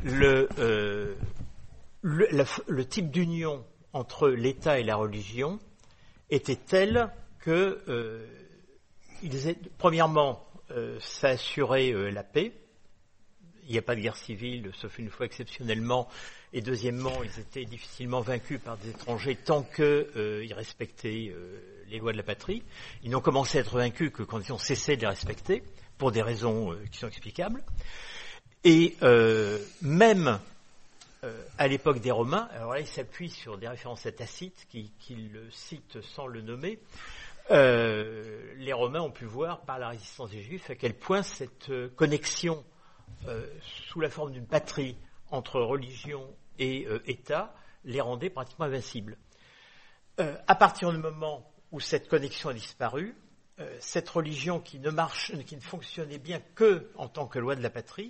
Speaker 3: le type d'union entre l'État et la religion était tel que premièrement, ça assurait la paix. Il n'y a pas de guerre civile, sauf une fois exceptionnellement. Et deuxièmement, ils étaient difficilement vaincus par des étrangers tant qu'ils respectaient les lois de la patrie. Ils n'ont commencé à être vaincus que quand ils ont cessé de les respecter, pour des raisons qui sont explicables. Et même à l'époque des Romains, alors là, il s'appuie sur des références à Tacite qui le cite sans le nommer. Les Romains ont pu voir par la résistance des Juifs à quel point cette connexion sous la forme d'une patrie entre religion et État les rendait pratiquement invincibles. À partir du moment où cette connexion a disparu, cette religion qui ne fonctionnait bien que en tant que loi de la patrie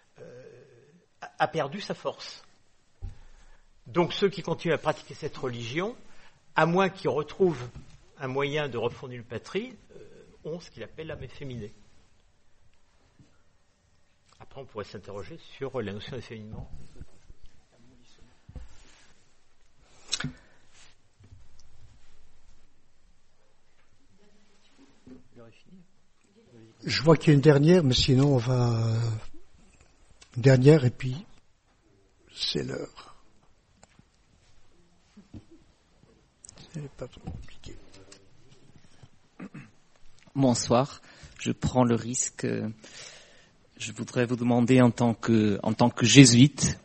Speaker 3: a perdu sa force. Donc ceux qui continuent à pratiquer cette religion, à moins qu'ils retrouvent un moyen de refonder une patrie, ont ce qu'il appelle l'âme efféminée. Après, on pourrait s'interroger sur la notion d'efféminement.
Speaker 4: Je vois qu'il y a une dernière, mais sinon on va... Une dernière et puis c'est l'heure. C'est pas trop compliqué.
Speaker 11: Bonsoir, je prends le risque. Je voudrais vous demander en tant que jésuite,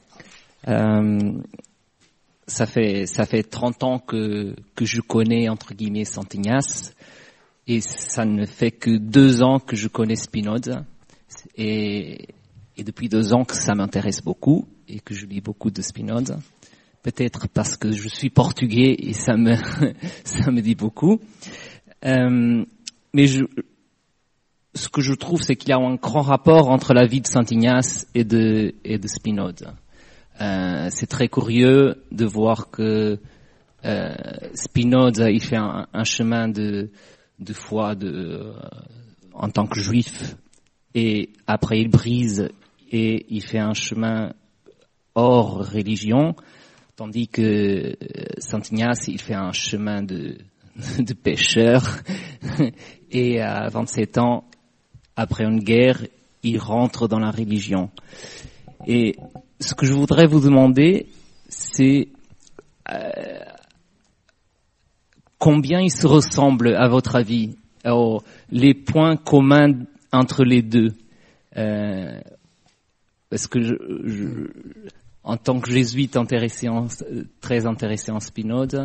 Speaker 11: ça fait 30 ans que je connais entre guillemets Saint Ignace, et ça ne fait que 2 ans que je connais Spinoza, et depuis 2 ans que ça m'intéresse beaucoup et que je lis beaucoup de Spinoza. Peut-être parce que je suis portugais et ça me dit beaucoup. Mais ce que je trouve, c'est qu'il y a un grand rapport entre la vie de Saint Ignace et de Spinoza. C'est très curieux de voir que Spinoza, il fait un chemin de foi en tant que juif, et après il brise et il fait un chemin hors religion, tandis que Saint Ignace, il fait un chemin de pêcheur, et à 27 ans, après une guerre, il rentre dans la religion. Et ce que je voudrais vous demander, c'est combien ils se ressemblent à votre avis, les points communs entre les deux. Parce que en tant que jésuite très intéressé en Spinoza,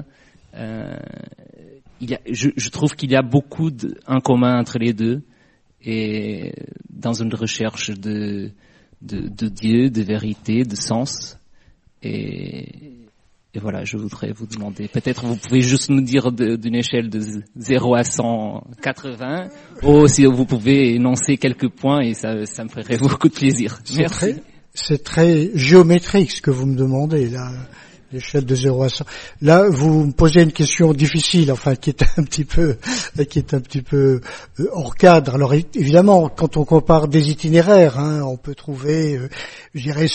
Speaker 11: je trouve qu'il y a beaucoup en commun entre les deux, et dans une recherche de Dieu, de vérité, de sens. Et Et voilà, je voudrais vous demander, peut-être vous pouvez juste nous dire d'une échelle de 0 à 180, ou si vous pouvez énoncer quelques points, et ça me ferait beaucoup de plaisir. Merci.
Speaker 4: C'est très géométrique ce que vous me demandez, là, l'échelle de 0 à 100. Là, vous me posez une question difficile, enfin, qui est un petit peu hors cadre. Alors, évidemment, quand on compare des itinéraires, on peut trouver, je dirais,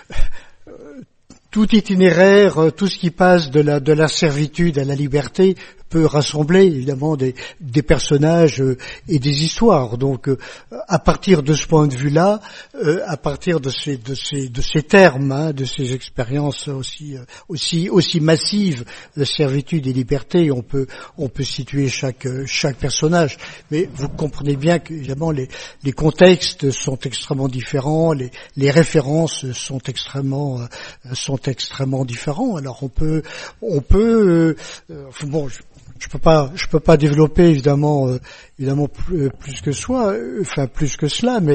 Speaker 4: tout itinéraire, tout ce qui passe de la servitude à la liberté peut rassembler évidemment des personnages et des histoires. Donc à partir de ce point de vue-là, à partir de ces termes, de ces expériences aussi massives de servitude et liberté, on peut situer chaque personnage. Mais vous comprenez bien que évidemment les contextes sont extrêmement différents, les références sont extrêmement différents. Alors on peut je peux pas développer évidemment plus que cela, mais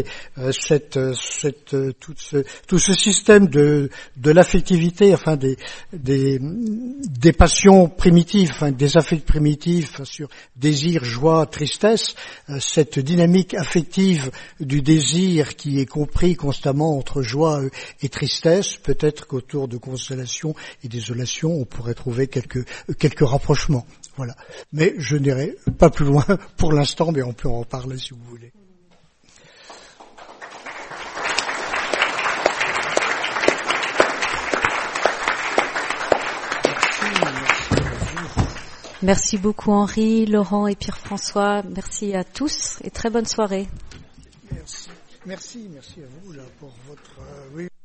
Speaker 4: tout ce système de l'affectivité, enfin des passions primitives, enfin des affects primitifs sur désir, joie, tristesse, cette dynamique affective du désir qui est compris constamment entre joie et tristesse, peut-être qu'autour de consolation et désolation, on pourrait trouver quelques rapprochements. Voilà. Mais je n'irai pas plus loin pour l'instant, mais on peut en parler si vous voulez.
Speaker 1: Merci beaucoup Henri, Laurent et Pierre-François. Merci à tous et très bonne soirée.
Speaker 4: Merci à vous là pour votre